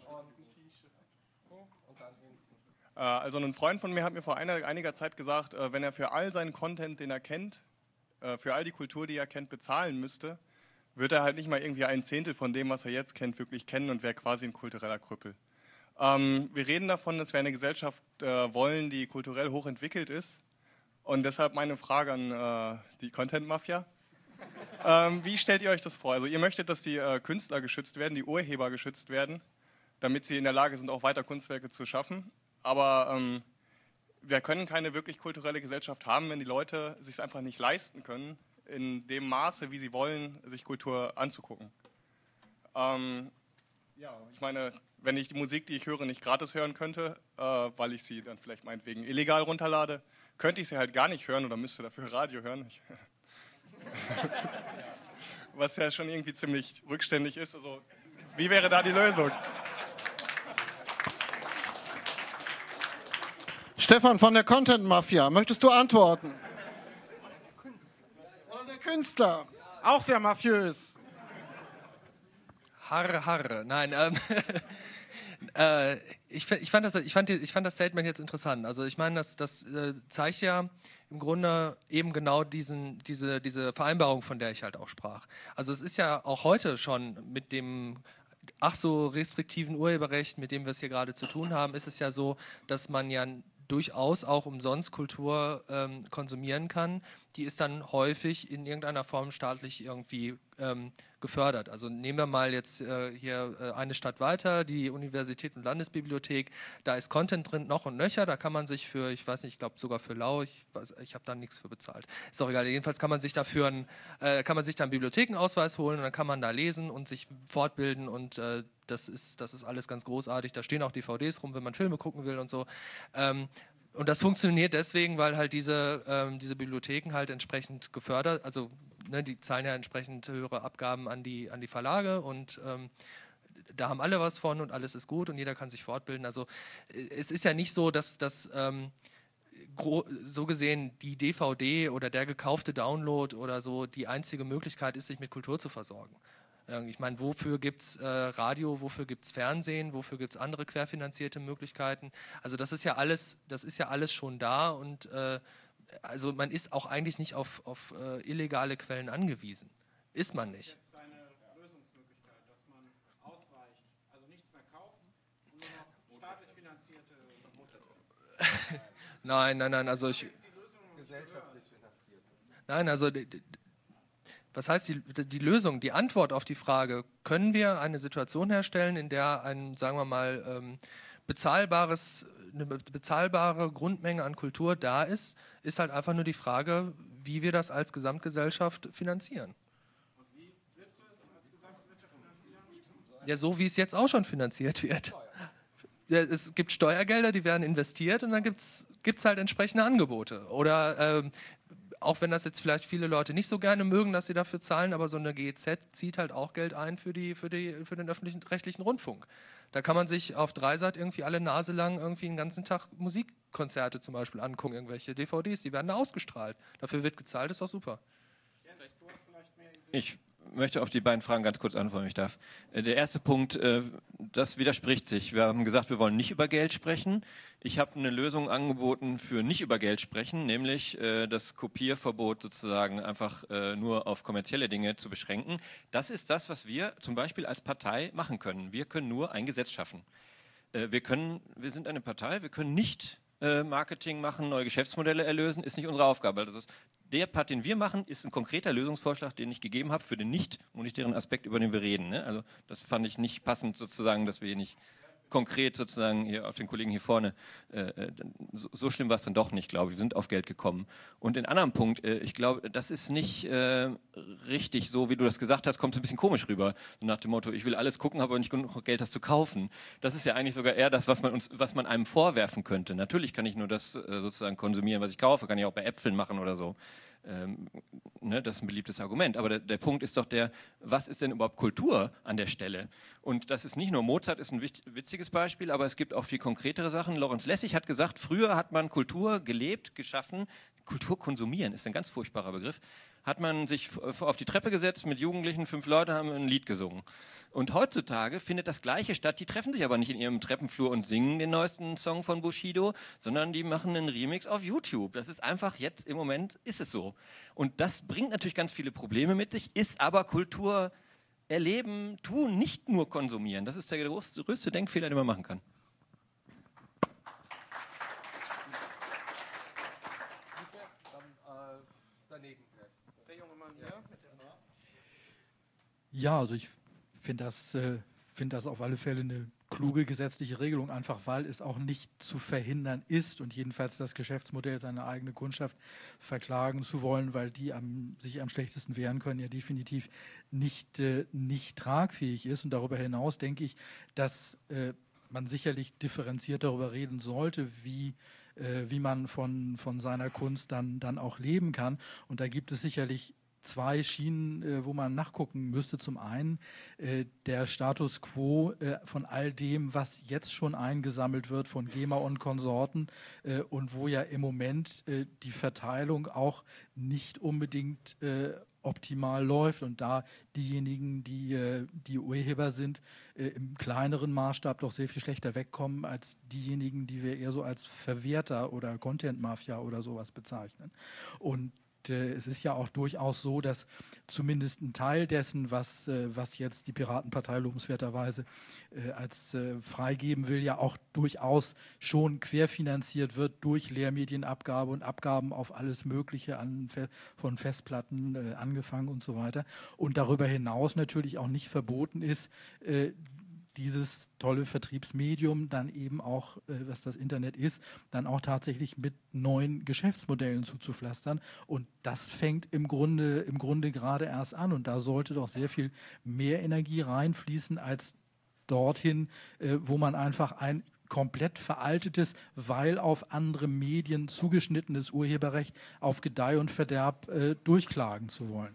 und, und dann hinten. Äh, also ein Freund von mir hat mir vor einer, einiger Zeit gesagt, äh, wenn er für all seinen Content, den er kennt, äh, für all die Kultur, die er kennt, bezahlen müsste, wird er halt nicht mal irgendwie ein Zehntel von dem, was er jetzt kennt, wirklich kennen und wäre quasi ein kultureller Krüppel. Ähm, wir reden davon, dass wir eine Gesellschaft äh, wollen, die kulturell hochentwickelt ist. Und deshalb meine Frage an äh, die Content-Mafia. Ähm, wie stellt ihr euch das vor? Also ihr möchtet, dass die äh, Künstler geschützt werden, die Urheber geschützt werden, damit sie in der Lage sind, auch weiter Kunstwerke zu schaffen. Aber ähm, wir können keine wirklich kulturelle Gesellschaft haben, wenn die Leute sich es einfach nicht leisten können, in dem Maße, wie sie wollen, sich Kultur anzugucken. Ähm, ja, ich meine, wenn ich die Musik, die ich höre, nicht gratis hören könnte, äh, weil ich sie dann vielleicht meinetwegen illegal runterlade, könnte ich sie halt gar nicht hören oder müsste dafür Radio hören. Ich was ja schon irgendwie ziemlich rückständig ist. Also, wie wäre da die Lösung? Stefan von der Content Mafia, möchtest du antworten? Oder der Künstler, auch sehr mafiös. Harre, harre. Nein, ähm, äh, ich, ich, fand das, ich, fand die, ich fand das Statement jetzt interessant. Also ich meine, das, das äh, zeigt ja im Grunde eben genau diesen, diese, diese Vereinbarung, von der ich halt auch sprach. Also es ist ja auch heute schon mit dem ach so restriktiven Urheberrecht, mit dem wir es hier gerade zu tun haben, ist es ja so, dass man ja durchaus auch umsonst Kultur ähm, konsumieren kann. Die ist dann häufig in irgendeiner Form staatlich irgendwie ähm, gefördert. Also nehmen wir mal jetzt äh, hier äh, eine Stadt weiter, die Universität und Landesbibliothek, da ist Content drin noch und nöcher, da kann man sich für, ich weiß nicht, ich glaube sogar für lau, ich, ich habe da nichts für bezahlt, ist doch egal, jedenfalls kann man sich dafür einen, äh, kann man sich da einen Bibliothekenausweis holen und dann kann man da lesen und sich fortbilden und äh, das ist, das ist alles ganz großartig, da stehen auch D V Ds rum, wenn man Filme gucken will und so. Ähm, Und das funktioniert deswegen, weil halt diese, ähm, diese Bibliotheken halt entsprechend gefördert, also ne, die zahlen ja entsprechend höhere Abgaben an die, an die Verlage und ähm, da haben alle was von und alles ist gut und jeder kann sich fortbilden. Also es ist ja nicht so, dass, dass ähm, so gesehen die D V D oder der gekaufte Download oder so die einzige Möglichkeit ist, sich mit Kultur zu versorgen. Ich meine, wofür gibt es äh, Radio, wofür gibt es Fernsehen, wofür gibt es andere querfinanzierte Möglichkeiten? Also das ist ja alles, das ist ja alles schon da und äh, also man ist auch eigentlich nicht auf, auf äh, illegale Quellen angewiesen. Ist man nicht. Das ist eine Lösungsmöglichkeit, dass man ausweicht, also nichts mehr kaufen und nur noch staatlich finanzierte Mutter. Nein, nein, nein, also ich... Gesellschaftlich finanziert. Nein, also... Was heißt die, die Lösung, die Antwort auf die Frage, können wir eine Situation herstellen, in der ein, sagen wir mal, ähm, bezahlbares, eine bezahlbare Grundmenge an Kultur da ist, ist halt einfach nur die Frage, wie wir das als Gesamtgesellschaft finanzieren. Und wie willst du es als Gesamtgesellschaft finanzieren? Ja, so wie es jetzt auch schon finanziert wird. Ja, es gibt Steuergelder, die werden investiert und dann gibt es halt entsprechende Angebote. Oder ähm, auch wenn das jetzt vielleicht viele Leute nicht so gerne mögen, dass sie dafür zahlen, aber so eine G E Z zieht halt auch Geld ein für, die, für, die, für den öffentlichen rechtlichen Rundfunk. Da kann man sich auf Dreisat irgendwie alle Nase lang irgendwie den ganzen Tag Musikkonzerte zum Beispiel angucken, irgendwelche D V Ds, die werden da ausgestrahlt. Dafür wird gezahlt, ist doch super. Ich möchte auf die beiden Fragen ganz kurz antworten, wenn ich darf. Der erste Punkt, das widerspricht sich. Wir haben gesagt, wir wollen nicht über Geld sprechen. Ich habe eine Lösung angeboten für nicht über Geld sprechen, nämlich das Kopierverbot sozusagen einfach nur auf kommerzielle Dinge zu beschränken. Das ist das, was wir zum Beispiel als Partei machen können. Wir können nur ein Gesetz schaffen. Wir können, wir sind eine Partei, wir können nicht Marketing machen, neue Geschäftsmodelle erlösen, ist nicht unsere Aufgabe. Also das ist der Part, den wir machen, ist ein konkreter Lösungsvorschlag, den ich gegeben habe für den nicht monetären Aspekt, über den wir reden. Ne? Also das fand ich nicht passend sozusagen, dass wir hier nicht konkret sozusagen hier auf den Kollegen hier vorne, äh, so, so schlimm war es dann doch nicht, glaube ich. Wir sind auf Geld gekommen. Und den anderen Punkt, äh, ich glaube, das ist nicht äh, richtig so, wie du das gesagt hast, kommt es ein bisschen komisch rüber. So nach dem Motto, ich will alles gucken, habe aber nicht genug Geld, das zu kaufen. Das ist ja eigentlich sogar eher das, was man uns, was man einem vorwerfen könnte. Natürlich kann ich nur das äh, sozusagen konsumieren, was ich kaufe, kann ich auch bei Äpfeln machen oder so. Ähm, ne, das ist ein beliebtes Argument. Aber der, der Punkt ist doch der, was ist denn überhaupt Kultur an der Stelle? Und das ist nicht nur, Mozart ist ein witziges Beispiel, aber es gibt auch viel konkretere Sachen. Lorenz Lessig hat gesagt, früher hat man Kultur gelebt, geschaffen. Kultur konsumieren ist ein ganz furchtbarer Begriff. Hat man sich auf die Treppe gesetzt mit Jugendlichen, fünf Leute haben ein Lied gesungen. Und heutzutage findet das Gleiche statt. Die treffen sich aber nicht in ihrem Treppenflur und singen den neuesten Song von Bushido, sondern die machen einen Remix auf YouTube. Das ist einfach jetzt im Moment, ist es so. Und das bringt natürlich ganz viele Probleme mit sich, ist aber Kultur erleben, tun, nicht nur konsumieren. Das ist der größte, größte Denkfehler, den man machen kann. Ja, also ich finde das, äh, find das auf alle Fälle eine kluge gesetzliche Regelung, einfach weil es auch nicht zu verhindern ist und jedenfalls das Geschäftsmodell, seine eigene Kundschaft verklagen zu wollen, weil die am, sich am schlechtesten wehren können, ja definitiv nicht, äh, nicht tragfähig ist. Und darüber hinaus denke ich, dass äh, man sicherlich differenziert darüber reden sollte, wie äh, wie man von, von seiner Kunst dann, dann auch leben kann. Und da gibt es sicherlich zwei Schienen, äh, wo man nachgucken müsste. Zum einen äh, der Status quo äh, von all dem, was jetzt schon eingesammelt wird von GEMA und Konsorten äh, und wo ja im Moment äh, die Verteilung auch nicht unbedingt äh, optimal läuft und da diejenigen, die, äh, die Urheber sind, äh, im kleineren Maßstab doch sehr viel schlechter wegkommen als diejenigen, die wir eher so als Verwerter oder Content-Mafia oder sowas bezeichnen. Und äh, es ist ja auch durchaus so, dass zumindest ein Teil dessen, was, äh, was jetzt die Piratenpartei lobenswerterweise äh, als äh, freigeben will, ja auch durchaus schon querfinanziert wird durch Lehrmedienabgabe und Abgaben auf alles Mögliche an, von Festplatten äh, angefangen und so weiter. Und darüber hinaus natürlich auch nicht verboten ist, äh, dieses tolle Vertriebsmedium dann eben auch, äh, was das Internet ist, dann auch tatsächlich mit neuen Geschäftsmodellen zuzupflastern. Und das fängt im Grunde, im Grunde gerade erst an. Und da sollte doch sehr viel mehr Energie reinfließen als dorthin, äh, wo man einfach ein komplett veraltetes, weil auf andere Medien zugeschnittenes Urheberrecht auf Gedeih und Verderb äh, durchklagen zu wollen.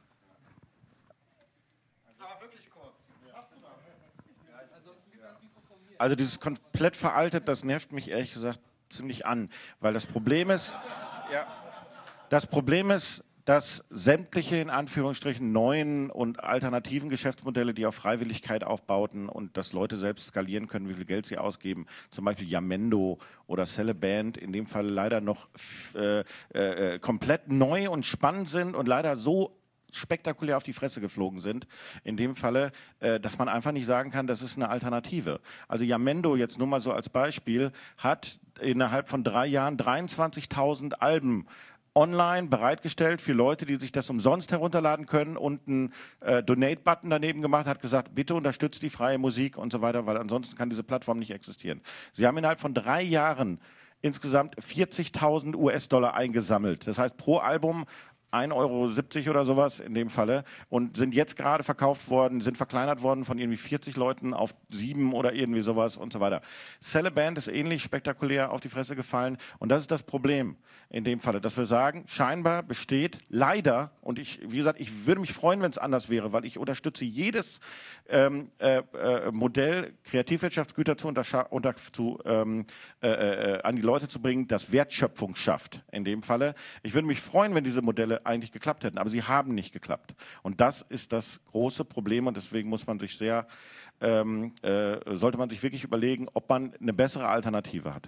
Also dieses komplett veraltet, das nervt mich ehrlich gesagt ziemlich an, weil das Problem ist, ja, das Problem ist, dass sämtliche in Anführungsstrichen neuen und alternativen Geschäftsmodelle, die auf Freiwilligkeit aufbauten und dass Leute selbst skalieren können, wie viel Geld sie ausgeben, zum Beispiel Yamendo oder Celeband, in dem Fall leider noch äh, äh, komplett neu und spannend sind und leider so spektakulär auf die Fresse geflogen sind, in dem Falle, äh, dass man einfach nicht sagen kann, das ist eine Alternative. Also Yamendo, jetzt nur mal so als Beispiel, hat innerhalb von drei Jahren dreiundzwanzigtausend Alben online bereitgestellt für Leute, die sich das umsonst herunterladen können und einen äh, Donate-Button daneben gemacht, hat gesagt, bitte unterstützt die freie Musik und so weiter, weil ansonsten kann diese Plattform nicht existieren. Sie haben innerhalb von drei Jahren insgesamt vierzigtausend US-Dollar eingesammelt. Das heißt, pro Album ein Euro siebzig oder sowas in dem Falle und sind jetzt gerade verkauft worden, sind verkleinert worden von irgendwie vierzig Leuten auf sieben oder irgendwie sowas und so weiter. Celeband ist ähnlich spektakulär auf die Fresse gefallen und das ist das Problem in dem Falle, dass wir sagen, scheinbar besteht leider, und ich, wie gesagt, ich würde mich freuen, wenn es anders wäre, weil ich unterstütze jedes ähm, äh, äh, Modell, Kreativwirtschaftsgüter zu, unter, zu ähm, äh, äh, an die Leute zu bringen, das Wertschöpfung schafft in dem Falle. Ich würde mich freuen, wenn diese Modelle eigentlich geklappt hätten, aber sie haben nicht geklappt. Und das ist das große Problem und deswegen muss man sich sehr, ähm, äh, sollte man sich wirklich überlegen, ob man eine bessere Alternative hat.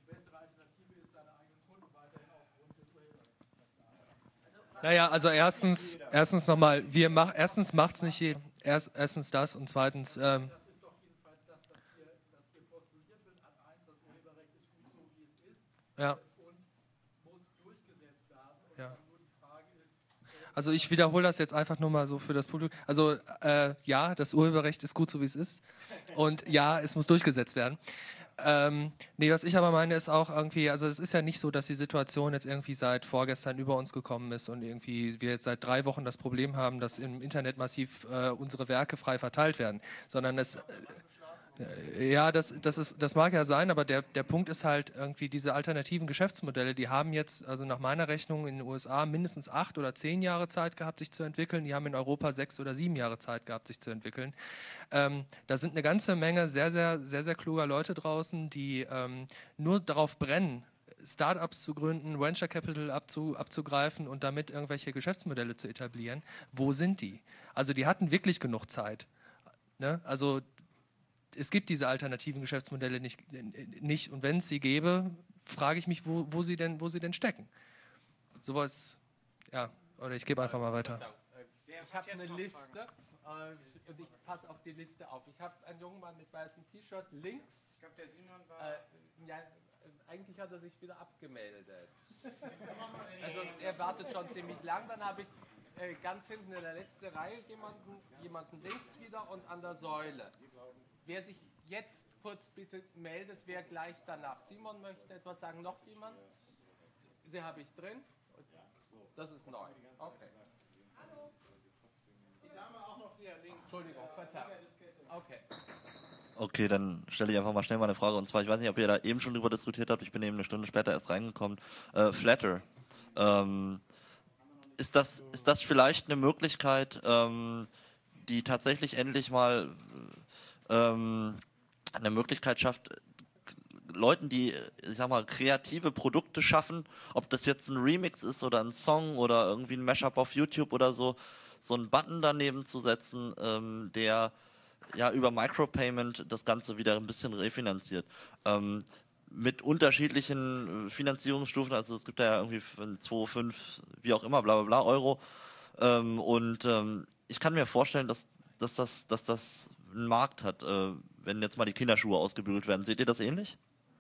Naja, also erstens, erstens nochmal, wir mach, erstens macht es nicht je, erst, erstens das und zweitens, ähm, ja. Ja. Also ich wiederhole das jetzt einfach nur mal so für das Publikum. Also äh, ja, das Urheberrecht ist gut so wie es ist und ja, es muss durchgesetzt werden. Ähm, nee, was ich aber meine ist auch irgendwie, also es ist ja nicht so, dass die Situation jetzt irgendwie seit vorgestern über uns gekommen ist und irgendwie wir jetzt seit drei Wochen das Problem haben, dass im Internet massiv äh, unsere Werke frei verteilt werden, sondern es... Äh, Ja, das, das, ist, das mag ja sein, aber der, der Punkt ist halt irgendwie, diese alternativen Geschäftsmodelle, die haben jetzt, also nach meiner Rechnung in den U S A mindestens acht oder zehn Jahre Zeit gehabt, sich zu entwickeln. Die haben in Europa sechs oder sieben Jahre Zeit gehabt, sich zu entwickeln. Ähm, da sind eine ganze Menge sehr, sehr, sehr, sehr kluger Leute draußen, die ähm, nur darauf brennen, Startups zu gründen, Venture Capital abzu, abzugreifen und damit irgendwelche Geschäftsmodelle zu etablieren. Wo sind die? Also die hatten wirklich genug Zeit. Ne? Also es gibt diese alternativen Geschäftsmodelle nicht, nicht. Und wenn es sie gäbe, frage ich mich, wo, wo, sie denn, wo sie denn stecken. Sowas, ja, oder ich gebe einfach mal weiter. Ich habe eine Liste äh, und ich passe auf die Liste auf. Ich habe einen jungen Mann mit weißem T-Shirt links. Ich glaube, der Simon war... Äh, ja, eigentlich hat er sich wieder abgemeldet. Also er wartet schon ziemlich lang. Dann habe ich äh, ganz hinten in der letzten Reihe jemanden, jemanden links wieder und an der Säule. Wer sich jetzt kurz bitte meldet, wer gleich danach. Simon möchte etwas sagen. Noch jemand? Sie habe ich drin. Das ist neu. Okay. Die Dame auch noch hier links. Entschuldigung, Verzeihung. Okay. Okay, dann stelle ich einfach mal schnell mal eine Frage. Und zwar, ich weiß nicht, ob ihr da eben schon drüber diskutiert habt. Ich bin eben eine Stunde später erst reingekommen. Äh, Flatter. Ähm, ist das, ist das vielleicht eine Möglichkeit, ähm, die tatsächlich endlich mal... Ähm, eine Möglichkeit schafft, Leuten, die, ich sag mal, kreative Produkte schaffen, ob das jetzt ein Remix ist oder ein Song oder irgendwie ein Mashup auf YouTube oder so, so einen Button daneben zu setzen, ähm, der ja über Micropayment das Ganze wieder ein bisschen refinanziert. Ähm, mit unterschiedlichen Finanzierungsstufen, also es gibt da ja irgendwie zwei, fünf, wie auch immer, bla bla bla Euro. Ähm, und ähm, ich kann mir vorstellen, dass, dass, das, dass das einen Markt hat, äh, wenn jetzt mal die Kinderschuhe ausgebügelt werden. Seht ihr das ähnlich?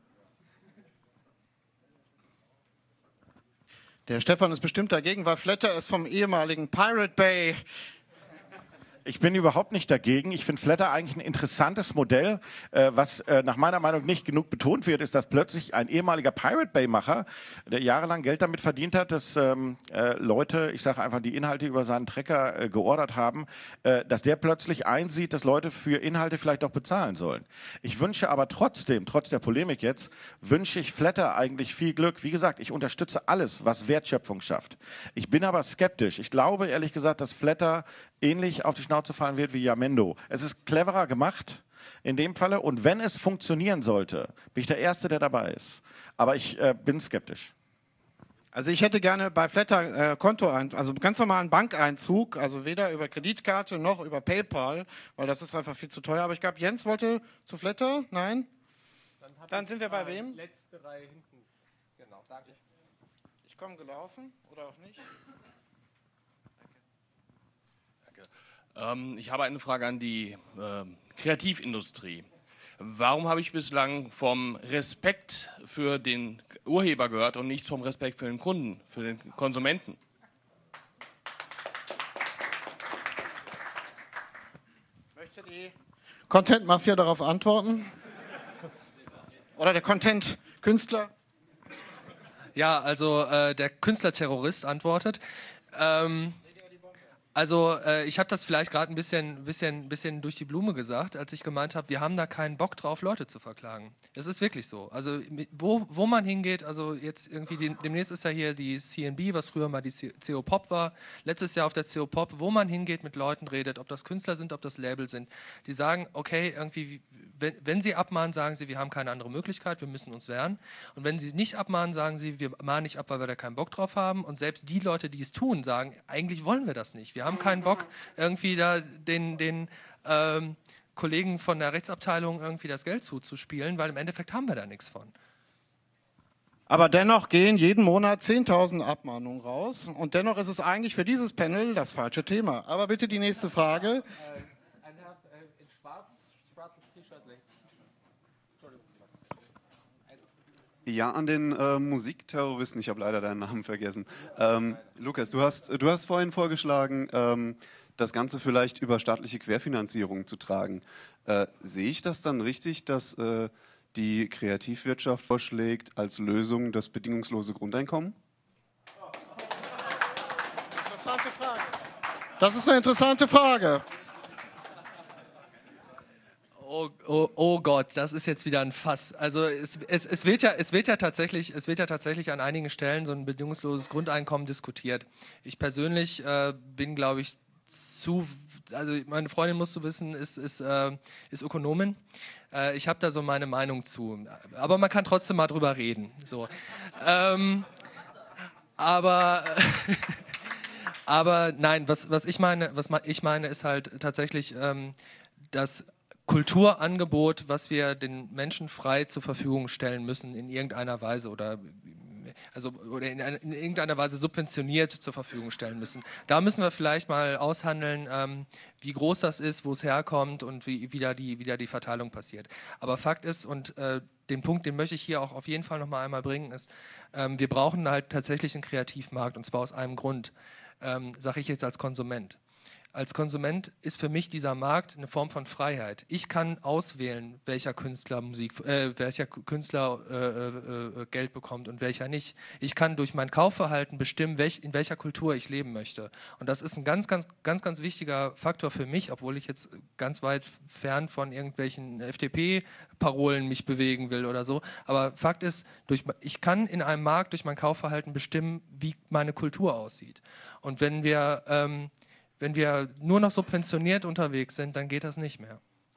Der Stefan ist bestimmt dagegen, weil Flatter ist vom ehemaligen Pirate Bay. Ich bin überhaupt nicht dagegen. Ich finde Flatter eigentlich ein interessantes Modell. Äh, was äh, nach meiner Meinung nicht genug betont wird, ist, dass plötzlich ein ehemaliger Pirate Bay-Macher, der jahrelang Geld damit verdient hat, dass ähm, äh, Leute, ich sage einfach, die Inhalte über seinen Trecker äh, geordert haben, äh, dass der plötzlich einsieht, dass Leute für Inhalte vielleicht auch bezahlen sollen. Ich wünsche aber trotzdem, trotz der Polemik jetzt, wünsche ich Flatter eigentlich viel Glück. Wie gesagt, ich unterstütze alles, was Wertschöpfung schafft. Ich bin aber skeptisch. Ich glaube ehrlich gesagt, dass Flatter ähnlich auf die Schnauze fallen wird wie Yamendo. Es ist cleverer gemacht in dem Falle und wenn es funktionieren sollte, bin ich der Erste, der dabei ist. Aber ich äh, bin skeptisch. Also ich hätte gerne bei Flatter äh, Konto, also ganz normalen Bankeinzug, also weder über Kreditkarte noch über PayPal, weil das ist einfach viel zu teuer. Aber ich glaube, Jens wollte zu Flatter? Nein? Dann, Dann sind wir bei wem? Letzte Reihe hinten. Genau, danke. Ich komme gelaufen oder auch nicht. Ähm, ich habe eine Frage an die äh, Kreativindustrie. Warum habe ich bislang vom Respekt für den Urheber gehört und nicht vom Respekt für den Kunden, für den Konsumenten? Möchte die Content Mafia darauf antworten? Oder der Content Künstler? Ja, also äh, der Künstlerterrorist antwortet. Ähm, Also äh, ich habe das vielleicht gerade ein bisschen, bisschen, bisschen durch die Blume gesagt, als ich gemeint habe, wir haben da keinen Bock drauf, Leute zu verklagen. Das ist wirklich so. Also wo, wo man hingeht, also jetzt irgendwie, die, demnächst ist ja hier die C N B, was früher mal die C O Pop war, letztes Jahr auf der C O Pop, wo man hingeht, mit Leuten redet, ob das Künstler sind, ob das Label sind, die sagen, okay, irgendwie, wenn, wenn sie abmahnen, sagen sie, wir haben keine andere Möglichkeit, wir müssen uns wehren. Und wenn sie nicht abmahnen, sagen sie, wir mahnen nicht ab, weil wir da keinen Bock drauf haben. Und selbst die Leute, die es tun, sagen, eigentlich wollen wir das nicht. Wir haben keinen Bock, irgendwie da den, den ähm, Kollegen von der Rechtsabteilung irgendwie das Geld zuzuspielen, weil im Endeffekt haben wir da nichts von. Aber dennoch gehen jeden Monat zehntausend Abmahnungen raus und dennoch ist es eigentlich für dieses Panel das falsche Thema. Aber bitte die nächste Frage. Ein Herr in schwarz, schwarzes T-Shirt links. Ja, an den äh, Musikterroristen, ich habe leider deinen Namen vergessen. Ähm, Lukas, du hast, du hast vorhin vorgeschlagen, ähm, das Ganze vielleicht über staatliche Querfinanzierung zu tragen. Äh, sehe ich das dann richtig, dass äh, die Kreativwirtschaft vorschlägt als Lösung das bedingungslose Grundeinkommen? Interessante Frage. Das ist eine interessante Frage. Oh, oh, oh Gott, das ist jetzt wieder ein Fass. Also es, es, es, wird ja, es, wird ja tatsächlich, es wird ja tatsächlich an einigen Stellen so ein bedingungsloses Grundeinkommen diskutiert. Ich persönlich äh, bin, glaube ich, zu, also meine Freundin, musst du wissen, ist, ist, äh, ist Ökonomin. Äh, ich habe da so meine Meinung zu. Aber man kann trotzdem mal drüber reden. So. Ähm, aber... aber nein, was, was, ich meine, was ich meine, ist halt tatsächlich ähm, das Kulturangebot, was wir den Menschen frei zur Verfügung stellen müssen in irgendeiner Weise oder, also, oder in, in irgendeiner Weise subventioniert zur Verfügung stellen müssen. Da müssen wir vielleicht mal aushandeln, ähm, wie groß das ist, wo es herkommt und wie, wie, da die, wie da die Verteilung passiert. Aber Fakt ist, und äh, den Punkt, den möchte ich hier auch auf jeden Fall noch mal einmal bringen, ist, ähm, wir brauchen halt tatsächlich einen Kreativmarkt und zwar aus einem Grund, ähm, sage ich jetzt als Konsument. Als Konsument ist für mich dieser Markt eine Form von Freiheit. Ich kann auswählen, welcher Künstler Musik, äh, welcher Künstler äh, äh, Geld bekommt und welcher nicht. Ich kann durch mein Kaufverhalten bestimmen, welch, in welcher Kultur ich leben möchte. Und das ist ein ganz, ganz, ganz, ganz wichtiger Faktor für mich, obwohl ich jetzt ganz weit fern von irgendwelchen F D P-Parolen mich bewegen will oder so. Aber Fakt ist, durch, ich kann in einem Markt durch mein Kaufverhalten bestimmen, wie meine Kultur aussieht. Und wenn wir ähm, Wenn wir nur noch subventioniert unterwegs sind, dann geht das nicht mehr.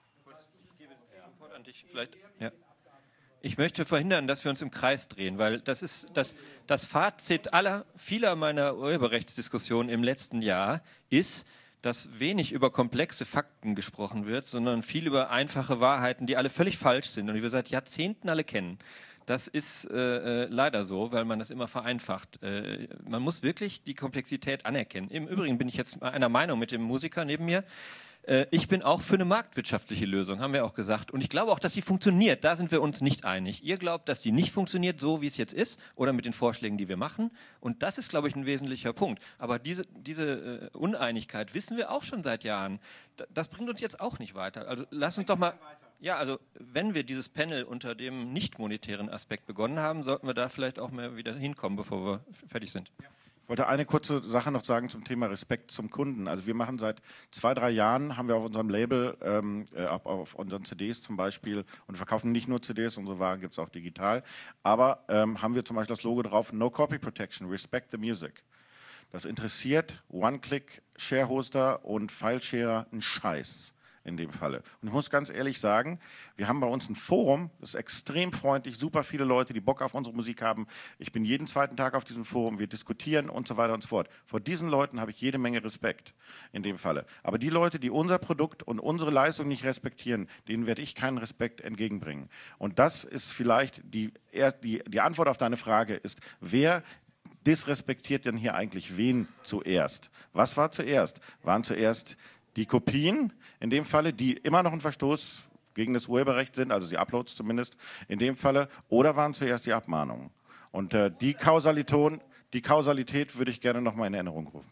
Ja. Ich möchte verhindern, dass wir uns im Kreis drehen, weil das ist das, das Fazit aller, vieler meiner Urheberrechtsdiskussionen im letzten Jahr ist, dass wenig über komplexe Fakten gesprochen wird, sondern viel über einfache Wahrheiten, die alle völlig falsch sind und die wir seit Jahrzehnten alle kennen. Das ist äh, äh, leider so, weil man das immer vereinfacht. Äh, man muss wirklich die Komplexität anerkennen. Im Übrigen bin ich jetzt einer Meinung mit dem Musiker neben mir. Äh, ich bin auch für eine marktwirtschaftliche Lösung, haben wir auch gesagt. Und ich glaube auch, dass sie funktioniert. Da sind wir uns nicht einig. Ihr glaubt, dass sie nicht funktioniert, so wie es jetzt ist, oder mit den Vorschlägen, die wir machen. Und das ist, glaube ich, ein wesentlicher Punkt. Aber diese, diese äh, Uneinigkeit wissen wir auch schon seit Jahren. D- das bringt uns jetzt auch nicht weiter. Also lass uns doch mal... Ja, also wenn wir dieses Panel unter dem nicht monetären Aspekt begonnen haben, sollten wir da vielleicht auch mal wieder hinkommen, bevor wir fertig sind. Ich wollte eine kurze Sache noch sagen zum Thema Respekt zum Kunden. Also wir machen seit zwei, drei Jahren, haben wir auf unserem Label, ähm, auf, auf unseren C Ds zum Beispiel, und verkaufen nicht nur C Ds, unsere Waren gibt es auch digital, aber ähm, haben wir zum Beispiel das Logo drauf, No Copy Protection, Respect the Music. Das interessiert One-Click, Sharehoster und Fileshare einen Scheiß. In dem Falle. Und ich muss ganz ehrlich sagen, wir haben bei uns ein Forum, das ist extrem freundlich, super viele Leute, die Bock auf unsere Musik haben. Ich bin jeden zweiten Tag auf diesem Forum, wir diskutieren und so weiter und so fort. Vor diesen Leuten habe ich jede Menge Respekt in dem Falle. Aber die Leute, die unser Produkt und unsere Leistung nicht respektieren, denen werde ich keinen Respekt entgegenbringen. Und das ist vielleicht die, die, die Antwort auf deine Frage ist, wer disrespektiert denn hier eigentlich wen zuerst? Was war zuerst? Waren zuerst die Kopien, in dem Falle, die immer noch ein Verstoß gegen das Urheberrecht sind, also die Uploads zumindest, in dem Falle, oder waren zuerst die Abmahnungen? Und äh, die, Kausalität, die Kausalität würde ich gerne noch mal in Erinnerung rufen.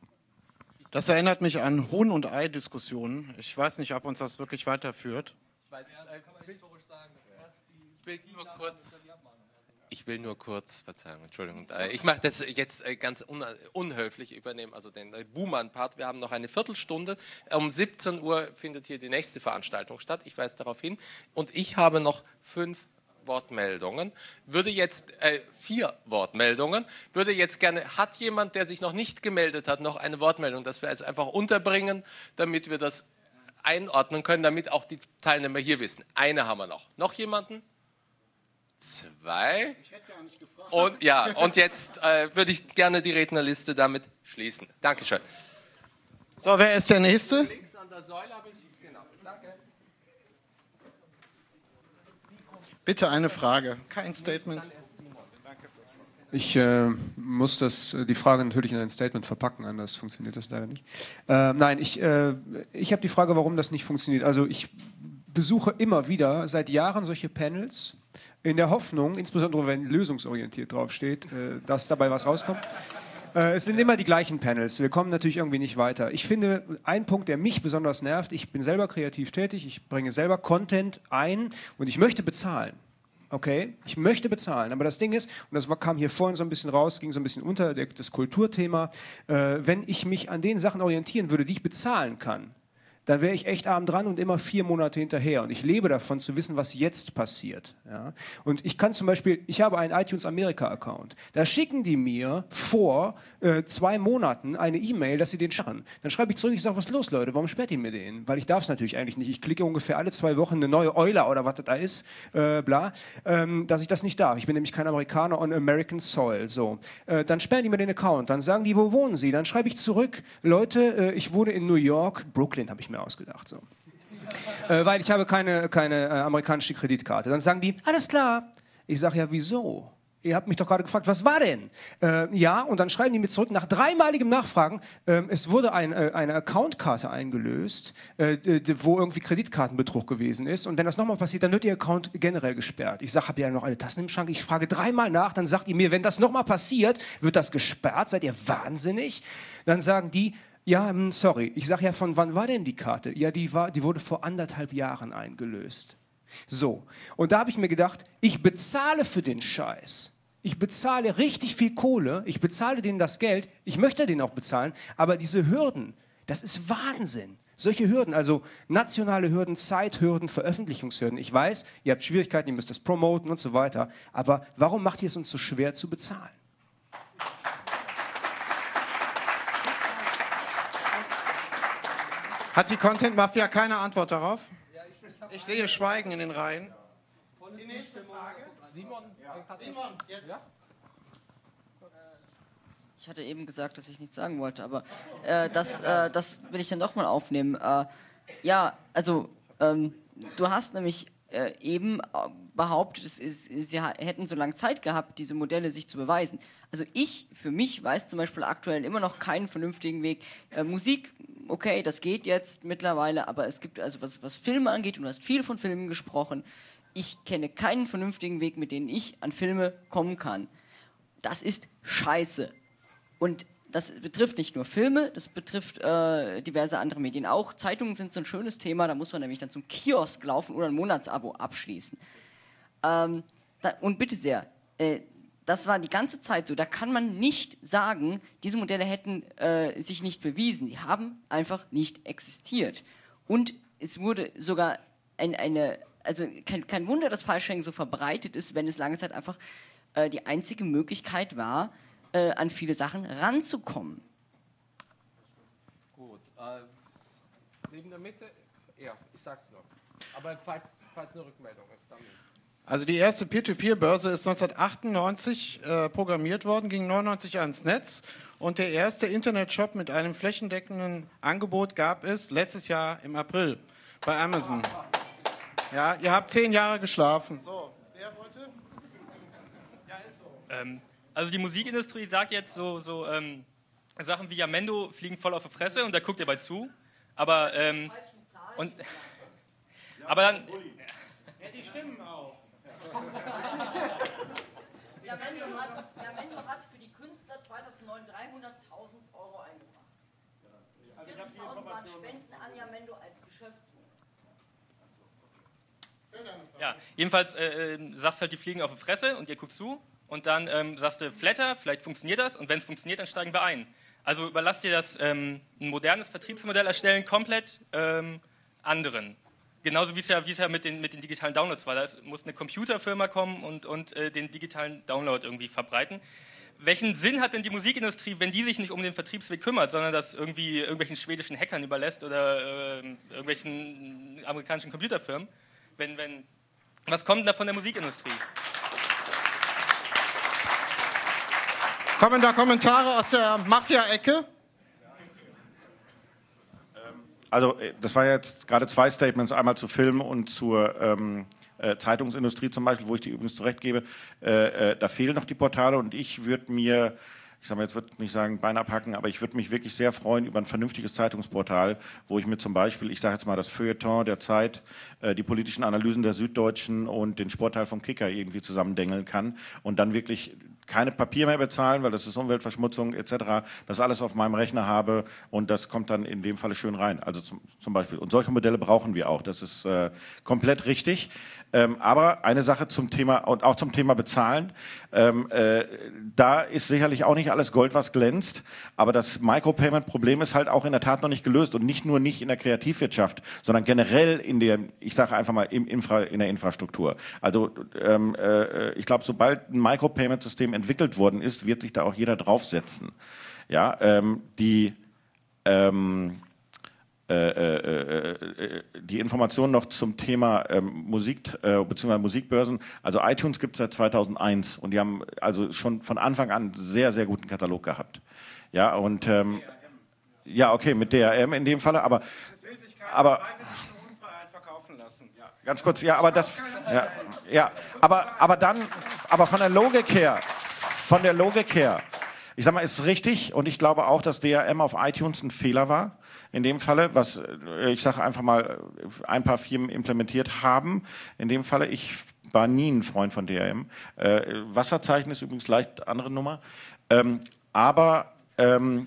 Das erinnert mich an Huhn- und Ei-Diskussionen. Ich weiß nicht, ob uns das wirklich weiterführt. Ich weiß, äh, kann man historisch sagen, dass erst die ich will nur kurz... Ich will nur kurz, Verzeihung, Entschuldigung, ich mache das jetzt ganz un unhöflich, übernehmen also den Buhmann-Part. Wir haben noch eine Viertelstunde. Um siebzehn Uhr findet hier die nächste Veranstaltung statt. Ich weise darauf hin. Und ich habe noch fünf Wortmeldungen. Würde jetzt, äh, vier Wortmeldungen. Würde jetzt gerne, hat jemand, der sich noch nicht gemeldet hat, noch eine Wortmeldung, dass wir jetzt einfach unterbringen, damit wir das einordnen können, damit auch die Teilnehmer hier wissen. Eine haben wir noch. Noch jemanden? Zwei. Ich hätte gar nicht gefragt. Und, ja, und jetzt äh, würde ich gerne die Rednerliste damit schließen. Dankeschön. So, wer ist der Nächste? Links an der Säule habe ich, genau, danke. Bitte eine Frage, kein Statement. Ich äh, muss das, die Frage natürlich in ein Statement verpacken, anders funktioniert das leider nicht. Äh, nein, ich, äh, ich habe die Frage, warum das nicht funktioniert. Also ich besuche immer wieder seit Jahren solche Panels, in der Hoffnung, insbesondere wenn lösungsorientiert draufsteht, äh, dass dabei was rauskommt. Äh, es sind immer die gleichen Panels. Wir kommen natürlich irgendwie nicht weiter. Ich finde, ein Punkt, der mich besonders nervt, ich bin selber kreativ tätig, ich bringe selber Content ein und ich möchte bezahlen. Okay, ich möchte bezahlen, aber das Ding ist, und das kam hier vorhin so ein bisschen raus, ging so ein bisschen unter, das Kulturthema, äh, wenn ich mich an den Sachen orientieren würde, die ich bezahlen kann, dann wäre ich echt arm dran und immer vier Monate hinterher. Und ich lebe davon, zu wissen, was jetzt passiert. Ja? Und ich kann zum Beispiel, ich habe einen iTunes Amerika-Account. Da schicken die mir vor äh, zwei Monaten eine E-Mail, dass sie den sperren. Dann schreibe ich zurück, ich sage, was ist los, Leute, warum sperrt ihr mir den? Weil ich darf es natürlich eigentlich nicht. Ich klicke ungefähr alle zwei Wochen eine neue Euler oder was das da ist, äh, bla, ähm, dass ich das nicht darf. Ich bin nämlich kein Amerikaner on American Soil. So. Äh, dann sperren die mir den Account. Dann sagen die, wo wohnen sie? Dann schreibe ich zurück, Leute, äh, ich wohne in New York, Brooklyn habe ich mir ausgedacht, so. äh, weil ich habe keine, keine äh, amerikanische Kreditkarte. Dann sagen die, alles klar. Ich sage, ja, wieso? Ihr habt mich doch gerade gefragt, was war denn? Äh, ja, und dann schreiben die mir zurück, nach dreimaligem Nachfragen, äh, es wurde ein, äh, eine Accountkarte eingelöst, äh, wo irgendwie Kreditkartenbetrug gewesen ist. Und wenn das nochmal passiert, dann wird Ihr Account generell gesperrt. Ich sage, habt ihr ja noch alle Tassen im Schrank? Ich frage dreimal nach, dann sagt ihr mir, wenn das nochmal passiert, wird das gesperrt? Seid ihr wahnsinnig? Dann sagen die, ja, sorry, ich sage ja, von wann war denn die Karte? Ja, die, war, die wurde vor anderthalb Jahren eingelöst. So, und da habe ich mir gedacht, ich bezahle für den Scheiß. Ich bezahle richtig viel Kohle, ich bezahle denen das Geld, ich möchte denen auch bezahlen, aber diese Hürden, das ist Wahnsinn. Solche Hürden, also nationale Hürden, Zeithürden, Veröffentlichungshürden. Ich weiß, ihr habt Schwierigkeiten, ihr müsst das promoten und so weiter, aber warum macht ihr es uns so schwer zu bezahlen? Hat die Content Mafia keine Antwort darauf? Ich sehe Schweigen in den Reihen. Die nächste Frage. Simon, Simon, jetzt. Ich hatte eben gesagt, dass ich nichts sagen wollte, aber äh, das, äh, das will ich dann doch mal aufnehmen. Äh, ja, also ähm, du hast nämlich äh, eben behauptet, es ist, sie hätten so lange Zeit gehabt, diese Modelle sich zu beweisen. Also ich, für mich, weiß zum Beispiel aktuell immer noch keinen vernünftigen Weg. Äh, Musik, okay, das geht jetzt mittlerweile, aber es gibt, also was, was Filme angeht, und du hast viel von Filmen gesprochen, ich kenne keinen vernünftigen Weg, mit dem ich an Filme kommen kann. Das ist scheiße. Und das betrifft nicht nur Filme, das betrifft äh, diverse andere Medien auch. Zeitungen sind so ein schönes Thema, da muss man nämlich dann zum Kiosk laufen oder ein Monatsabo abschließen. Ähm, da, und bitte sehr, äh, das war die ganze Zeit so, da kann man nicht sagen, diese Modelle hätten äh, sich nicht bewiesen, sie haben einfach nicht existiert. Und es wurde sogar ein, eine, also kein, kein Wunder, dass File-Sharing so verbreitet ist, wenn es lange Zeit einfach äh, die einzige Möglichkeit war, Äh, an viele Sachen ranzukommen. Gut. Äh, neben der Mitte, ja, ich sag's noch. Aber falls, falls eine Rückmeldung ist, dann nicht. Also die erste Peer-to-Peer-Börse ist neunzehnhundertachtundneunzig äh, programmiert worden, ging neunundneunzig ans Netz. Und der erste Internetshop mit einem flächendeckenden Angebot gab es letztes Jahr im April bei Amazon. Ja, ihr habt zehn Jahre geschlafen. So, wer wollte? Ja, ist so. Ähm. Also die Musikindustrie sagt jetzt so, so ähm, Sachen wie Jamendo fliegen voll auf die Fresse und da guckt ihr bei zu. Aber, ähm, und, aber dann... Ja, die stimmen auch. Jamendo hat, Jamendo hat für die Künstler zweitausendneun dreihunderttausend Euro eingebracht. vierzigtausend waren Spenden an Jamendo als Geschäftsmodell. Ja, jedenfalls äh, sagst halt, die fliegen auf die Fresse und ihr guckt zu. Und dann ähm, sagst du, Flatter, vielleicht funktioniert das. Und wenn es funktioniert, dann steigen wir ein. Also überlass dir das, ähm, ein modernes Vertriebsmodell erstellen, komplett ähm, anderen. Genauso wie es ja, wie es ja mit, den, mit den digitalen Downloads war. Da ist, muss eine Computerfirma kommen und, und äh, den digitalen Download irgendwie verbreiten. Welchen Sinn hat denn die Musikindustrie, wenn die sich nicht um den Vertriebsweg kümmert, sondern das irgendwie irgendwelchen schwedischen Hackern überlässt oder äh, irgendwelchen amerikanischen Computerfirmen? Wenn, wenn, was kommt da von der Musikindustrie? Kommen da Kommentare aus der Mafia-Ecke? Also das waren jetzt gerade zwei Statements, einmal zu Film und zur ähm, äh, Zeitungsindustrie zum Beispiel, wo ich die übrigens zurecht gebe. Äh, äh, da fehlen noch die Portale und ich würde mir, ich sage mal, jetzt würde ich nicht sagen Bein abhacken, aber ich würde mich wirklich sehr freuen über ein vernünftiges Zeitungsportal, wo ich mir zum Beispiel, ich sage jetzt mal das Feuilleton der Zeit, äh, die politischen Analysen der Süddeutschen und den Sportteil vom Kicker irgendwie zusammendengeln kann und dann wirklich keine Papier mehr bezahlen, weil das ist Umweltverschmutzung et cetera, das alles auf meinem Rechner habe und das kommt dann in dem Falle schön rein. Also zum, zum Beispiel. Und solche Modelle brauchen wir auch. Das ist äh, komplett richtig. Ähm, aber eine Sache zum Thema und auch zum Thema Bezahlen. Ähm, äh, da ist sicherlich auch nicht alles Gold, was glänzt. Aber das Micropayment-Problem ist halt auch in der Tat noch nicht gelöst und nicht nur nicht in der Kreativwirtschaft, sondern generell in der, ich sage einfach mal im Infra, in der Infrastruktur. Also ähm, äh, ich glaube, sobald ein Micropayment-System entwickelt worden ist, wird sich da auch jeder draufsetzen. Ja, ähm, die, ähm, äh, äh, äh, die Informationen noch zum Thema ähm, Musik äh, bzw. Musikbörsen. Also iTunes gibt es seit zweitausendeins und die haben also schon von Anfang an einen sehr, sehr guten Katalog gehabt. Ja, und ähm, ja, okay, mit D R M in dem Falle, aber, aber ganz kurz, ja, aber das, ja, ja, aber, aber dann, aber von der Logik her, von der Logik her, ich sag mal, ist richtig und ich glaube auch, dass D R M auf iTunes ein Fehler war, in dem Falle, was, ich sage einfach mal, ein paar Firmen implementiert haben. In dem Falle, ich war nie ein Freund von D R M. Äh, Wasserzeichen ist übrigens leicht andere Nummer, ähm, aber, ähm,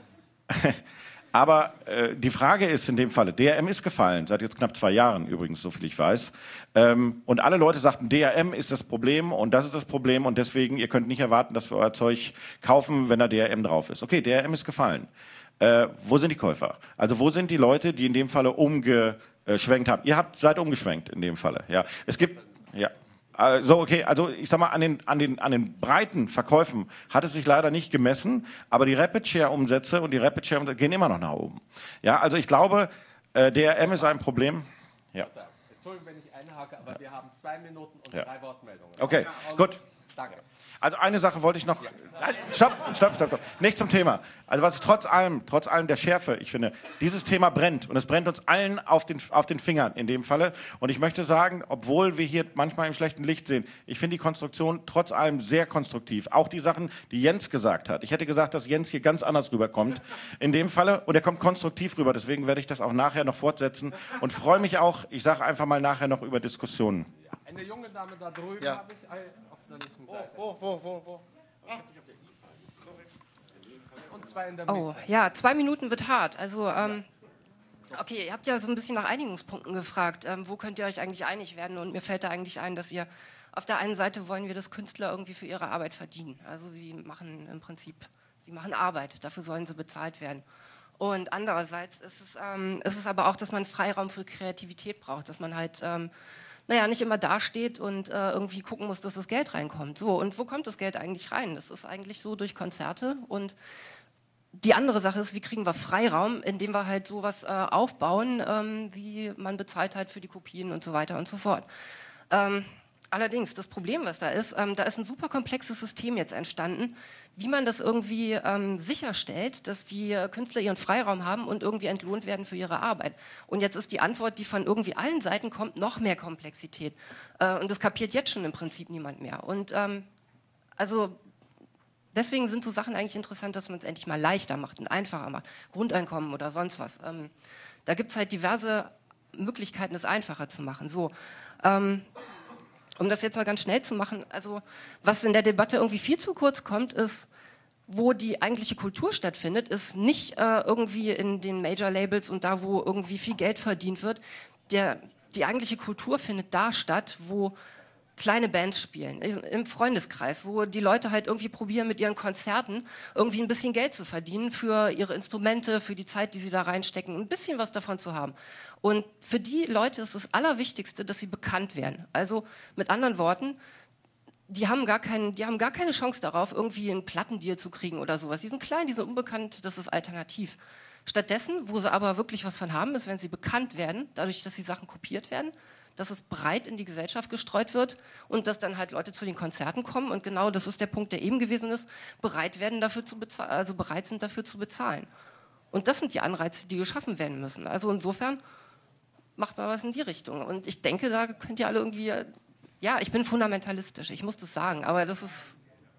Aber äh, die Frage ist in dem Falle, D R M ist gefallen, seit jetzt knapp zwei Jahren übrigens, soviel ich weiß. Ähm, und alle Leute sagten, D R M ist das Problem und das ist das Problem und deswegen, ihr könnt nicht erwarten, dass wir euer Zeug kaufen, wenn da D R M drauf ist. Okay, D R M ist gefallen. Äh, wo sind die Käufer? Also wo sind die Leute, die in dem Falle umgeschwenkt haben? Ihr habt seid umgeschwenkt in dem Falle. Ja, es gibt, ja. So, okay, also ich sag mal, an den, an, den, an den breiten Verkäufen hat es sich leider nicht gemessen, aber die Rapid-Share-Umsätze und die Rapid-Share-Umsätze gehen immer noch nach oben. Ja, also ich glaube, äh, D R M ist ein Problem. Ja. Entschuldigung, wenn ich einhake, aber ja. wir haben zwei Minuten und ja. drei Wortmeldungen. Okay, gut. Danke. Also eine Sache wollte ich noch. Nein, stopp, stopp, stopp, stopp. Nicht zum Thema. Also was ich trotz allem, trotz allem der Schärfe, ich finde, dieses Thema brennt und es brennt uns allen auf den, auf den Fingern in dem Falle. Und ich möchte sagen, obwohl wir hier manchmal im schlechten Licht sehen, ich finde die Konstruktion trotz allem sehr konstruktiv. Auch die Sachen, die Jens gesagt hat. Ich hätte gesagt, dass Jens hier ganz anders rüberkommt in dem Falle und er kommt konstruktiv rüber. Deswegen werde ich das auch nachher noch fortsetzen und freue mich auch, ich sage einfach mal nachher noch über Diskussionen. Eine junge Dame da drüben Ja. habe ich auf der linken Seite. Wo, wo, wo, wo? Und zwar in der Mitte. Oh, ja, zwei Minuten wird hart. Also, ähm, okay, ihr habt ja so ein bisschen nach Einigungspunkten gefragt. Ähm, wo könnt ihr euch eigentlich einig werden? Und mir fällt da eigentlich ein, dass ihr auf der einen Seite wollen wir, dass Künstler irgendwie für ihre Arbeit verdienen. Also sie machen im Prinzip, sie machen Arbeit, dafür sollen sie bezahlt werden. Und andererseits ist es, ähm, ist es aber auch, dass man Freiraum für Kreativität braucht, dass man halt ähm, naja, nicht immer dasteht und äh, irgendwie gucken muss, dass das Geld reinkommt. So, und wo kommt das Geld eigentlich rein? Das ist eigentlich so durch Konzerte. Und die andere Sache ist, wie kriegen wir Freiraum, indem wir halt sowas äh, aufbauen, ähm, wie man bezahlt halt für die Kopien und so weiter und so fort. Ähm, allerdings, das Problem, was da ist, ähm, da ist ein super komplexes System jetzt entstanden, wie man das irgendwie ähm, sicherstellt, dass die äh, Künstler ihren Freiraum haben und irgendwie entlohnt werden für ihre Arbeit. Und jetzt ist die Antwort, die von irgendwie allen Seiten kommt, noch mehr Komplexität. Äh, und das kapiert jetzt schon im Prinzip niemand mehr. Und ähm, also deswegen sind so Sachen eigentlich interessant, dass man es endlich mal leichter macht und einfacher macht. Grundeinkommen oder sonst was. Ähm, da gibt es halt diverse Möglichkeiten, es einfacher zu machen. So, ähm, um das jetzt mal ganz schnell zu machen, also was in der Debatte irgendwie viel zu kurz kommt, ist, wo die eigentliche Kultur stattfindet, ist nicht äh, irgendwie in den Major-Labels und da, wo irgendwie viel Geld verdient wird. Der, die eigentliche Kultur findet da statt, wo kleine Bands spielen, im Freundeskreis, wo die Leute halt irgendwie probieren, mit ihren Konzerten irgendwie ein bisschen Geld zu verdienen für ihre Instrumente, für die Zeit, die sie da reinstecken, ein bisschen was davon zu haben. Und für die Leute ist das Allerwichtigste, dass sie bekannt werden. Also mit anderen Worten, die haben gar keinen, die haben gar keine Chance darauf, irgendwie einen Plattendeal zu kriegen oder sowas. Die sind klein, die sind unbekannt, das ist alternativ. Stattdessen, wo sie aber wirklich was von haben, ist, wenn sie bekannt werden, dadurch, dass die Sachen kopiert werden, dass es breit in die Gesellschaft gestreut wird und dass dann halt Leute zu den Konzerten kommen und genau das ist der Punkt, der eben gewesen ist, bereit werden dafür zu bezahlen, also bereit sind dafür zu bezahlen. Und das sind die Anreize, die geschaffen werden müssen. Also insofern macht mal was in die Richtung. Und ich denke, da könnt ihr alle irgendwie, ja, ich bin fundamentalistisch, ich muss das sagen, aber das ist,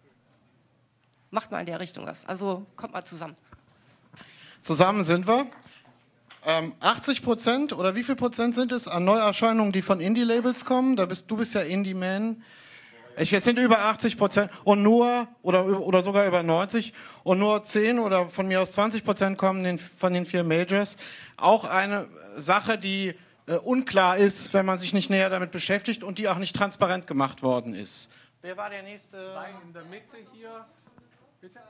macht mal in der Richtung was. Also kommt mal zusammen. Zusammen sind wir. Ähm, achtzig Prozent oder wie viel Prozent sind es an Neuerscheinungen, die von Indie-Labels kommen? Da bist, du bist ja Indie-Man. Ich, es sind über achtzig Prozent und nur, oder, oder sogar über neunzig und nur zehn oder von mir aus zwanzig Prozent kommen den, von den vier Majors. Auch eine Sache, die äh, unklar ist, wenn man sich nicht näher damit beschäftigt und die auch nicht transparent gemacht worden ist. Wer war der nächste? Zwei in der Mitte hier. Bitte?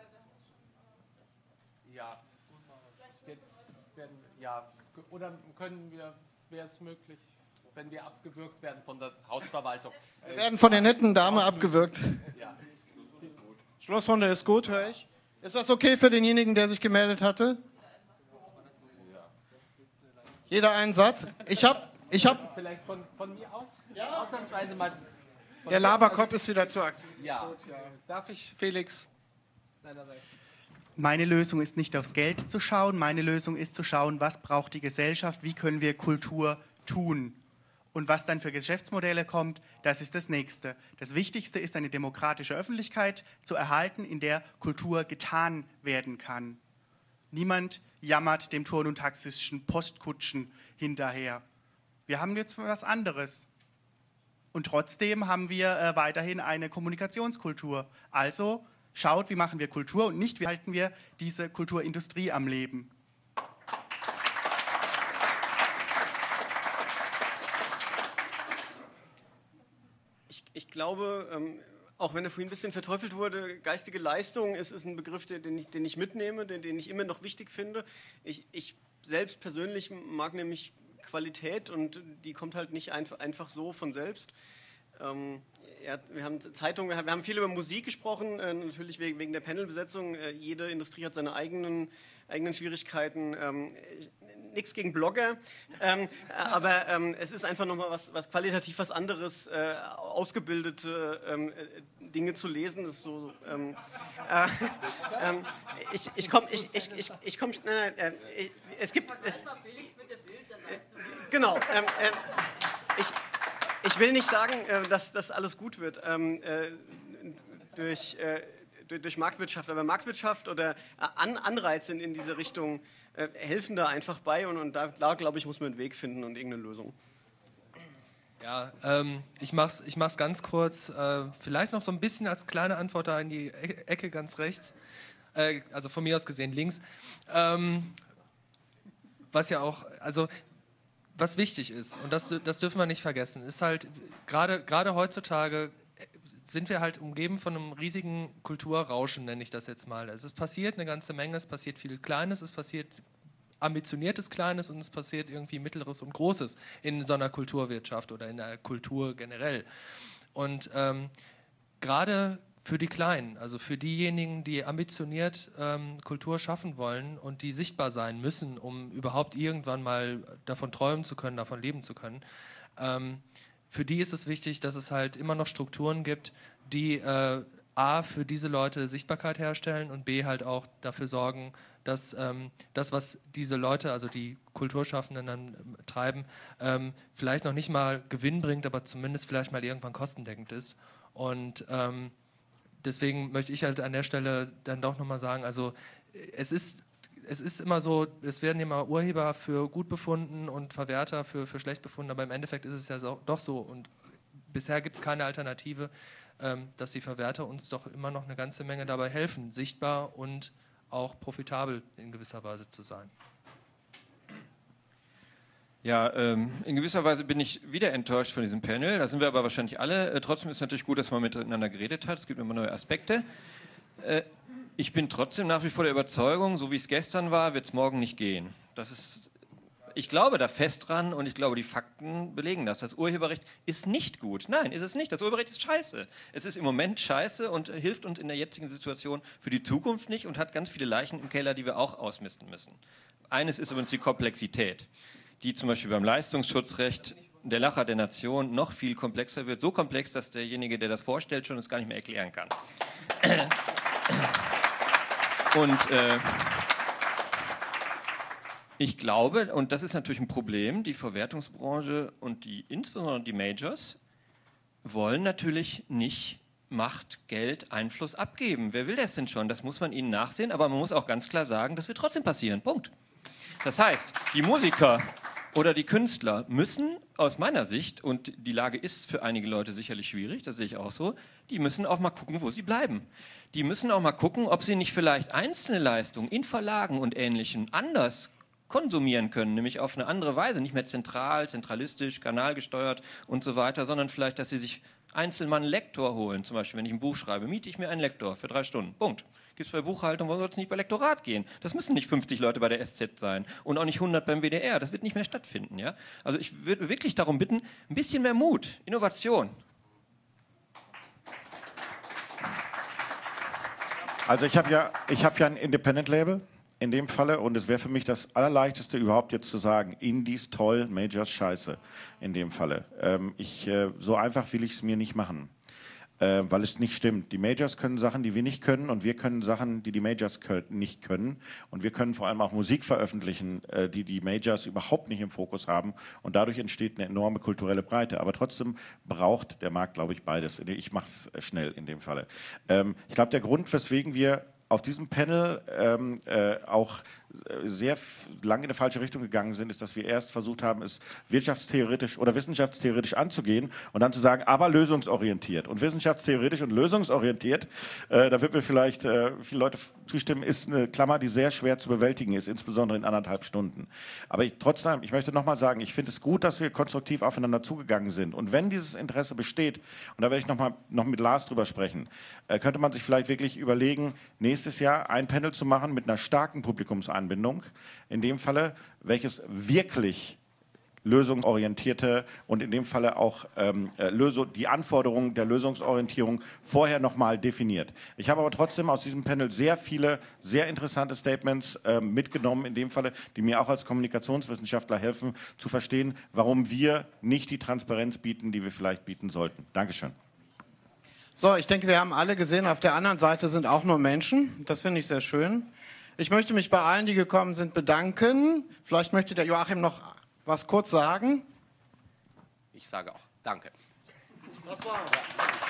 Ja. Jetzt werden, ja. Oder können wir, wäre es möglich, wenn wir abgewürgt werden von der Hausverwaltung? Wir werden von der netten Dame abgewürgt. Ja. Schlussrunde ist gut, höre ich. Ist das okay für denjenigen, der sich gemeldet hatte? Jeder einen Satz? Ich habe... Ich hab, Vielleicht von, von mir aus? Ja. Ausnahmsweise mal... Der Laberkopf ist wieder zu aktiv. Ja. Darf ich, Felix? Deinerseits. Meine Lösung ist nicht aufs Geld zu schauen, meine Lösung ist zu schauen, was braucht die Gesellschaft, wie können wir Kultur tun. Und was dann für Geschäftsmodelle kommt, das ist das Nächste. Das Wichtigste ist, eine demokratische Öffentlichkeit zu erhalten, in der Kultur getan werden kann. Niemand jammert dem Turn- und taxischen Postkutschen hinterher. Wir haben jetzt was anderes. Und trotzdem haben wir äh, weiterhin eine Kommunikationskultur. Also schaut, wie machen wir Kultur und nicht, wie halten wir diese Kulturindustrie am Leben. Ich, ich glaube, ähm, auch wenn er vorhin ein bisschen verteufelt wurde, geistige Leistung ist, ist ein Begriff, den ich, den ich mitnehme, den, den ich immer noch wichtig finde. Ich, ich selbst persönlich mag nämlich Qualität und die kommt halt nicht einfach, einfach so von selbst. Ähm, ja, wir haben Zeitungen, wir haben, wir haben viel über Musik gesprochen, äh, natürlich wegen, wegen der Panelbesetzung. Äh, jede Industrie hat seine eigenen, eigenen Schwierigkeiten. Ähm, Nichts gegen Blogger, ähm, aber ähm, es ist einfach nochmal was, was qualitativ was anderes, äh, ausgebildete ähm, Dinge zu lesen. Das ist so, ähm, äh, ähm, ich ich komme, ich, ich, ich, ich komm, nein, nein, äh, es gibt, es, genau, ähm, äh, ich, ich will nicht sagen, äh, dass das alles gut wird ähm, äh, durch, äh, durch, durch Marktwirtschaft, aber Marktwirtschaft oder An Anreize in, in diese Richtung äh, helfen da einfach bei und, und da, da glaube ich, muss man einen Weg finden und irgendeine Lösung. Ja, ähm, ich mach's, ich mach's ganz kurz. Äh, vielleicht noch so ein bisschen als kleine Antwort da in die e Ecke ganz rechts. Äh, also von mir aus gesehen links. Ähm, was ja auch, also was wichtig ist, und das, das dürfen wir nicht vergessen, ist halt, gerade gerade heutzutage sind wir halt umgeben von einem riesigen Kulturrauschen, nenne ich das jetzt mal. Also es passiert eine ganze Menge, es passiert viel Kleines, es passiert ambitioniertes Kleines und es passiert irgendwie Mittleres und Großes in so einer Kulturwirtschaft oder in der Kultur generell. Und ähm, gerade für die Kleinen, also für diejenigen, die ambitioniert ähm, Kultur schaffen wollen und die sichtbar sein müssen, um überhaupt irgendwann mal davon träumen zu können, davon leben zu können, ähm, für die ist es wichtig, dass es halt immer noch Strukturen gibt, die äh, A, für diese Leute Sichtbarkeit herstellen und B, halt auch dafür sorgen, dass ähm, das, was diese Leute, also die Kulturschaffenden dann ähm, treiben, ähm, vielleicht noch nicht mal Gewinn bringt, aber zumindest vielleicht mal irgendwann kostendeckend ist. Und ähm, deswegen möchte ich halt an der Stelle dann doch nochmal sagen, also es ist Es ist immer so, es werden immer Urheber für gut befunden und Verwerter für, für schlecht befunden, aber im Endeffekt ist es ja so, doch so und bisher gibt es keine Alternative, ähm, dass die Verwerter uns doch immer noch eine ganze Menge dabei helfen, sichtbar und auch profitabel in gewisser Weise zu sein. Ja, ähm, in gewisser Weise bin ich wieder enttäuscht von diesem Panel, da sind wir aber wahrscheinlich alle. Äh, trotzdem ist es natürlich gut, dass man miteinander geredet hat, es gibt immer neue Aspekte. Äh, Ich bin trotzdem nach wie vor der Überzeugung, so wie es gestern war, wird es morgen nicht gehen. Das ist, ich glaube da fest dran und ich glaube, die Fakten belegen das. Das Urheberrecht ist nicht gut. Nein, ist es nicht. Das Urheberrecht ist scheiße. Es ist im Moment scheiße und hilft uns in der jetzigen Situation für die Zukunft nicht und hat ganz viele Leichen im Keller, die wir auch ausmisten müssen. Eines ist übrigens die Komplexität, die zum Beispiel beim Leistungsschutzrecht, der Lacher der Nation, noch viel komplexer wird. So komplex, dass derjenige, der das vorstellt, schon es gar nicht mehr erklären kann. Und äh, ich glaube, und das ist natürlich ein Problem, die Verwertungsbranche und die, insbesondere die Majors wollen natürlich nicht Macht, Geld, Einfluss abgeben. Wer will das denn schon? Das muss man ihnen nachsehen, aber man muss auch ganz klar sagen, das wird trotzdem passieren. Punkt. Das heißt, die Musiker oder die Künstler müssen aus meiner Sicht, und die Lage ist für einige Leute sicherlich schwierig, das sehe ich auch so, die müssen auch mal gucken, wo sie bleiben. Die müssen auch mal gucken, ob sie nicht vielleicht einzelne Leistungen in Verlagen und Ähnlichem anders konsumieren können, nämlich auf eine andere Weise, nicht mehr zentral, zentralistisch, kanalgesteuert und so weiter, sondern vielleicht, dass sie sich einzeln mal einen Lektor holen. Zum Beispiel, wenn ich ein Buch schreibe, miete ich mir einen Lektor für drei Stunden. Punkt. Gibt es bei Buchhaltung, warum soll es nicht bei Lektorat gehen? Das müssen nicht fünfzig Leute bei der S Z sein und auch nicht hundert beim W D R. Das wird nicht mehr stattfinden. Ja? Also ich würde wirklich darum bitten, ein bisschen mehr Mut, Innovation. Also ich habe ja, ich hab ja ein Independent-Label in dem Falle und es wäre für mich das Allerleichteste überhaupt jetzt zu sagen, Indies toll, Majors scheiße in dem Falle. Ähm, ich, äh, so einfach will ich es mir nicht machen, äh, weil es nicht stimmt. Die Majors können Sachen, die wir nicht können und wir können Sachen, die die Majors können, nicht können und wir können vor allem auch Musik veröffentlichen, äh, die die Majors überhaupt nicht im Fokus haben und dadurch entsteht eine enorme kulturelle Breite. Aber trotzdem braucht der Markt, glaube ich, beides. Ich mache es schnell in dem Falle. Ähm, ich glaube, der Grund, weswegen wir auf diesem Panel ähm, äh, auch sehr lange in eine falsche Richtung gegangen sind, ist, dass wir erst versucht haben, es wirtschaftstheoretisch oder wissenschaftstheoretisch anzugehen und dann zu sagen, aber lösungsorientiert. Und wissenschaftstheoretisch und lösungsorientiert, äh, da wird mir vielleicht äh, viele Leute zustimmen, ist eine Klammer, die sehr schwer zu bewältigen ist, insbesondere in anderthalb Stunden. Aber ich, trotzdem, ich möchte nochmal sagen, ich finde es gut, dass wir konstruktiv aufeinander zugegangen sind. Und wenn dieses Interesse besteht, und da werde ich noch mal noch mit Lars drüber sprechen, äh, könnte man sich vielleicht wirklich überlegen, nächstes Jahr ein Panel zu machen mit einer starken Publikumsanbindung, in dem Falle, welches wirklich lösungsorientierte und in dem Falle auch ähm, Lösung, die Anforderungen der Lösungsorientierung vorher nochmal definiert. Ich habe aber trotzdem aus diesem Panel sehr viele, sehr interessante Statements äh, mitgenommen, in dem Falle, die mir auch als Kommunikationswissenschaftler helfen, zu verstehen, warum wir nicht die Transparenz bieten, die wir vielleicht bieten sollten. Dankeschön. So, ich denke, wir haben alle gesehen, auf der anderen Seite sind auch nur Menschen. Das finde ich sehr schön. Ich möchte mich bei allen, die gekommen sind, bedanken. Vielleicht möchte der Joachim noch was kurz sagen. Ich sage auch Danke. Das war's.